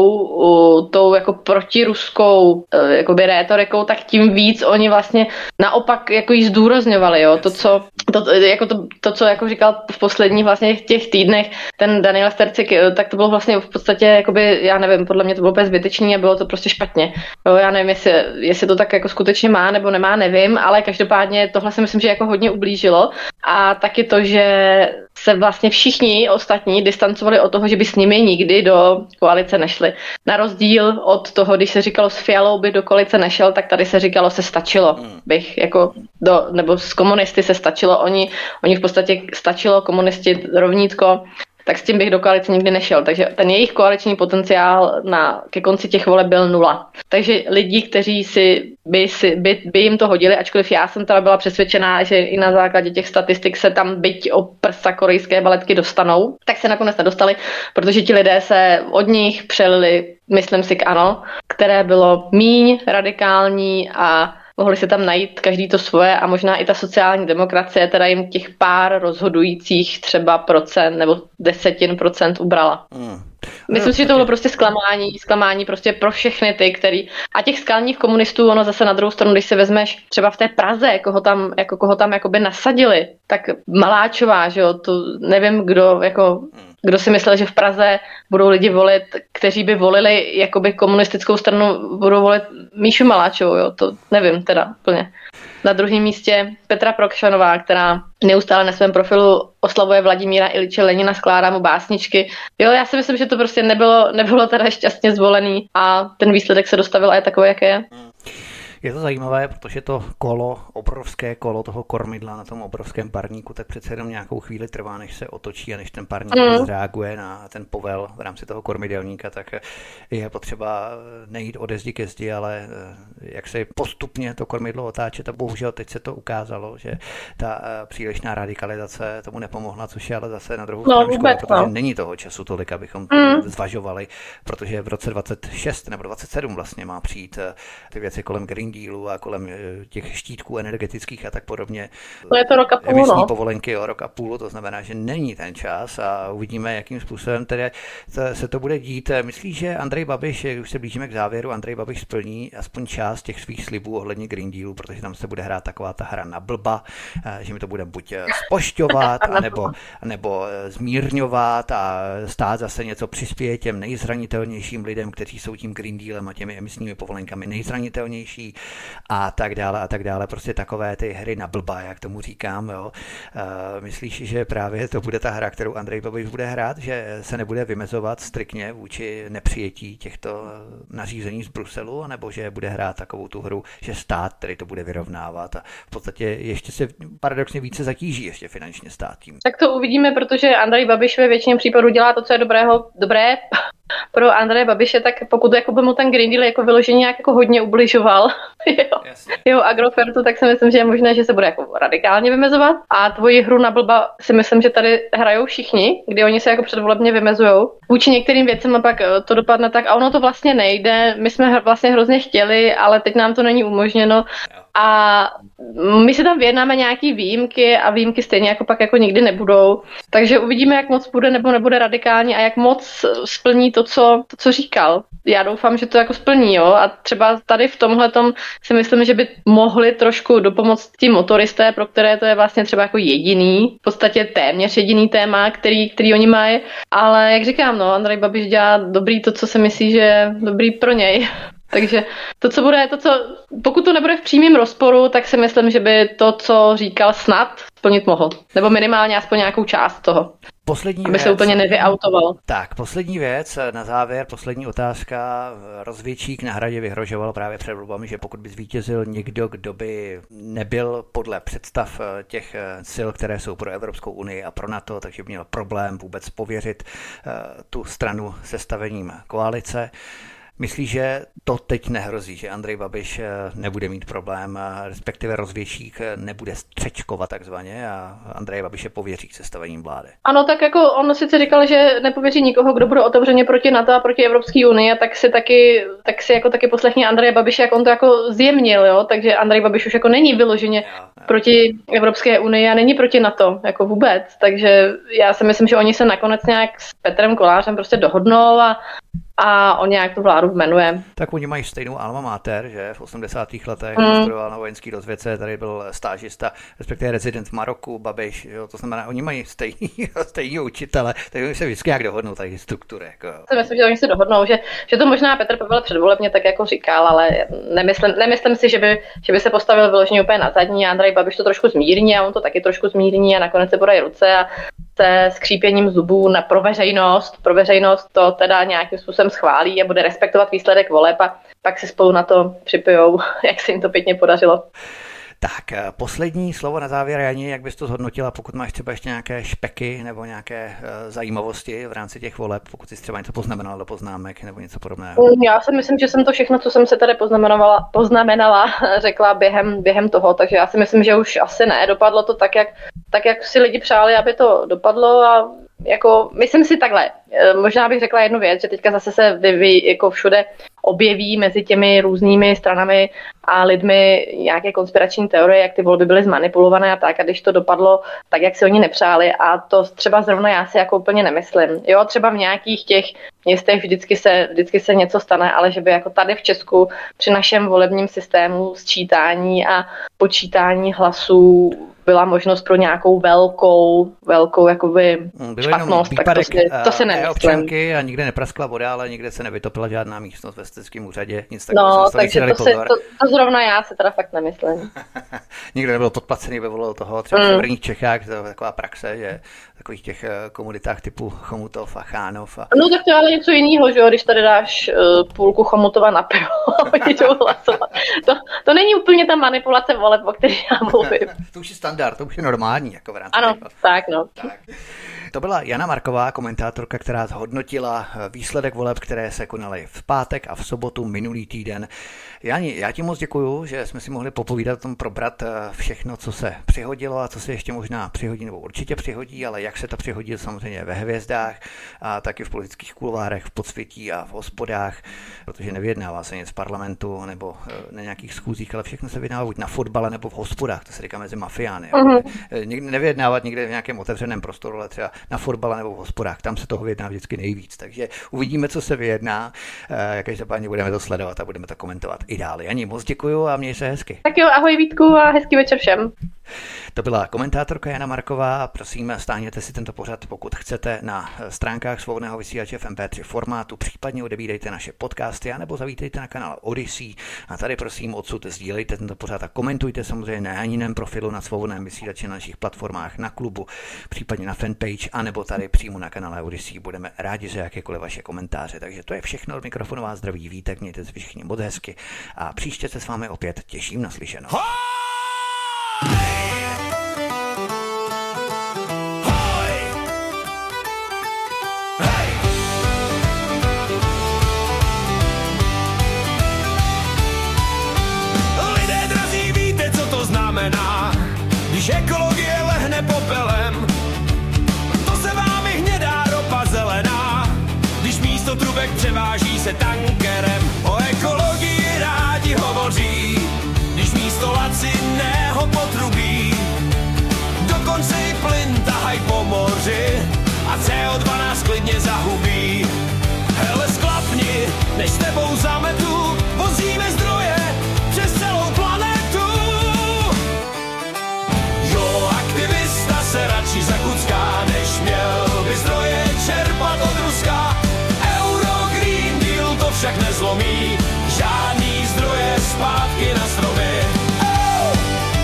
[SPEAKER 2] tou, tou jako protiruskou jakoby rétorikou, tak tím víc oni vlastně naopak jako jí zdůrazňovali, jo, to, co To, jako to, to, co jako říkal v posledních vlastně těch týdnech ten Daniel Stercik, tak to bylo vlastně v podstatě, jakoby, já nevím, podle mě to bylo úplně zbytečný a bylo to prostě špatně. Jo, já nevím, jestli, jestli to tak jako skutečně má nebo nemá, nevím, ale každopádně tohle si myslím, že jako hodně ublížilo a taky to, že se vlastně všichni ostatní distancovali od toho, že by s nimi nikdy do koalice nešli. Na rozdíl od toho, když se říkalo s Fialou by do koalice nešel, tak tady se říkalo se stačilo, bych jako do, nebo s komunisty se stačilo. Oni, oni v podstatě stačilo, komunisti rovnítko, tak s tím bych do koalice nikdy nešel. Takže ten jejich koaliční potenciál na, ke konci těch voleb byl nula. Takže lidi, kteří si by, si, by, by jim to hodili, ačkoliv já jsem teda byla přesvědčená, že i na základě těch statistik se tam byť o prsa korejské baletky dostanou, tak se nakonec nedostali, protože ti lidé se od nich přelili, myslím si, k ANO, které bylo míň radikální a mohli se tam najít každý to svoje a možná i ta sociální demokracie, teda jim těch pár rozhodujících třeba procent nebo desetin procent ubrala. Hmm. Myslím si, že to bylo prostě zklamání, zklamání prostě pro všechny ty, který... A těch skalních komunistů, ono zase na druhou stranu, když si vezmeš třeba v té Praze, koho tam, jako koho tam jakoby nasadili, tak Maláčová, že jo, to nevím, kdo jako... Kdo si myslel, že v Praze budou lidi volit, kteří by volili jakoby komunistickou stranu, budou volit Míšu Maláčovou, jo, to nevím teda úplně. Na druhém místě Petra Prokšanová, která neustále na svém profilu oslavuje Vladimíra Iliče Lenina, skládá mu básničky. Jo, já si myslím, že to prostě nebylo, nebylo teda šťastně zvolený a ten výsledek se dostavil a je takový, jak je.
[SPEAKER 1] Je to zajímavé, protože to kolo, obrovské kolo toho kormidla na tom obrovském parníku, tak přece jenom nějakou chvíli trvá, než se otočí a než ten parník mm. reaguje na ten povel v rámci toho kormidelníka, tak je potřeba nejít ode zdi ke zdi, ale jak se postupně to kormidlo otáčet a bohužel teď se to ukázalo, že ta přílišná radikalizace tomu nepomohla, což je ale zase na druhou stranu no, škoda, protože no. není toho času tolik, abychom mm. zvažovali, protože v roce dvacet šest nebo dvacet sedm vlastně má přijít ty věci kolem Green dílu a kolem těch štítků energetických a tak podobně.
[SPEAKER 2] To je to rok a půl,
[SPEAKER 1] emisní
[SPEAKER 2] no.
[SPEAKER 1] povolenky o rok a půl, to znamená, že není ten čas a uvidíme, jakým způsobem tedy se to bude dít. Myslíš, že Andrej Babiš, už se blížíme k závěru, Andrej Babiš splní aspoň část těch svých slibů ohledně Green Dealu, protože tam se bude hrát taková ta hra na blba, že mi to bude buď spošťovat, anebo, nebo zmírňovat a stát zase něco přispěje těm nejzranitelnějším lidem, kteří jsou tím Green Dealem a těmi emisními povolenkami nejzranitelnější a tak dále a tak dále. Prostě takové ty hry na blba, jak tomu říkám. Jo. Myslíš, že právě to bude ta hra, kterou Andrej Babiš bude hrát, že se nebude vymezovat striktně vůči nepřijetí těchto nařízení z Bruselu, nebo že bude hrát takovou tu hru, že stát tedy to bude vyrovnávat a v podstatě ještě se paradoxně více zatíží ještě finančně stát tím?
[SPEAKER 2] Tak to uvidíme, protože Andrej Babiš ve většině případů dělá to, co je dobrého, dobré pro Andreje Babiše, tak pokud jako by mu ten Green Deal jako vyloženě nějak jako hodně ubližoval jo, jeho Agrofertu, tak si myslím, že je možné, že se bude jako radikálně vymezovat. A tvoji hru na blba si myslím, že tady hrajou všichni, kdy oni se jako předvolebně vymezujou. Vůči některým věcem a pak to dopadne tak a ono to vlastně nejde. My jsme vlastně hrozně chtěli, ale teď nám to není umožněno. A my si tam vyjednáme nějaký výjimky a výjimky stejně jako pak jako nikdy nebudou. Takže uvidíme, jak moc bude nebo nebude radikální a jak moc splní to, co, to, co říkal. Já doufám, že to jako splní, jo. A třeba tady v tomhletom si myslím, že by mohli trošku dopomoct ti motoristé, pro které to je vlastně třeba jako jediný, v podstatě téměř jediný téma, který, který oni mají. Ale jak říkám, no, Andrej Babiš dělá dobrý to, co si myslí, že je dobrý pro něj. Takže to, co bude, to, co, pokud to nebude v přímém rozporu, tak si myslím, že by to, co říkal, snad splnit mohl. Nebo minimálně aspoň nějakou část toho.
[SPEAKER 1] Poslední
[SPEAKER 2] aby
[SPEAKER 1] věc,
[SPEAKER 2] se úplně nevyautoval.
[SPEAKER 1] Tak, poslední věc, na závěr, poslední otázka. Rozvědčík na Hradě vyhrožoval právě před volbami, že pokud by zvítězil někdo, kdo by nebyl podle představ těch sil, které jsou pro Evropskou unii a pro NATO, takže by měl problém vůbec pověřit tu stranu sestavením koalice. Myslíš, že to teď nehrozí, že Andrej Babiš nebude mít problém, respektive rozvěšík nebude střečkovat takzvaně a Andrej Babiše pověří sestavením vlády?
[SPEAKER 2] Ano, tak jako on sice říkal, že nepověří nikoho, kdo bude otevřeně proti NATO a proti Evropské unii, tak si taky, tak si jako taky poslechně Andreje Babiše, jak on to jako zjemnil, jo, takže Andrej Babiš už jako není vyloženě já, já. proti Evropské unii a není proti NATO, jako vůbec, takže já si myslím, že oni se nakonec nějak s Petrem Kolářem prostě dohodnou a a on nějak tu vládu jmenuje.
[SPEAKER 1] Tak oni mají stejnou alma mater, že v osmdesátých letech mm. studoval na vojenský rozvědce, tady byl stážista, respektive rezident v Maroku, Babiš, jo, to znamená, oni mají stejný, stejný učitele, takže oni se vždycky nějak dohodnou tady struktury. Jako.
[SPEAKER 2] Já myslím, že oni se dohodnou, že, že to možná Petr Pavel předvolebně tak jako říkal, ale nemyslím, nemyslím si, že by, že by se postavil vyloženě úplně na zadní a Andrej Babiš to trošku zmírní a on to taky trošku zmírní a nakonec se podají ruce a se skřípěním zubů na pro veřejnost, pro veřejnost to teda nějakým způsobem schválí a bude respektovat výsledek voleb a pak si spolu na to připijou, jak se jim to pěkně podařilo.
[SPEAKER 1] Tak poslední slovo na závěr, Jani, jak bys to zhodnotila, pokud máš třeba ještě nějaké špeky nebo nějaké uh, zajímavosti v rámci těch voleb, pokud jsi třeba něco poznamenala do poznámek nebo něco podobného?
[SPEAKER 2] Já si myslím, že jsem to všechno, co jsem se tady poznamenala, poznamenala řekla během, během toho, takže já si myslím, že už asi ne, dopadlo to tak, jak, tak, jak si lidi přáli, aby to dopadlo a jako, myslím si takhle, možná bych řekla jednu věc, že teďka zase se vyví, jako všude objeví mezi těmi různými stranami a lidmi nějaké konspirační teorie, jak ty volby byly zmanipulované a tak, a když to dopadlo tak, jak si oni nepřáli, a to třeba zrovna já si jako úplně nemyslím. Jo, třeba v nějakých těch městech vždycky se, vždycky se něco stane, ale že by jako tady v Česku při našem volebním systému sčítání a počítání hlasů byla možnost pro nějakou velkou, velkou jakoby špatnost, tak to si, to si nemyslím.
[SPEAKER 1] A nikde nepraskla voda, ale nikde se nevytopila žádná místnost ve Středském úřadě, nic takového.
[SPEAKER 2] No, takže to, si, to, to zrovna já si teda fakt nemyslím.
[SPEAKER 1] Nikdo nebyl podplacený ve volou toho, třeba v severních mm. Čechách, to je taková praxe, že v takových těch komunitách typu Chomutov a Chánov. A...
[SPEAKER 2] No tak to je ale něco jiného, že jo, když tady dáš uh, půlku Chomutova na pivo a oni jdou hlasovat. To, to není úplně ta manipulace voleb, o které já mluvím.
[SPEAKER 1] To už je standard, to už je normální, jako v rámci.
[SPEAKER 2] Ano, těch... tak no. Tak.
[SPEAKER 1] To byla Jana Marková, komentátorka, která zhodnotila výsledek voleb, které se konaly v pátek a v sobotu minulý týden. Jani, já ti moc děkuju, že jsme si mohli popovídat o tom, probrat všechno, co se přihodilo a co se ještě možná přihodí, nebo určitě přihodí, ale jak se to přihodí samozřejmě ve hvězdách a taky v politických kulvárech, v podsvětí a v hospodách, protože nevyjednává se nic v parlamentu nebo na nějakých schůzích, ale všechno se vyjednává buď na fotbale nebo v hospodách, to se říká mezi mafiány. Uh-huh. Někdy nevyjednávat někde v nějakém otevřeném prostoru, ale třeba na fotbale nebo v hospodách, tam se toho vyjedná vždycky nejvíc, takže uvidíme, co se vyjedná, každopádně budeme to sledovat a budeme to komentovat i dále. Jani, moc děkuju a měj se hezky.
[SPEAKER 2] Tak jo, ahoj Vítku a hezký večer všem.
[SPEAKER 1] To byla komentátorka Jana Marková. Prosím, stáhněte si tento pořad, pokud chcete, na stránkách Svobodného vysílače v em pé tři formátu, případně odebírejte naše podcasty, anebo zavítejte na kanál Odyssey a tady prosím odsud sdílejte tento pořad a komentujte samozřejmě na Janinem profilu na Svobodném vysílači na našich platformách, na klubu, případně na fanpage, anebo tady přímo na kanále Odyssey. Budeme rádi za jakékoliv vaše komentáře. Takže to je všechno od mikrofonu vás zdraví Vítek, mějte se všichni moc hezky a příště se s vámi opět těším na slyšenou.
[SPEAKER 3] Když ekologie lehne popelem, to se vám i hnědá ropa zelená. Když místo trubek převáží se tankerem, o ekologii rádi hovoří. Když místo laciného potrubí, dokonce i plyn tahaj po moři a cé o dva nás klidně zahubí. Hele sklapni, než s tebou zametu, vozíme zdroje přes celou planetu. Se radši zakucká, než měl by zdroje čerpat od Ruska. Euro Green Deal to však nezlomí, žádný zdroje zpátky na stromy. Oh!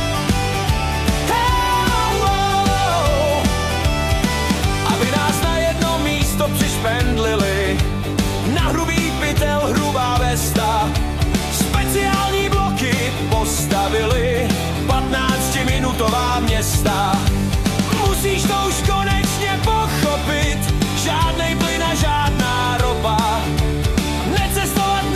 [SPEAKER 3] Oh! Aby nás na jedno místo přišpendlili, na hrubý pytel hrubá vesta, speciální bloky postavili, patnáctiminutová města. Musíš to už konečně pochopit, žádnej plyn a žádná ropa, necestovat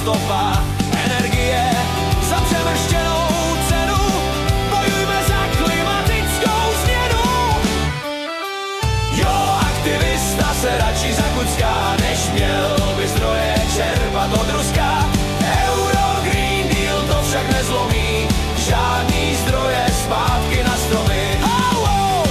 [SPEAKER 3] stopa. Energie za přemrštěnou cenu, bojujme za klimatickou změnu. Jo, aktivista se radši zakucká, než měl by zdroje čerpat od Ruska. Euro, Green Deal to však nezlomí, žádný zdroje zpátky na stromy. Oh, oh.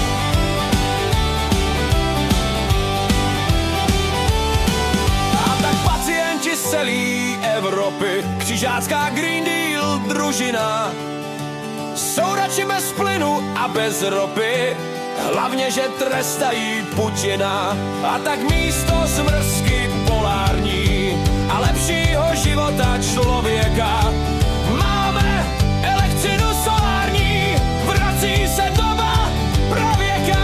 [SPEAKER 3] A tak pacienti z celý Evropy, křižácká Green Deal družina, jsou radši bez plynu a bez ropy, hlavně, že trestají Putina. A tak místo zmrzky polární a lepšího života člověka máme elektřinu solární, vrací se doba pravěka.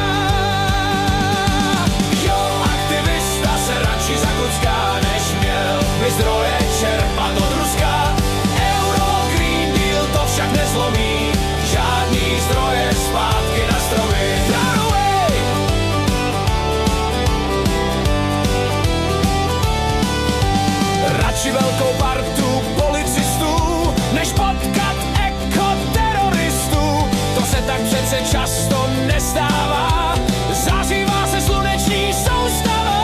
[SPEAKER 3] Jo, aktivista se radši zakucká, než měl by zdroje čerpat od Ruska. Euro, Green Deal to však nezlomí, žádný zdroje zpátky na stromy. Radši velkou partu policistů, než potkat ekoteroristů. To se tak přece často nestává, zahřívá se sluneční soustava.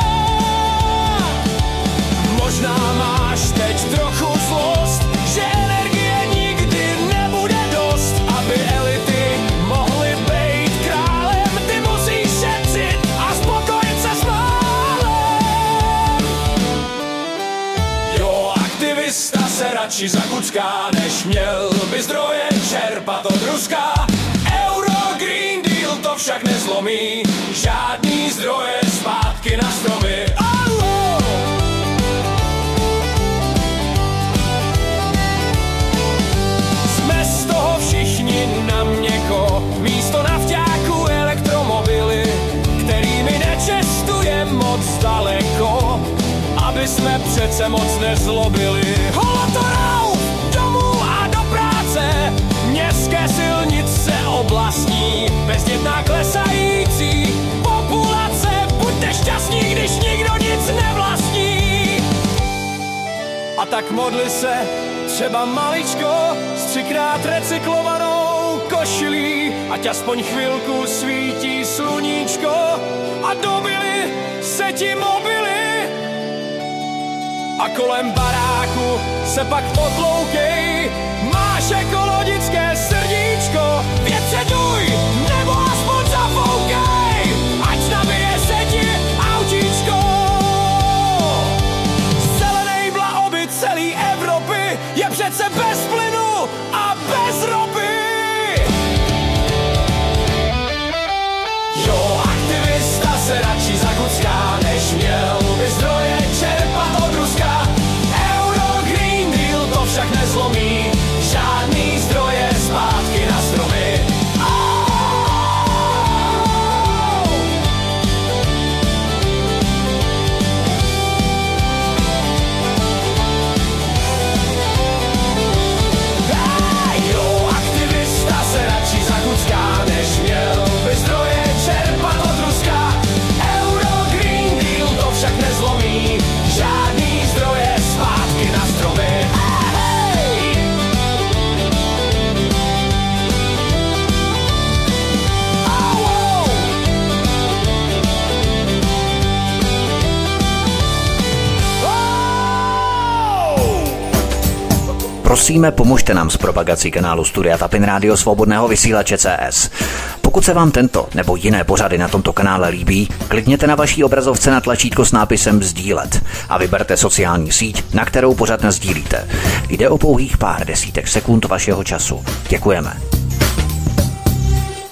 [SPEAKER 3] Možná máš teď trochu zlost, že energie nikdy nebude dost, aby elity mohly být králem. Ty musíš šetřit a spokojit se s málem. Jo, aktivista se radši zakucká, než měl by zdroje čerpat od Ruska. Euro, Green Deal to však nezlomí, žádný zdroje zpátky na stromy. Oh, oh. Jsme z toho všichni na měko, místo nafťáků elektromobily, kterými nečestuje moc daleko, aby jsme přece moc nezlobili. Holotorou domů a do práce, městské silnice oblastní, bezdětná klesající populace. Buďte šťastní, když nikdo nic nevlastní. A tak modli se třeba maličko s třikrát recyklovanou košilí, ať aspoň chvilku svítí sluníčko a dobili se ti mobily. A kolem baráku se pak potloukej, máš ekologické srdíčko, větře duj, nebo aspoň zafoukej, ať nabije se ti autíčko. Zelenej blahobyt celý Evropy je přece bez plynu a bez ropy. Jo, aktivista se radši zakucká, než měl by zdroje čerpat od Ruska. Euro, Green Deal to však nezlomí, žádný zdroje zpátky na stromy. Jo, aktivista se radši zakucká, než měl by zdroje čerpat od Ruska. Euro, Green Deal to však nezlomí, žádný zdroje zpátky na stromy.
[SPEAKER 1] Prosíme, pomožte nám s propagací kanálu Studia Tapin Rádio Svobodného vysílače C S. Pokud se vám tento nebo jiné pořady na tomto kanále líbí, klikněte na vaší obrazovce na tlačítko s nápisem sdílet a vyberte sociální síť, na kterou pořad nasdílíte. Jde o pouhých pár desítek sekund vašeho času. Děkujeme.